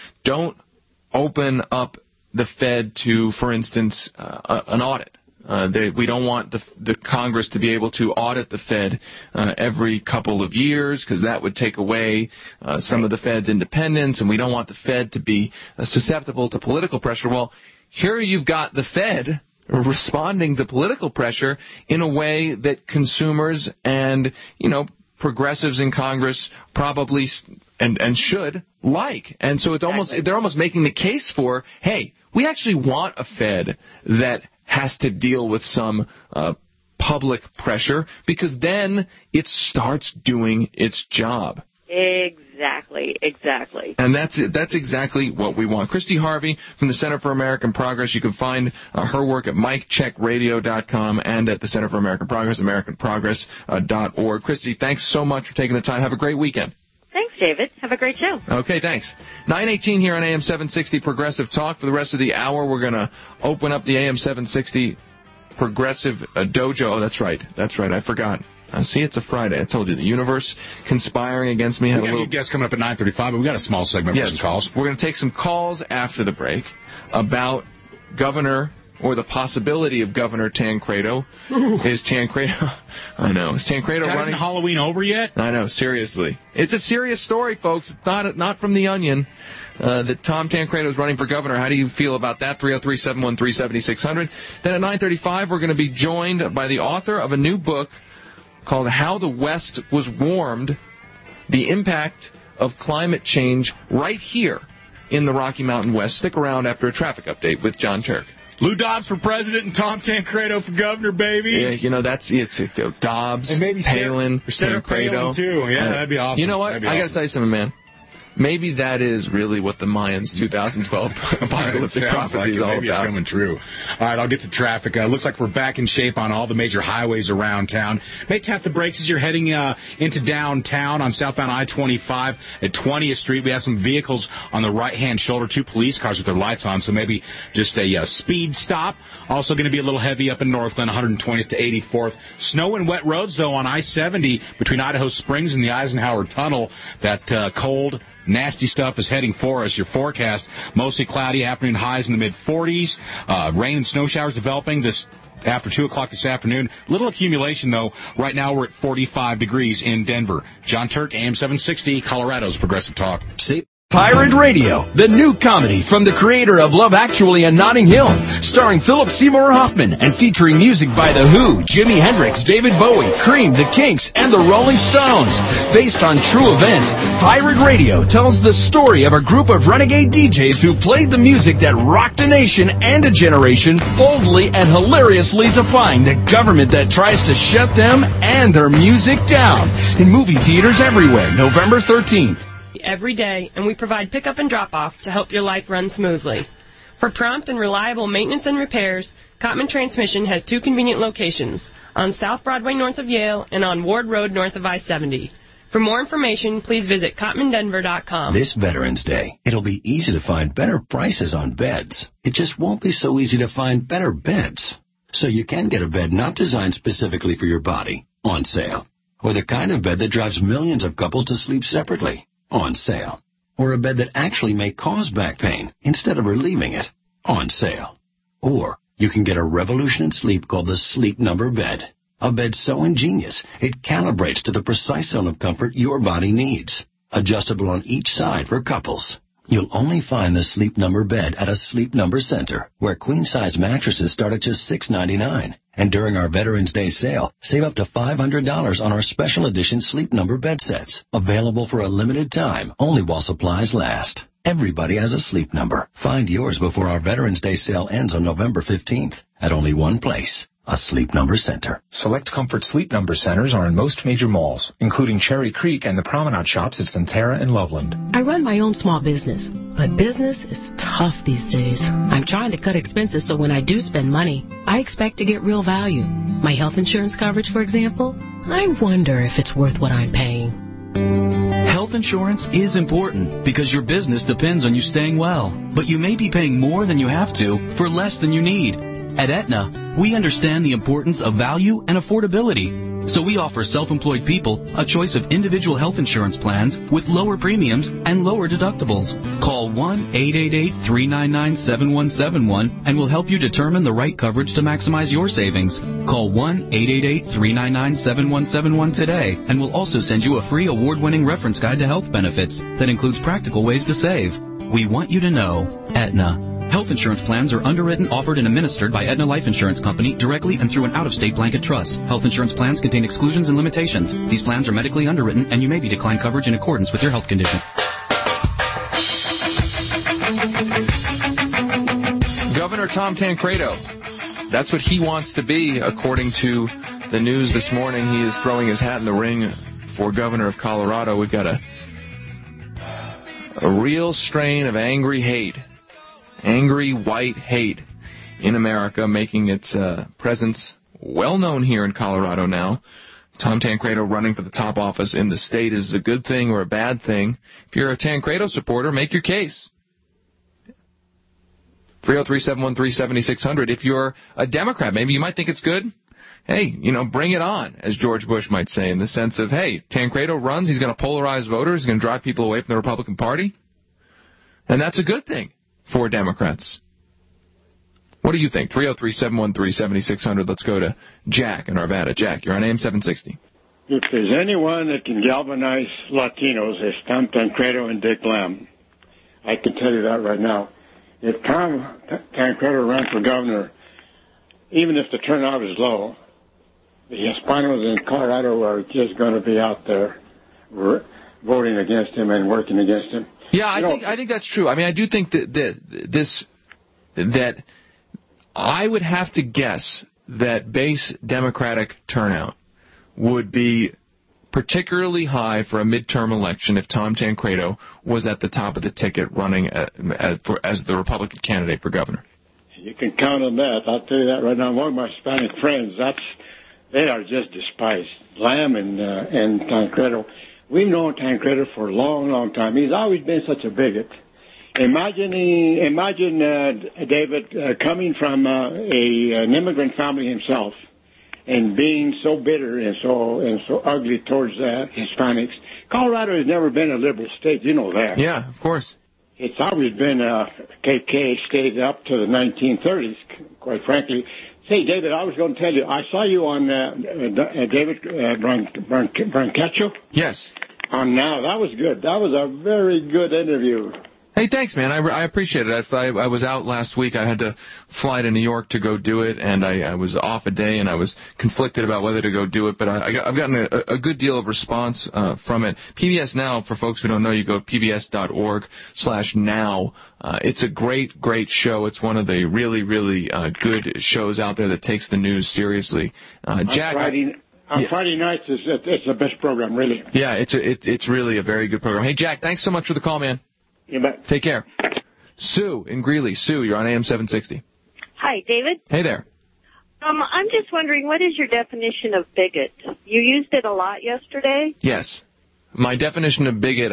open up the Fed to, for instance, an audit. We don't want the Congress to be able to audit the Fed every couple of years because that would take away some of the Fed's independence, and we don't want the Fed to be susceptible to political pressure. Well, here you've got the Fed responding to political pressure in a way that consumers and, progressives in Congress probably and should like. And so they're almost making the case for, hey, we actually want a Fed that has to deal with some public pressure because then it starts doing its job. Exactly. And that's exactly what we want. Christy Harvey from the Center for American Progress. You can find her work at MikeCheckRadio.com and at the Center for American Progress, AmericanProgress.org. Christy, thanks so much for taking the time. Have a great weekend. Thanks, David. Have a great show. Okay, thanks. 9:18 here on AM 760 Progressive Talk. For the rest of the hour, we're going to open up the AM 760 Progressive Dojo. Oh, that's right. I forgot. See, it's a Friday. I told you, the universe conspiring against me. We got a guest coming up at 9:35, but we got a small segment for some calls. We're going to take some calls after the break about Governor, or the possibility of Governor Tancredo. Is Tancredo... I know. Is Tancredo running... Isn't Halloween over yet? I know, seriously. It's a serious story, folks. It's not from The Onion. That Tom Tancredo is running for governor. How do you feel about that? 303-713-7600. Then at 9:35, we're going to be joined by the author of a new book called How the West Was Warmed, the Impact of Climate Change, right here in the Rocky Mountain West. Stick around after a traffic update with John Turk. Lou Dobbs for president and Tom Tancredo for governor, baby. Yeah, it's Dobbs, and maybe Palin, Palin Tancredo. too. Yeah, that'd be awesome. You know what? I got to tell you something, man. Maybe that is really what the Mayans' 2012 apocalyptic prophecy is all about. Maybe it's coming true. All right, I'll get to traffic. Looks like we're back in shape on all the major highways around town. May tap the brakes as you're heading into downtown on southbound I-25 at 20th Street. We have some vehicles on the right-hand shoulder, 2 police cars with their lights on, so maybe just a speed stop. Also going to be a little heavy up in Northland, 120th to 84th. Snow and wet roads, though, on I-70 between Idaho Springs and the Eisenhower Tunnel. That cold, nasty stuff is heading for us. Your forecast, mostly cloudy, afternoon highs in the mid-40s. Rain and snow showers developing this after 2 o'clock this afternoon. Little accumulation, though. Right now we're at 45 degrees in Denver. John Turk, AM 760, Colorado's Progressive Talk. See? Pirate Radio, the new comedy from the creator of Love Actually and Notting Hill, starring Philip Seymour Hoffman and featuring music by The Who, Jimi Hendrix, David Bowie, Cream, The Kinks, and The Rolling Stones. Based on true events, Pirate Radio tells the story of a group of renegade DJs who played the music that rocked a nation and a generation, boldly and hilariously defying the government that tries to shut them and their music down. In movie theaters everywhere, November 13th. Every day, and we provide pickup and drop-off to help your life run smoothly. For prompt and reliable maintenance and repairs, Cotman Transmission has 2 convenient locations, on South Broadway north of Yale and on Ward Road north of I-70. For more information, please visit CotmanDenver.com. This Veterans Day, it'll be easy to find better prices on beds. It just won't be so easy to find better beds. So you can get a bed not designed specifically for your body, on sale. Or the kind of bed that drives millions of couples to sleep separately, on sale. Or a bed that actually may cause back pain instead of relieving it, on sale. Or you can get a revolution in sleep called the Sleep Number bed. A bed so ingenious, it calibrates to the precise zone of comfort your body needs. Adjustable on each side for couples. You'll only find the Sleep Number bed at a Sleep Number center, where queen-size mattresses start at just $6.99. And during our Veterans Day sale, save up to $500 on our special edition Sleep Number bed sets. Available for a limited time, only while supplies last. Everybody has a Sleep Number. Find yours before our Veterans Day sale ends on November 15th at only one place. A Sleep Number center. Select Comfort Sleep Number centers are in most major malls, including Cherry Creek and the Promenade Shops at Centera and Loveland. I run my own small business, but business is tough these days. I'm trying to cut expenses so when I do spend money, I expect to get real value. My health insurance coverage, for example, I wonder if it's worth what I'm paying. Health insurance is important because your business depends on you staying well, but you may be paying more than you have to for less than you need. At Aetna, we understand the importance of value and affordability, so we offer self-employed people a choice of individual health insurance plans with lower premiums and lower deductibles. Call 1-888-399-7171 and we'll help you determine the right coverage to maximize your savings. Call 1-888-399-7171 today, and we'll also send you a free award-winning reference guide to health benefits that includes practical ways to save. We want you to know Aetna. Health insurance plans are underwritten, offered, and administered by Aetna Life Insurance Company directly and through an out-of-state blanket trust. Health insurance plans contain exclusions and limitations. These plans are medically underwritten, and you may be declined coverage in accordance with your health condition. Governor Tom Tancredo. That's what he wants to be, according to the news this morning. He is throwing his hat in the ring for governor of Colorado. We've got a real strain of angry hate. Angry white hate in America, making its presence well known here in Colorado now. Tom Tancredo running for the top office in the state is a good thing or a bad thing. If you're a Tancredo supporter, make your case. 303-713-7600. If you're a Democrat, maybe you might think it's good. Hey, bring it on, as George Bush might say, in the sense of, hey, Tancredo runs, he's going to polarize voters, he's going to drive people away from the Republican Party. And that's a good thing for Democrats. What do you think? 303-713-7600. Let's go to Jack in Arvada. Jack, you're on AM 760. If there's anyone that can galvanize Latinos, it's Tom Tancredo and Dick Lamb. I can tell you that right now. If Tom Tancredo ran for governor, even if the turnout is low, the Hispanos in Colorado are just going to be out there voting against him and working against him. Yeah, I think that's true. I mean, I do think that that I would have to guess that base Democratic turnout would be particularly high for a midterm election if Tom Tancredo was at the top of the ticket running as the Republican candidate for governor. You can count on that. I'll tell you that right now. One of my Hispanic friends, they are just despised. Lamb and Tancredo. We've known Tancredo for a long, long time. He's always been such a bigot. Imagine David coming from an immigrant family himself and being so bitter and so ugly towards Hispanics. Colorado has never been a liberal state. You know that. Yeah, of course. It's always been a KK state up to the 1930s, quite frankly. Say, David, I was going to tell you, I saw you on David Brancaccio. Yes. on Now. That was good. That was a very good interview. Hey, thanks, man. I appreciate it. I was out last week. I had to fly to New York to go do it, and I was off a day, and I was conflicted about whether to go do it. But I've gotten a good deal of response from it. PBS Now, for folks who don't know, you go to pbs.org/now. It's a great, great show. It's one of the really, really good shows out there that takes the news seriously. Jack. On Friday nights, it's the best program, really. Yeah, it's really a very good program. Hey, Jack, thanks so much for the call, man. You bet. Take care. Sue in Greeley. Sue, you're on AM 760. Hi, David. Hey there. I'm just wondering, what is your definition of bigot? You used it a lot yesterday. Yes. My definition of bigot,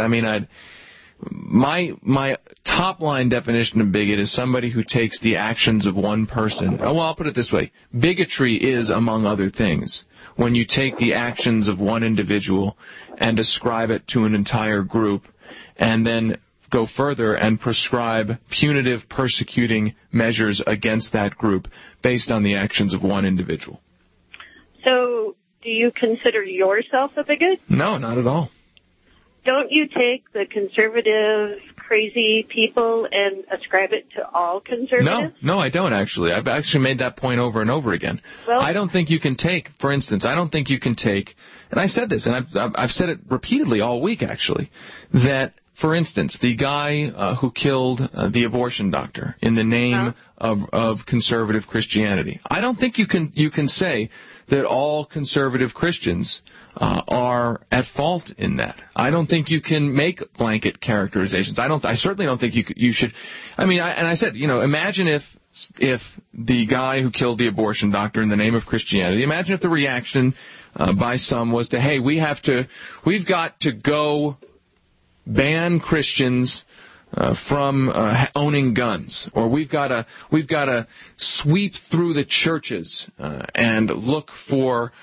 my top line definition of bigot is somebody who takes the actions of one person. Well, I'll put it this way. Bigotry is, among other things, when you take the actions of one individual and ascribe it to an entire group and then go further and prescribe punitive, persecuting measures against that group based on the actions of one individual. So, do you consider yourself a bigot? No, not at all. Don't you take the conservative, crazy people and ascribe it to all conservatives? No, I don't actually. I've actually made that point over and over again. Well, I don't think you can take, for instance, and I said this, and I've said it repeatedly all week actually, that, for instance, the guy who killed the abortion doctor in the name of conservative Christianity, I don't think you can say that all conservative Christians are at fault in that. I don't think you can make blanket characterizations. I certainly don't think you should. I said, imagine if the guy who killed the abortion doctor in the name of Christianity, imagine if the reaction by some was to, hey, we've got to go ban Christians from owning guns, or we've got to sweep through the churches and look for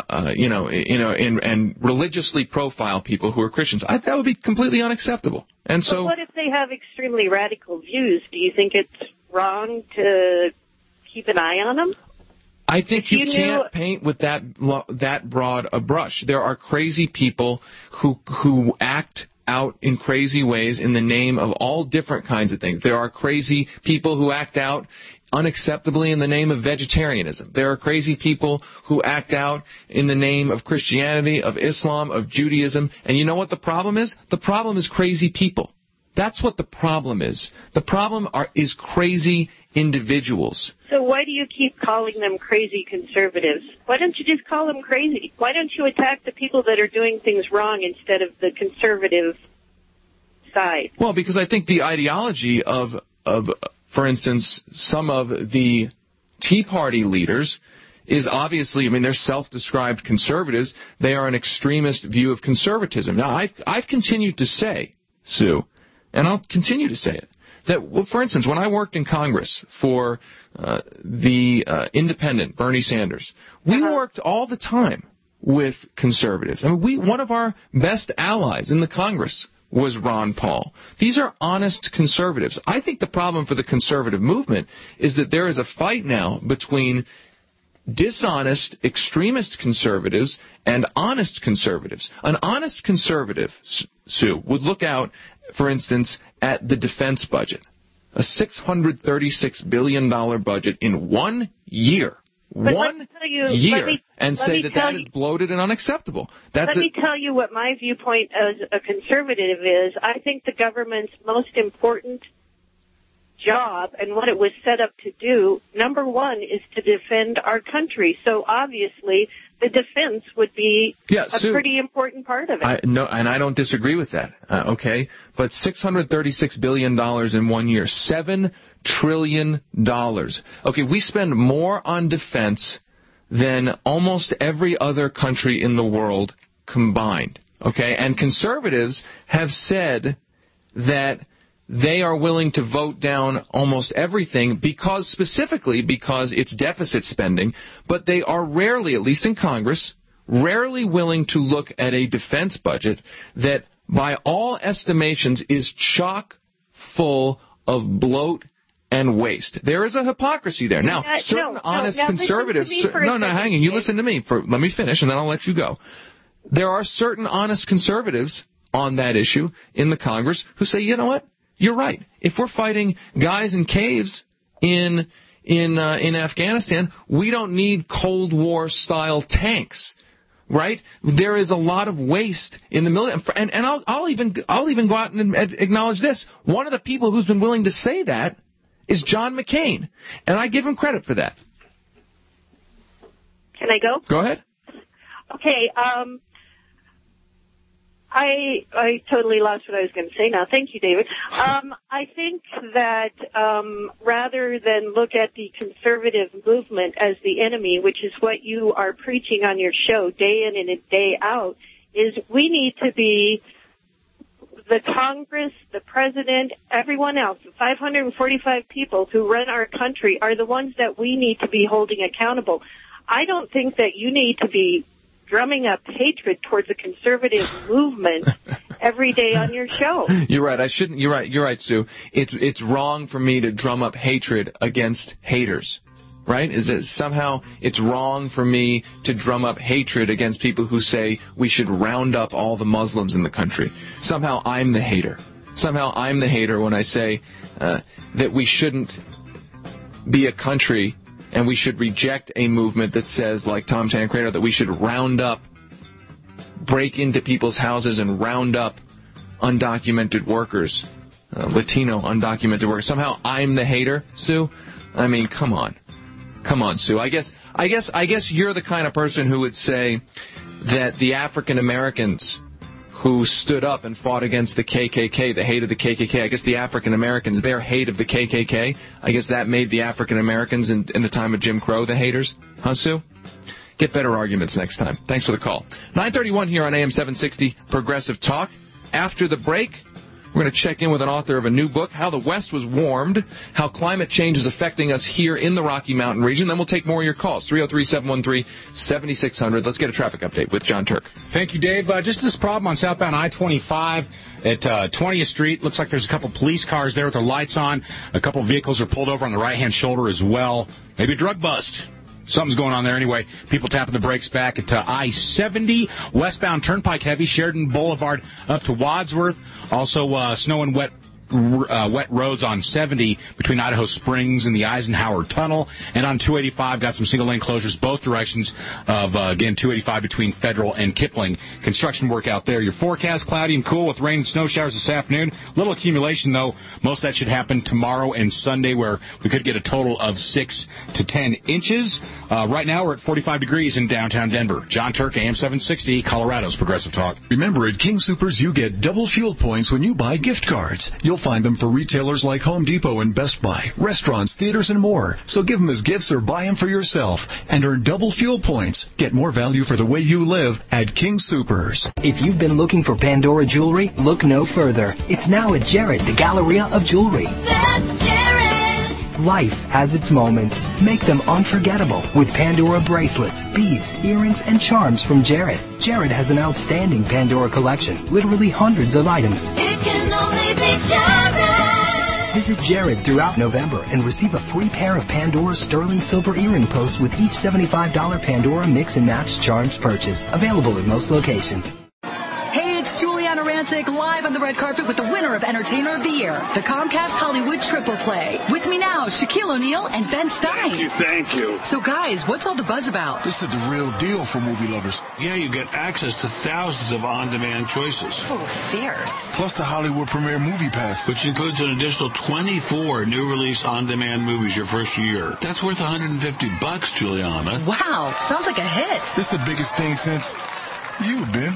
and religiously profile people who are Christians. That would be completely unacceptable. And so, but what if they have extremely radical views? Do you think it's wrong to keep an eye on them? I think you can't paint with that broad a brush. There are crazy people who act out in crazy ways in the name of all different kinds of things. There are crazy people who act out unacceptably in the name of vegetarianism. There are crazy people who act out in the name of Christianity, of Islam, of Judaism. And you know what the problem is? The problem is crazy people. That's what the problem is. The problem is crazy individuals. So why do you keep calling them crazy conservatives? Why don't you just call them crazy? Why don't you attack the people that are doing things wrong instead of the conservative side? Well, because I think the ideology of for instance, some of the Tea Party leaders is obviously, they're self-described conservatives. They are an extremist view of conservatism. Now, I've continued to say, Sue, and I'll continue to say it, that, well, for instance, when I worked in Congress for the independent Bernie Sanders, we worked all the time with conservatives. One of our best allies in the Congress was Ron Paul. These are honest conservatives. I think the problem for the conservative movement is that there is a fight now between dishonest, extremist conservatives and honest conservatives. An honest conservative, Sue, would look out, for instance, at the defense budget. A $636 billion budget in 1 year. And say that is bloated and unacceptable. Let me tell you what my viewpoint as a conservative is. I think the government's most important job and what it was set up to do, number one, is to defend our country. So obviously, the defense would be a pretty important part of it. No, and I don't disagree with that. Okay, but $636 billion in 1 year, $7 trillion. Okay, we spend more on defense than almost every other country in the world combined. Okay, and conservatives have said that they are willing to vote down almost everything specifically because it's deficit spending, but they are rarely, at least in Congress, willing to look at a defense budget that, by all estimations, is chock full of bloat and waste. There is a hypocrisy there. Now, certain honest conservatives... hang on, you listen to me. Let me finish, and then I'll let you go. there are certain honest conservatives on that issue in the Congress who say, you know what, you're right. If we're fighting guys in caves in Afghanistan, we don't need Cold War style tanks, right? There is a lot of waste in the military, and I'll even go out and acknowledge this. One of the people who's been willing to say that is John McCain, and I give him credit for that. Can I go? Go ahead. Okay. I totally lost what I was going to say now. Thank you, David. I think that rather than look at the conservative movement as the enemy, which is what you are preaching on your show day in and day out, is we need to be the Congress, the President, everyone else, the 545 people who run our country are the ones that we need to be holding accountable. I don't think that you need to be drumming up hatred towards a conservative movement every day on your show. You're right. I shouldn't. You're right, Sue. It's wrong for me to drum up hatred against haters, right? Is it somehow it's wrong for me to drum up hatred against people who say we should round up all the Muslims in the country? Somehow I'm the hater. Somehow I'm the hater when I say that we shouldn't be a country and we should reject a movement that says, like Tom Tancredo, that we should break into people's houses and round up undocumented workers, Latino undocumented workers. Somehow I'm the hater, Sue? I mean, come on. Come on, Sue. I guess you're the kind of person who would say that the African Americans who stood up and fought against the KKK, the hate of the KKK, I guess the African Americans, their hate of the KKK, I guess that made the African Americans in the time of Jim Crow the haters. Huh, Sue? Get better arguments next time. Thanks for the call. 9:31 here on AM 760 Progressive Talk. After the break, we're going to check in with an author of a new book, How the West Was Warmed, How Climate Change is Affecting Us Here in the Rocky Mountain Region. Then we'll take more of your calls, 303-713-7600. Let's get a traffic update with John Turk. Thank you, Dave. Just this problem on southbound I-25 at 20th Street. Looks like there's a couple police cars there with their lights on. A couple vehicles are pulled over on the right-hand shoulder as well. Maybe a drug bust. Something's going on there anyway. People tapping the brakes back at I-70. Westbound Turnpike heavy, Sheridan Boulevard up to Wadsworth. Also snow and wet roads on 70 between Idaho Springs and the Eisenhower Tunnel. And on 285, got some single-lane closures both directions of, again, 285 between Federal and Kipling. Construction work out there. Your forecast, cloudy and cool with rain and snow showers this afternoon. Little accumulation, though. Most of that should happen tomorrow and Sunday, where we could get a total of 6 to 10 inches. Right now, we're at 45 degrees in downtown Denver. John Turk, AM 760, Colorado's Progressive Talk. Remember, at King Soopers, you get double fuel points when you buy gift cards. You'll find them for retailers like Home Depot and Best Buy, restaurants, theaters, and more. So give them as gifts or buy them for yourself and earn double fuel points. Get more value for the way you live at King Soopers. If you've been looking for Pandora jewelry, look no further. It's now at Jared, the Galleria of Jewelry. That's Jared! Life has its moments. Make them unforgettable with Pandora bracelets, beads, earrings, and charms from Jared. Jared has an outstanding Pandora collection, literally hundreds of items. It can only be Jared! Visit Jared throughout November and receive a free pair of Pandora sterling silver earring posts with each $75 Pandora mix and match charms purchase. Available at most locations. Hey, it's Juliana Rancic live on the red carpet with the winner of Entertainer of the Year, the Comcast Hollywood Triple Play. With me now, Shaquille O'Neal and Ben Stein. Thank you. So guys, what's all the buzz about? This is the real deal for movie lovers. Yeah, you get access to thousands of on-demand choices. Oh, fierce. Plus the Hollywood Premiere Movie Pass, which includes an additional 24 new release on-demand movies your first year. That's worth $150, Juliana. Wow, sounds like a hit. This is the biggest thing since... you, Ben.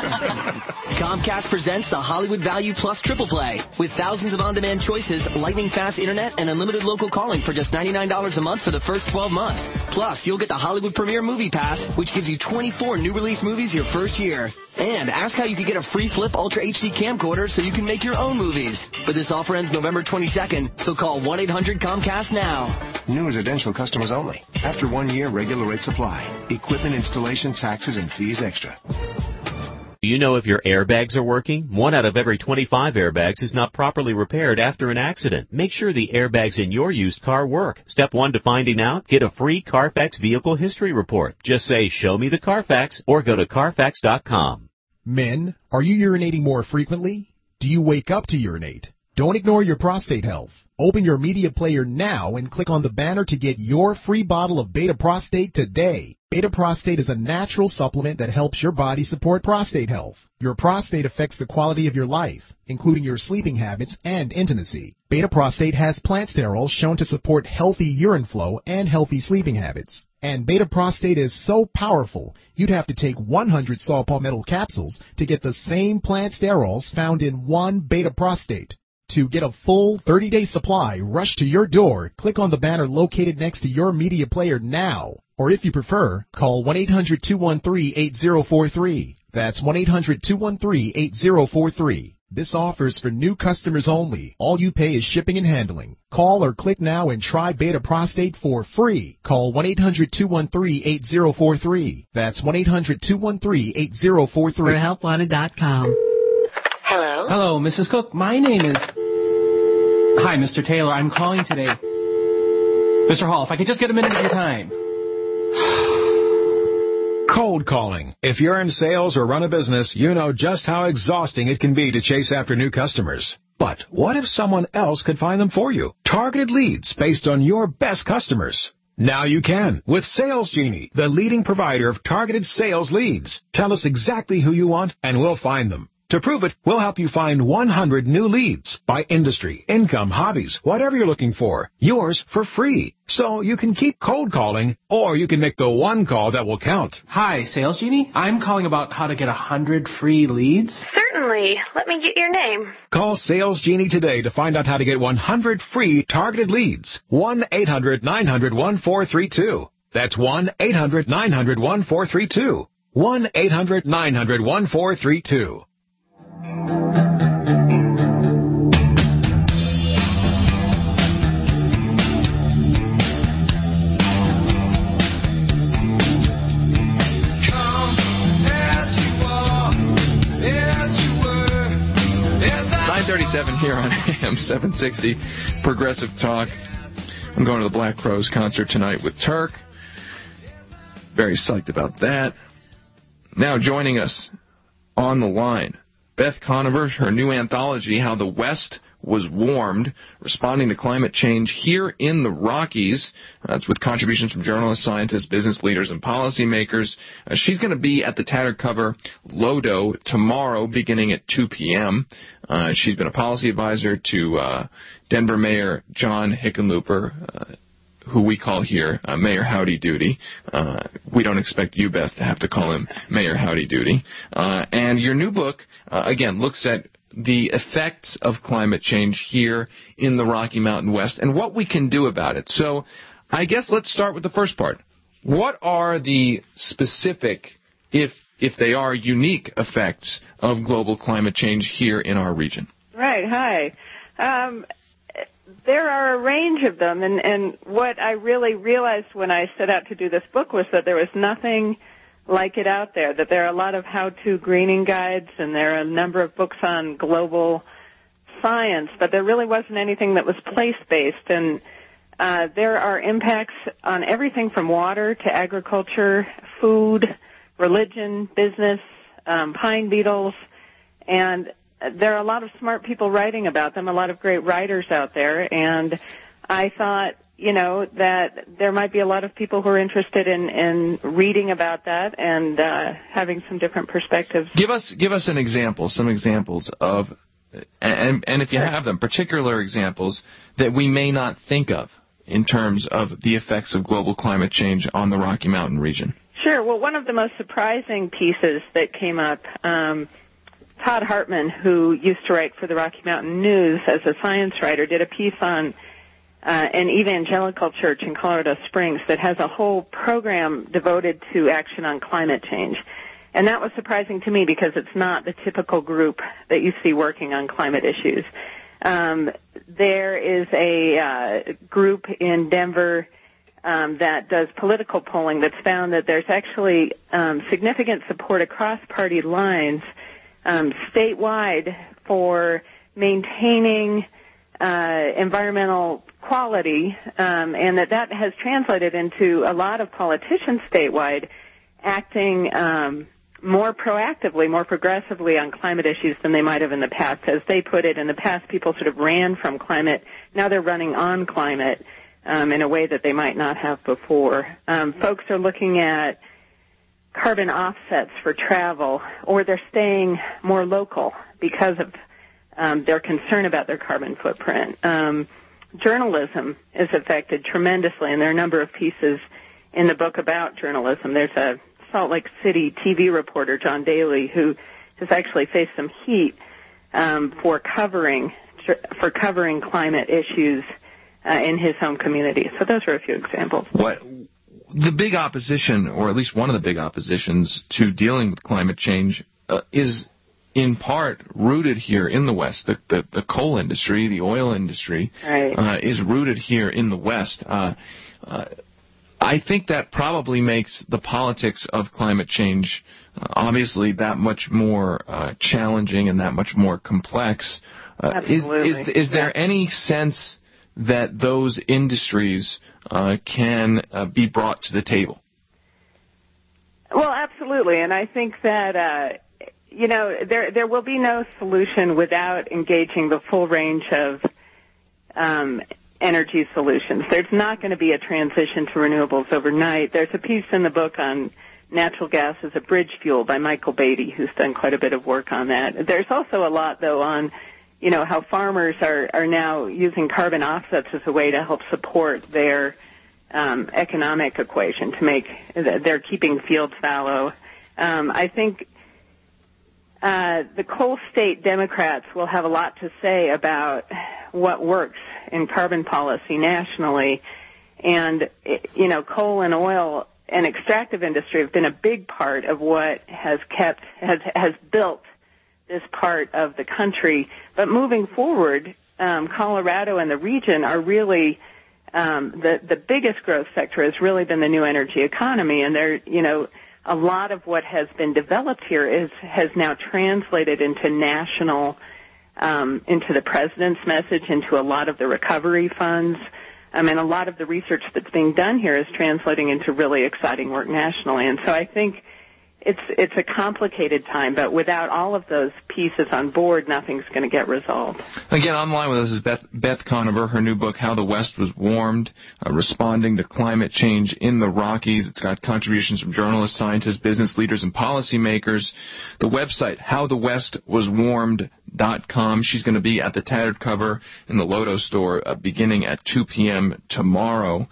Comcast presents the Hollywood Value Plus Triple Play. With thousands of on-demand choices, lightning-fast internet, and unlimited local calling for just $99 a month for the first 12 months. Plus, you'll get the Hollywood Premiere Movie Pass, which gives you 24 new release movies your first year. And ask how you could get a free Flip Ultra HD camcorder so you can make your own movies. But this offer ends November 22nd, so call 1-800-COMCAST now. New residential customers only. After 1 year, regular rates apply. Equipment installation, taxes, and fees extra. Do you know if your airbags are working? 1 out of every 25 airbags is not properly repaired after an accident. Make sure the airbags in your used car work. Step 1 to finding out, get a free Carfax Vehicle History Report. Just say, "Show me the Carfax," or go to Carfax.com. Men, are you urinating more frequently? Do you wake up to urinate? Don't ignore your prostate health. Open your media player now and click on the banner to get your free bottle of Beta Prostate today. Beta Prostate is a natural supplement that helps your body support prostate health. Your prostate affects the quality of your life, including your sleeping habits and intimacy. Beta Prostate has plant sterols shown to support healthy urine flow and healthy sleeping habits. And Beta Prostate is so powerful, you'd have to take 100 saw palmetto capsules to get the same plant sterols found in one Beta Prostate. To get a full 30-day supply rushed to your door, click on the banner located next to your media player now. Or if you prefer, call 1-800-213-8043. That's 1-800-213-8043. This offer's for new customers only. All you pay is shipping and handling. Call or click now and try Beta Prostate for free. Call 1-800-213-8043. That's 1-800-213-8043. Or helpwanted.com. Hello? Hello, Mrs. Cook. My name is... Hi, Mr. Taylor. I'm calling today. Mr. Hall, if I could just get a minute of your time. Cold calling. If you're in sales or run a business, you know just how exhausting it can be to chase after new customers. But what if someone else could find them for you? Targeted leads based on your best customers. Now you can with Sales Genie, the leading provider of targeted sales leads. Tell us exactly who you want and we'll find them. To prove it, we'll help you find 100 new leads by industry, income, hobbies, whatever you're looking for. Yours for free. So you can keep cold calling, or you can make the one call that will count. Hi, Sales Genie. I'm calling about how to get 100 free leads. Certainly. Let me get your name. Call Sales Genie today to find out how to get 100 free targeted leads. 1-800-900-1432. That's 1-800-900-1432. 1-800-900-1432. 9:37 here on AM 760 Progressive Talk. I'm going to the Black Crowes concert tonight with Turk. Very psyched about that. Now joining us on the line, Beth Conover, her new anthology, How the West Was Warmed, Responding to Climate Change Here in the Rockies. That's with contributions from journalists, scientists, business leaders, and policymakers. She's going to be at the Tattered Cover Lodo tomorrow beginning at 2 p.m. She's been a policy advisor to Denver Mayor John Hickenlooper, who we call here Mayor Howdy Doody. We don't expect you, Beth, to have to call him Mayor Howdy Doody. And your new book, again, looks at the effects of climate change here in the Rocky Mountain West and what we can do about it. So I guess let's start with the first part. What are the specific, if they are unique, effects of global climate change here in our region? Right. Hi. There are a range of them, and what I really realized when I set out to do this book was that there was nothing like it out there, that there are a lot of how-to greening guides, and there are a number of books on global science, but there really wasn't anything that was place-based, and there are impacts on everything from water to agriculture, food, religion, business, pine beetles, and there are a lot of smart people writing about them, a lot of great writers out there, and I thought, that there might be a lot of people who are interested in reading about that and having some different perspectives. Give us an example, some examples of, and if you have them, particular examples that we may not think of in terms of the effects of global climate change on the Rocky Mountain region. Sure. Well, one of the most surprising pieces that came up, Todd Hartman, who used to write for the Rocky Mountain News as a science writer, did a piece on an evangelical church in Colorado Springs that has a whole program devoted to action on climate change. And that was surprising to me because it's not the typical group that you see working on climate issues. There is a group in Denver that does political polling that's found that there's actually significant support across party lines statewide for maintaining environmental quality, and that has translated into a lot of politicians statewide acting more proactively, more progressively on climate issues than they might have in the past. As they put it, in the past people sort of ran from climate. Now they're running on climate in a way that they might not have before. Folks are looking at carbon offsets for travel, or they're staying more local because of their concern about their carbon footprint. Journalism is affected tremendously, and there are a number of pieces in the book about journalism. There's a Salt Lake City TV reporter, John Daly, who has actually faced some heat for covering climate issues in his home community. So those are a few examples. What the big opposition, or at least one of the big oppositions to dealing with climate change, is in part rooted here in the West. The coal industry, the oil industry, is rooted here in the West. I think that probably makes the politics of climate change obviously that much more challenging and that much more complex. Is there any sense that those industries can be brought to the table? Well, absolutely, and I think that there will be no solution without engaging the full range of energy solutions. There's not going to be a transition to renewables overnight. There's a piece in the book on natural gas as a bridge fuel by Michael Beatty, who's done quite a bit of work on that. There's also a lot, though, on how farmers are now using carbon offsets as a way to help support their economic equation they're keeping fields fallow. I think the coal state Democrats will have a lot to say about what works in carbon policy nationally. And, coal and oil and extractive industry have been a big part of what has built this part of the country. But moving forward, Colorado and the region are really the biggest growth sector has really been the new energy economy. And a lot of what has been developed here has now translated into national, into the president's message, into a lot of the recovery funds. And a lot of the research that's being done here is translating into really exciting work nationally. And so I think it's a complicated time, but without all of those pieces on board, nothing's going to get resolved. Again, online with us is Beth Conover. Her new book, How the West Was Warmed, Responding to Climate Change in the Rockies. It's got contributions from journalists, scientists, business leaders, and policymakers. The website, howthewestwaswarmed.com. She's going to be at the Tattered Cover in the Lodo store beginning at 2 p.m. tomorrow.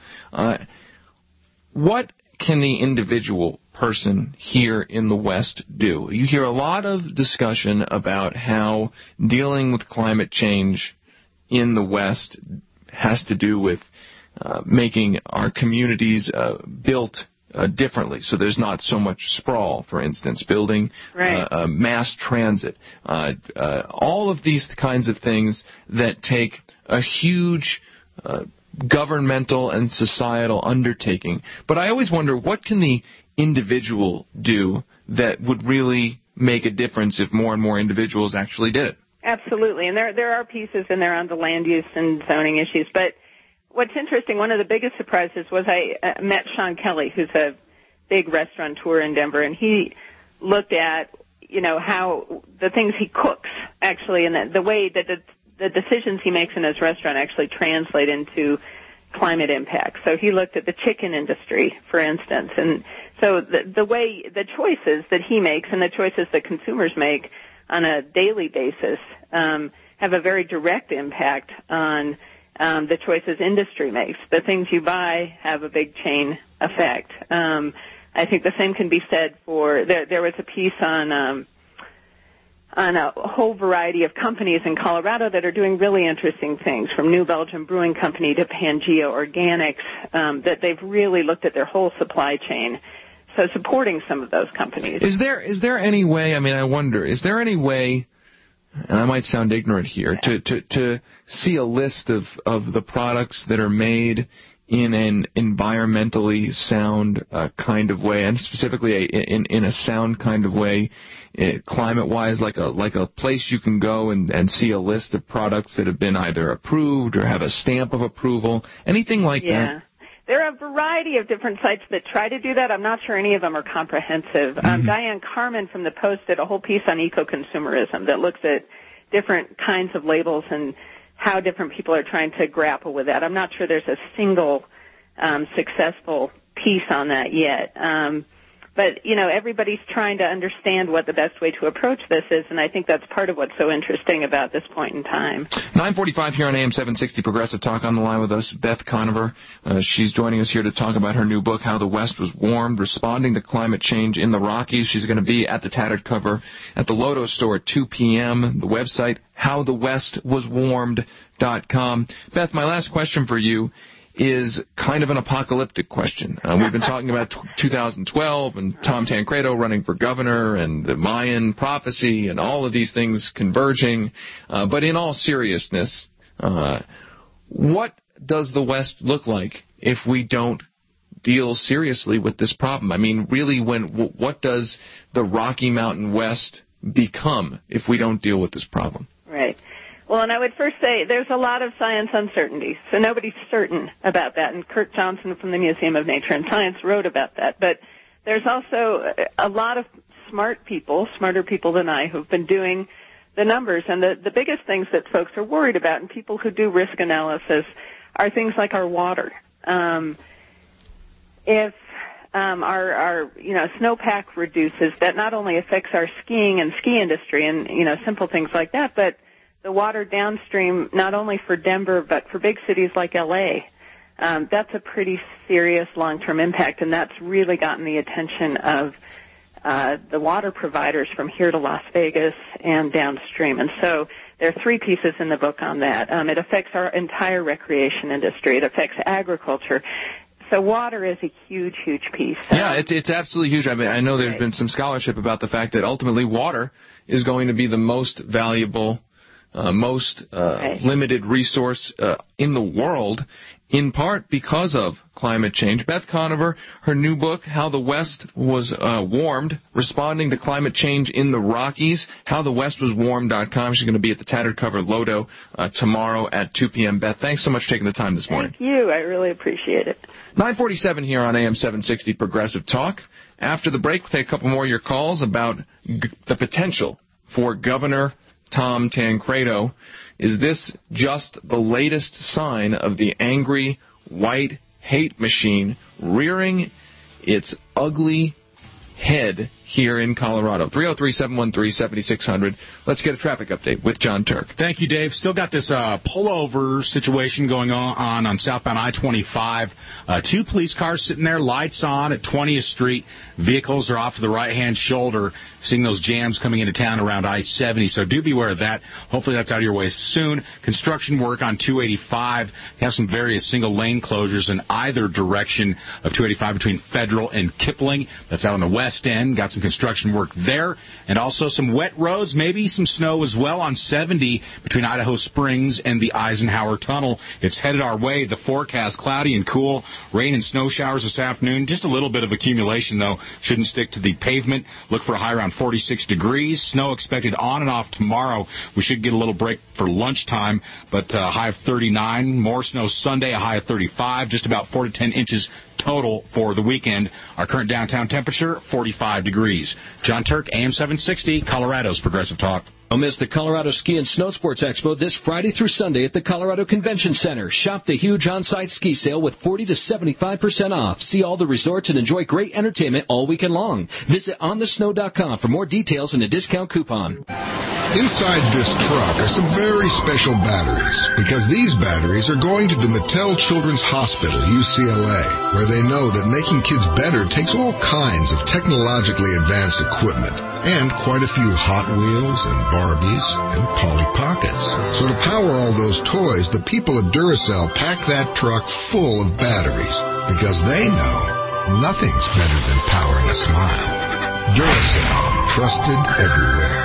What can the individual person here in the West do? You hear a lot of discussion about how dealing with climate change in the West has to do with making our communities built differently, so there's not so much sprawl, for instance, building mass transit, all of these kinds of things that take a huge governmental and societal undertaking. But I always wonder, what can the individual do that would really make a difference if more and more individuals actually did it? Absolutely, and there are pieces in there on the land use and zoning issues. But what's interesting, one of the biggest surprises was I met Sean Kelly, who's a big restaurateur in Denver, and he looked at, how the things he cooks actually, and the way that the decisions he makes in his restaurant actually translate into climate impact. So he looked at the chicken industry, for instance, and so the choices that he makes and the choices that consumers make on a daily basis have a very direct impact on the choices industry makes. The things you buy have a big chain effect. I think the same can be said for there was a piece on a whole variety of companies in Colorado that are doing really interesting things, from New Belgium Brewing Company to Pangea Organics, that they've really looked at their whole supply chain. So supporting some of those companies. Is there any way, I wonder, is there any way, and I might sound ignorant here, to see a list of the products that are made in an environmentally sound kind of way, and specifically in a sound kind of way, climate-wise, like a place you can go and see a list of products that have been either approved or have a stamp of approval, anything like that? There are a variety of different sites that try to do that. I'm not sure any of them are comprehensive. Diane Carmen from the Post did a whole piece on eco-consumerism that looks at different kinds of labels and how different people are trying to grapple with that. I'm not sure there's a single successful piece on that yet. But, you know, everybody's trying to understand what the best way to approach this is, and I think that's part of what's so interesting about this point in time. 9:45 here on AM 760 Progressive Talk. On the line with us, Beth Conover. She's joining us here to talk about her new book, How the West Was Warmed, Responding to Climate Change in the Rockies. She's going to be at the Tattered Cover at the Lodo store at 2 p.m. The website, howthewestwaswarmed.com. Beth, my last question for you is kind of an apocalyptic question. We've been talking about 2012 and Tom Tancredo running for governor and the Mayan prophecy and all of these things converging. But in all seriousness, what does the West look like if we don't deal seriously with this problem? I mean, really, what does the Rocky Mountain West become if we don't deal with this problem? Right. Well, and I would first say there's a lot of science uncertainty, so nobody's certain about that. And Kurt Johnson from the Museum of Nature and Science wrote about that. But there's also a lot of smart people, smarter people than I, who've been doing the numbers. And the biggest things that folks are worried about, and people who do risk analysis, are things like our water. If our snowpack reduces, that not only affects our skiing and ski industry and, simple things like that, but the water downstream, not only for Denver, but for big cities like L.A., that's a pretty serious long-term impact, and that's really gotten the attention of the water providers from here to Las Vegas and downstream. And so there are 3 pieces in the book on that. It affects our entire recreation industry. It affects agriculture. So water is a huge, huge piece. Yeah, it's absolutely huge. I mean, I know there's been some scholarship about the fact that ultimately water is going to be the most valuable, most limited resource in the world, in part because of climate change. Beth Conover, her new book, How the West Was Warmed, Responding to Climate Change in the Rockies, howthewestwaswarmed.com. She's going to be at the Tattered Cover Lodo tomorrow at 2 p.m. Beth, thanks so much for taking the time this morning. Thank you. I really appreciate it. 9:47 here on AM 760 Progressive Talk. After the break, we'll take a couple more of your calls about the potential for Governor Tom Tancredo. Is this just the latest sign of the angry white hate machine rearing its ugly head here in Colorado? 303-713-7600. Let's get a traffic update with John Turk. Thank you, Dave. Still got this pullover situation going on southbound I-25. 2 police cars sitting there, lights on at 20th Street. Vehicles are off to the right-hand shoulder, seeing those jams coming into town around I-70. So do beware of that. Hopefully that's out of your way soon. Construction work on 285. You have some various single-lane closures in either direction of 285 between Federal and Kipling. That's out on the west end. Got some construction work there, and also some wet roads, maybe some snow as well on 70 between Idaho Springs and the Eisenhower Tunnel. It's headed our way. The forecast, cloudy and cool, rain and snow showers this afternoon. Just a little bit of accumulation, though. Shouldn't stick to the pavement. Look for a high around 46 degrees. Snow expected on and off tomorrow. We should get a little break for lunchtime, but a high of 39. More snow Sunday, a high of 35. Just about 4 to 10 inches total for the weekend. Our current downtown temperature, 45 degrees. John Turk, AM 760, Colorado's Progressive Talk. Don't miss the Colorado Ski and Snow Sports Expo this Friday through Sunday at the Colorado Convention Center. Shop the huge on-site ski sale with 40 to 75% off. See all the resorts and enjoy great entertainment all weekend long. Visit onthesnow.com for more details and a discount coupon. Inside this truck are some very special batteries, because these batteries are going to the Mattel Children's Hospital, UCLA, where they know that making kids better takes all kinds of technologically advanced equipment, and quite a few Hot Wheels and Barbies and Polly Pockets. So to power all those toys, the people at Duracell pack that truck full of batteries, because they know nothing's better than powering a smile. Duracell, trusted everywhere.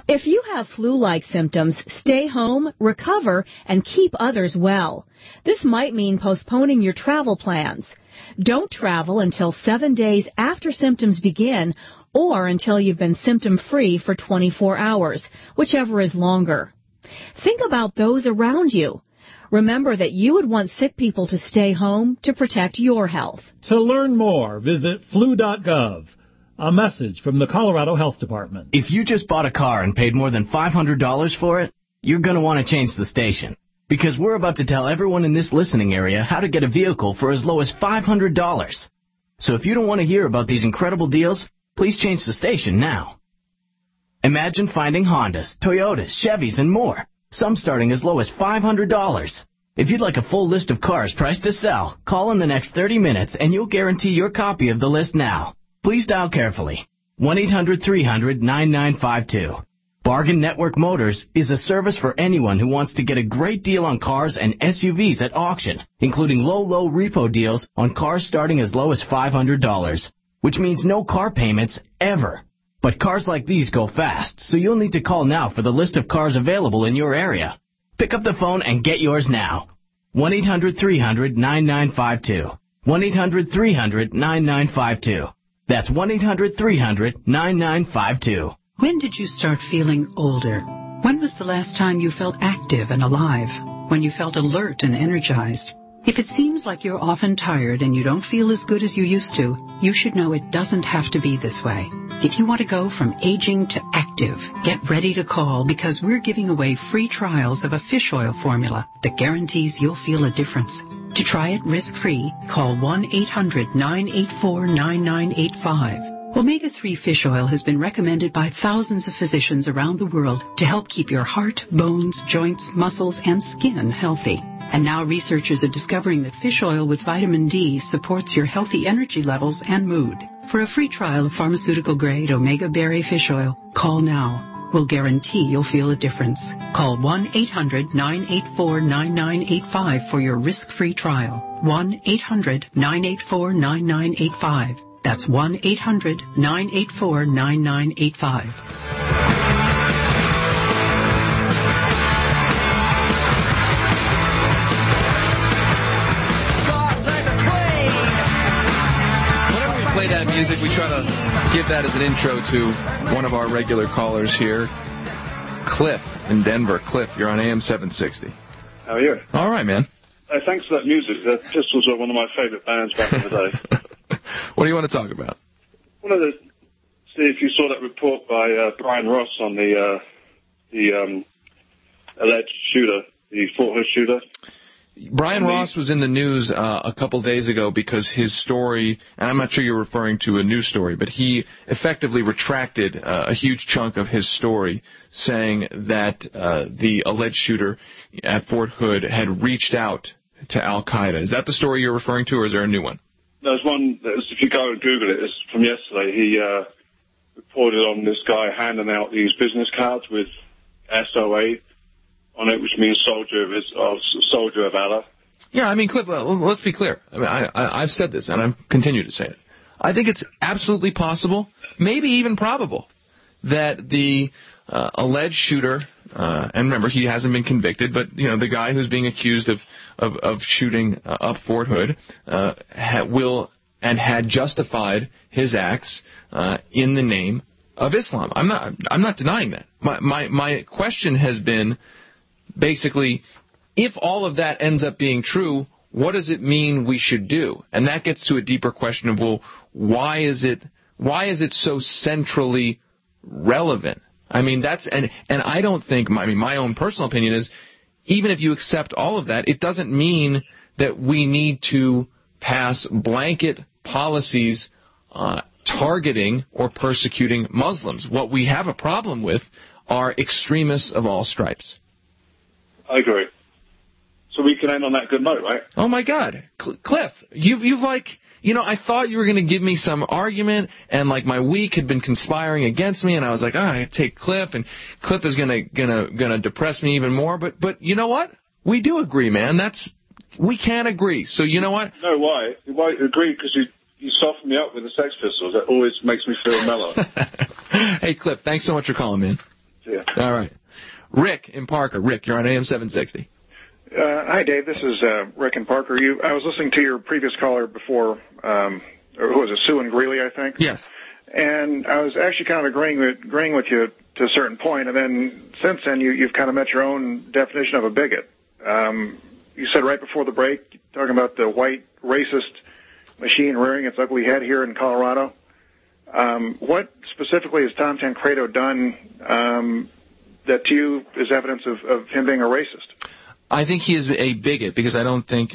If you have flu-like symptoms, stay home, recover, and keep others well. This might mean postponing your travel plans. Don't travel until 7 days after symptoms begin or until you've been symptom-free for 24 hours, whichever is longer. Think about those around you. Remember that you would want sick people to stay home to protect your health. To learn more, visit flu.gov. A message from the Colorado Health Department. If you just bought a car and paid more than $500 for it, you're going to want to change the station. Because we're about to tell everyone in this listening area how to get a vehicle for as low as $500. So if you don't want to hear about these incredible deals, please change the station now. Imagine finding Hondas, Toyotas, Chevys, and more, some starting as low as $500. If you'd like a full list of cars priced to sell, call in the next 30 minutes and you'll guarantee your copy of the list now. Please dial carefully. 1-800-300-9952. Bargain Network Motors is a service for anyone who wants to get a great deal on cars and SUVs at auction, including low repo deals on cars starting as low as $500, which means no car payments ever. But cars like these go fast, so you'll need to call now for the list of cars available in your area. Pick up the phone and get yours now. 1-800-300-9952. 1-800-300-9952. That's 1-800-300-9952. When did you start feeling older? When was the last time you felt active and alive? When you felt alert and energized? If it seems like you're often tired and you don't feel as good as you used to, you should know it doesn't have to be this way. If you want to go from aging to active, get ready to call because we're giving away free trials of a fish oil formula that guarantees you'll feel a difference. To try it risk-free, call 1-800-984-9985. Omega-3 fish oil has been recommended by thousands of physicians around the world to help keep your heart, bones, joints, muscles, and skin healthy. And now researchers are discovering that fish oil with vitamin D supports your healthy energy levels and mood. For a free trial of pharmaceutical-grade Omega Berry fish oil, call now. We'll guarantee you'll feel a difference. Call 1-800-984-9985 for your risk-free trial. 1-800-984-9985. That's 1-800-984-9985. Play that music. We try to give that as an intro to one of our regular callers here, Cliff in Denver. Cliff, you're on AM 760. How are you? All right, man. Thanks for that music. The Pistols are one of my favorite bands back in the day. What do you want to talk about? I wanted to see if you saw that report by Brian Ross on the alleged shooter, the Fort Hood shooter. Brian Ross was in the news a couple days ago because his story, and I'm not sure you're referring to a news story, but he effectively retracted a huge chunk of his story, saying that the alleged shooter at Fort Hood had reached out to Al-Qaeda. Is that the story you're referring to, or is there a new one? There's one, if you go and Google it, it's from yesterday. He reported on this guy handing out these business cards with SOA on it, which means soldier of Allah. Yeah, I mean, Cliff, let's be clear. I mean, I've said this, and I continue to say it. I think it's absolutely possible, maybe even probable, that the alleged shooter, and remember, he hasn't been convicted, but the guy who's being accused of shooting up Fort Hood will and had justified his acts in the name of Islam. I'm not denying that. My question has been, basically, if all of that ends up being true, what does it mean we should do? And that gets to a deeper question of, well, why is it so centrally relevant? I mean, and I don't think, my own personal opinion is, even if you accept all of that, it doesn't mean that we need to pass blanket policies targeting or persecuting Muslims. What we have a problem with are extremists of all stripes. I agree. So we can end on that good note, right? Oh, my God. Cliff, you've I thought you were going to give me some argument, and my week had been conspiring against me, and I was like, I take Cliff, and Cliff is gonna depress me even more. But you know what? We do agree, man. We can agree. So you know what? No, why? Why agree? Because you soften me up with the Sex Pistols. That always makes me feel mellow. Hey, Cliff, thanks so much for calling, man. See ya. All right. Rick in Parker. Rick, you're on AM 760. Hi, Dave. This is Rick in Parker. I was listening to your previous caller before, or who was it, Sue and Greeley, I think? Yes. And I was actually kind of agreeing with you to a certain point, and then since then you've kind of met your own definition of a bigot. You said right before the break, talking about the white racist machine rearing its ugly head here in Colorado. What specifically has Tom Tancredo done that to you is evidence of him being a racist? I think he is a bigot because I don't think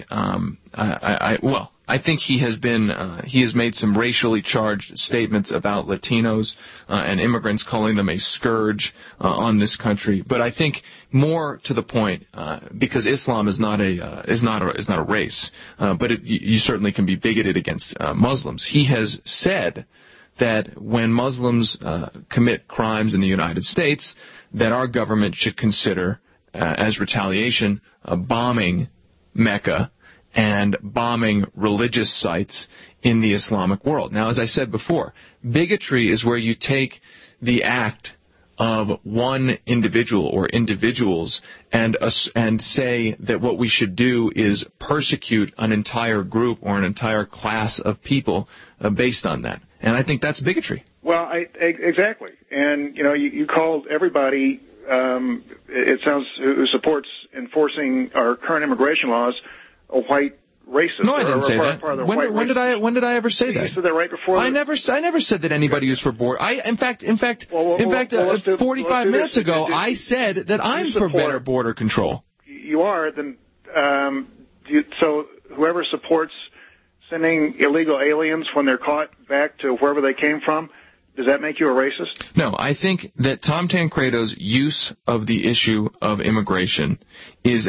I think he has made some racially charged statements about Latinos and immigrants, calling them a scourge on this country. But I think more to the point, because Islam is not a race, but you certainly can be bigoted against Muslims. He has said that when Muslims commit crimes in the United States, that our government should consider as retaliation bombing Mecca and bombing religious sites in the Islamic world. Now, as I said before, bigotry is where you take the act of one individual or individuals and say that what we should do is persecute an entire group or an entire class of people based on that. And I think that's bigotry. Well, exactly. And, you called everybody, it sounds, who supports enforcing our current immigration laws a white racist. No, I didn't say that. When did I ever say that? You said that right before. I never said that anybody who's for border. In fact, 45 minutes ago, I said that I'm for better border control. You are. Then, so whoever supports sending illegal aliens when they're caught back to wherever they came from, does that make you a racist? No, I think that Tom Tancredo's use of the issue of immigration is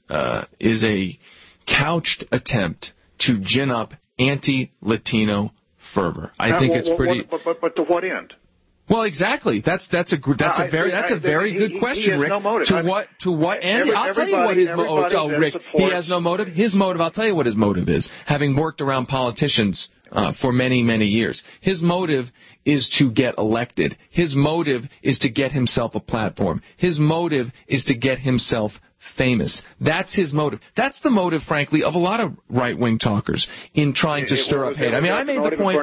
a couched attempt to gin up anti-Latino fervor. I think it's pretty. But to what end? Well, exactly. That's a very good question, Rick. No motive. To what end? I'll tell you what his motive. Oh, Rick, he has no motive. His motive. I'll tell you what his motive is. Having worked around politicians for many, many years, his motive is to get elected. His motive is to get himself a platform. His motive is to get himself famous. That's his motive. That's the motive, frankly, of a lot of right-wing talkers in trying to stir up hate. I mean, I made the point.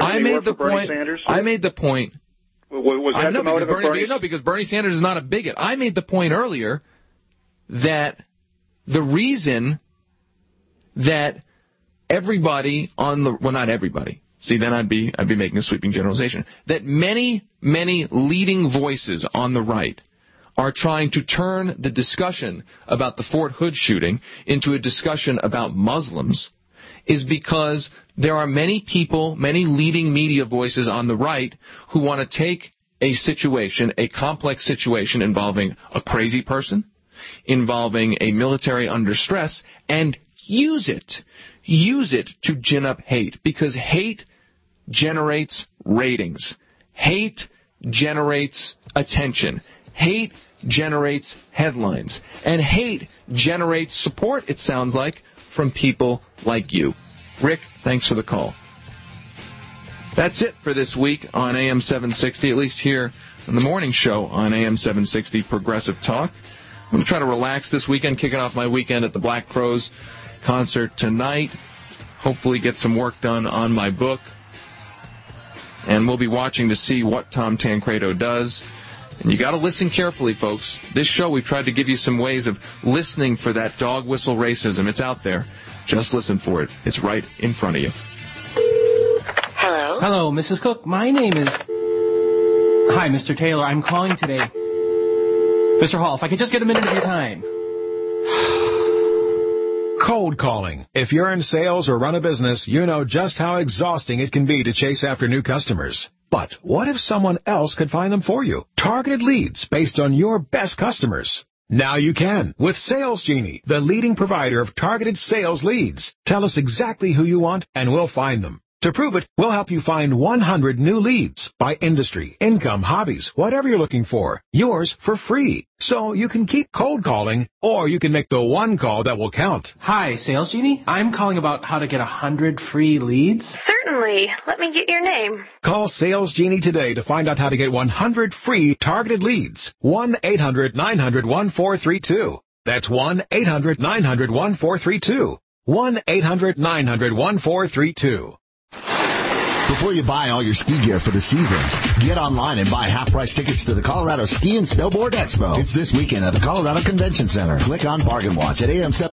I made the point. Was that the motive of Bernie? No, because Bernie Sanders is not a bigot. I made the point earlier that the reason that everybody not everybody. See, then I'd be making a sweeping generalization. That many leading voices on the right are trying to turn the discussion about the Fort Hood shooting into a discussion about Muslims is because there are many people, many leading media voices on the right who want to take a complex situation involving a crazy person, involving a military under stress, and use it to gin up hate, because hate generates ratings. Hate generates attention. Hate generates headlines. And hate generates support, it sounds like, from people like you. Rick, thanks for the call. That's it for this week on AM 760, at least here on the morning show on AM 760 Progressive Talk. I'm going to try to relax this weekend, kicking off my weekend at the Black Crowes concert tonight. Hopefully get some work done on my book. And we'll be watching to see what Tom Tancredo does. And you got to listen carefully, folks. This show, we've tried to give you some ways of listening for that dog whistle racism. It's out there. Just listen for it. It's right in front of you. Hello? Hello, Mrs. Cook. My name is... Hi, Mr. Taylor. I'm calling today. Mr. Hall, if I could just get a minute of your time. Cold calling. If you're in sales or run a business, you know just how exhausting it can be to chase after new customers. But what if someone else could find them for you? Targeted leads based on your best customers. Now you can with Sales Genie, the leading provider of targeted sales leads. Tell us exactly who you want and we'll find them. To prove it, we'll help you find 100 new leads by industry, income, hobbies, whatever you're looking for. Yours for free. So you can keep cold calling, or you can make the one call that will count. Hi, Sales Genie. I'm calling about how to get 100 free leads. Certainly. Let me get your name. Call Sales Genie today to find out how to get 100 free targeted leads. 1-800-900-1432. That's 1-800-900-1432. 1-800-900-1432. Before you buy all your ski gear for the season, get online and buy half-price tickets to the Colorado Ski and Snowboard Expo. It's this weekend at the Colorado Convention Center. Click on Bargain Watch at AM7.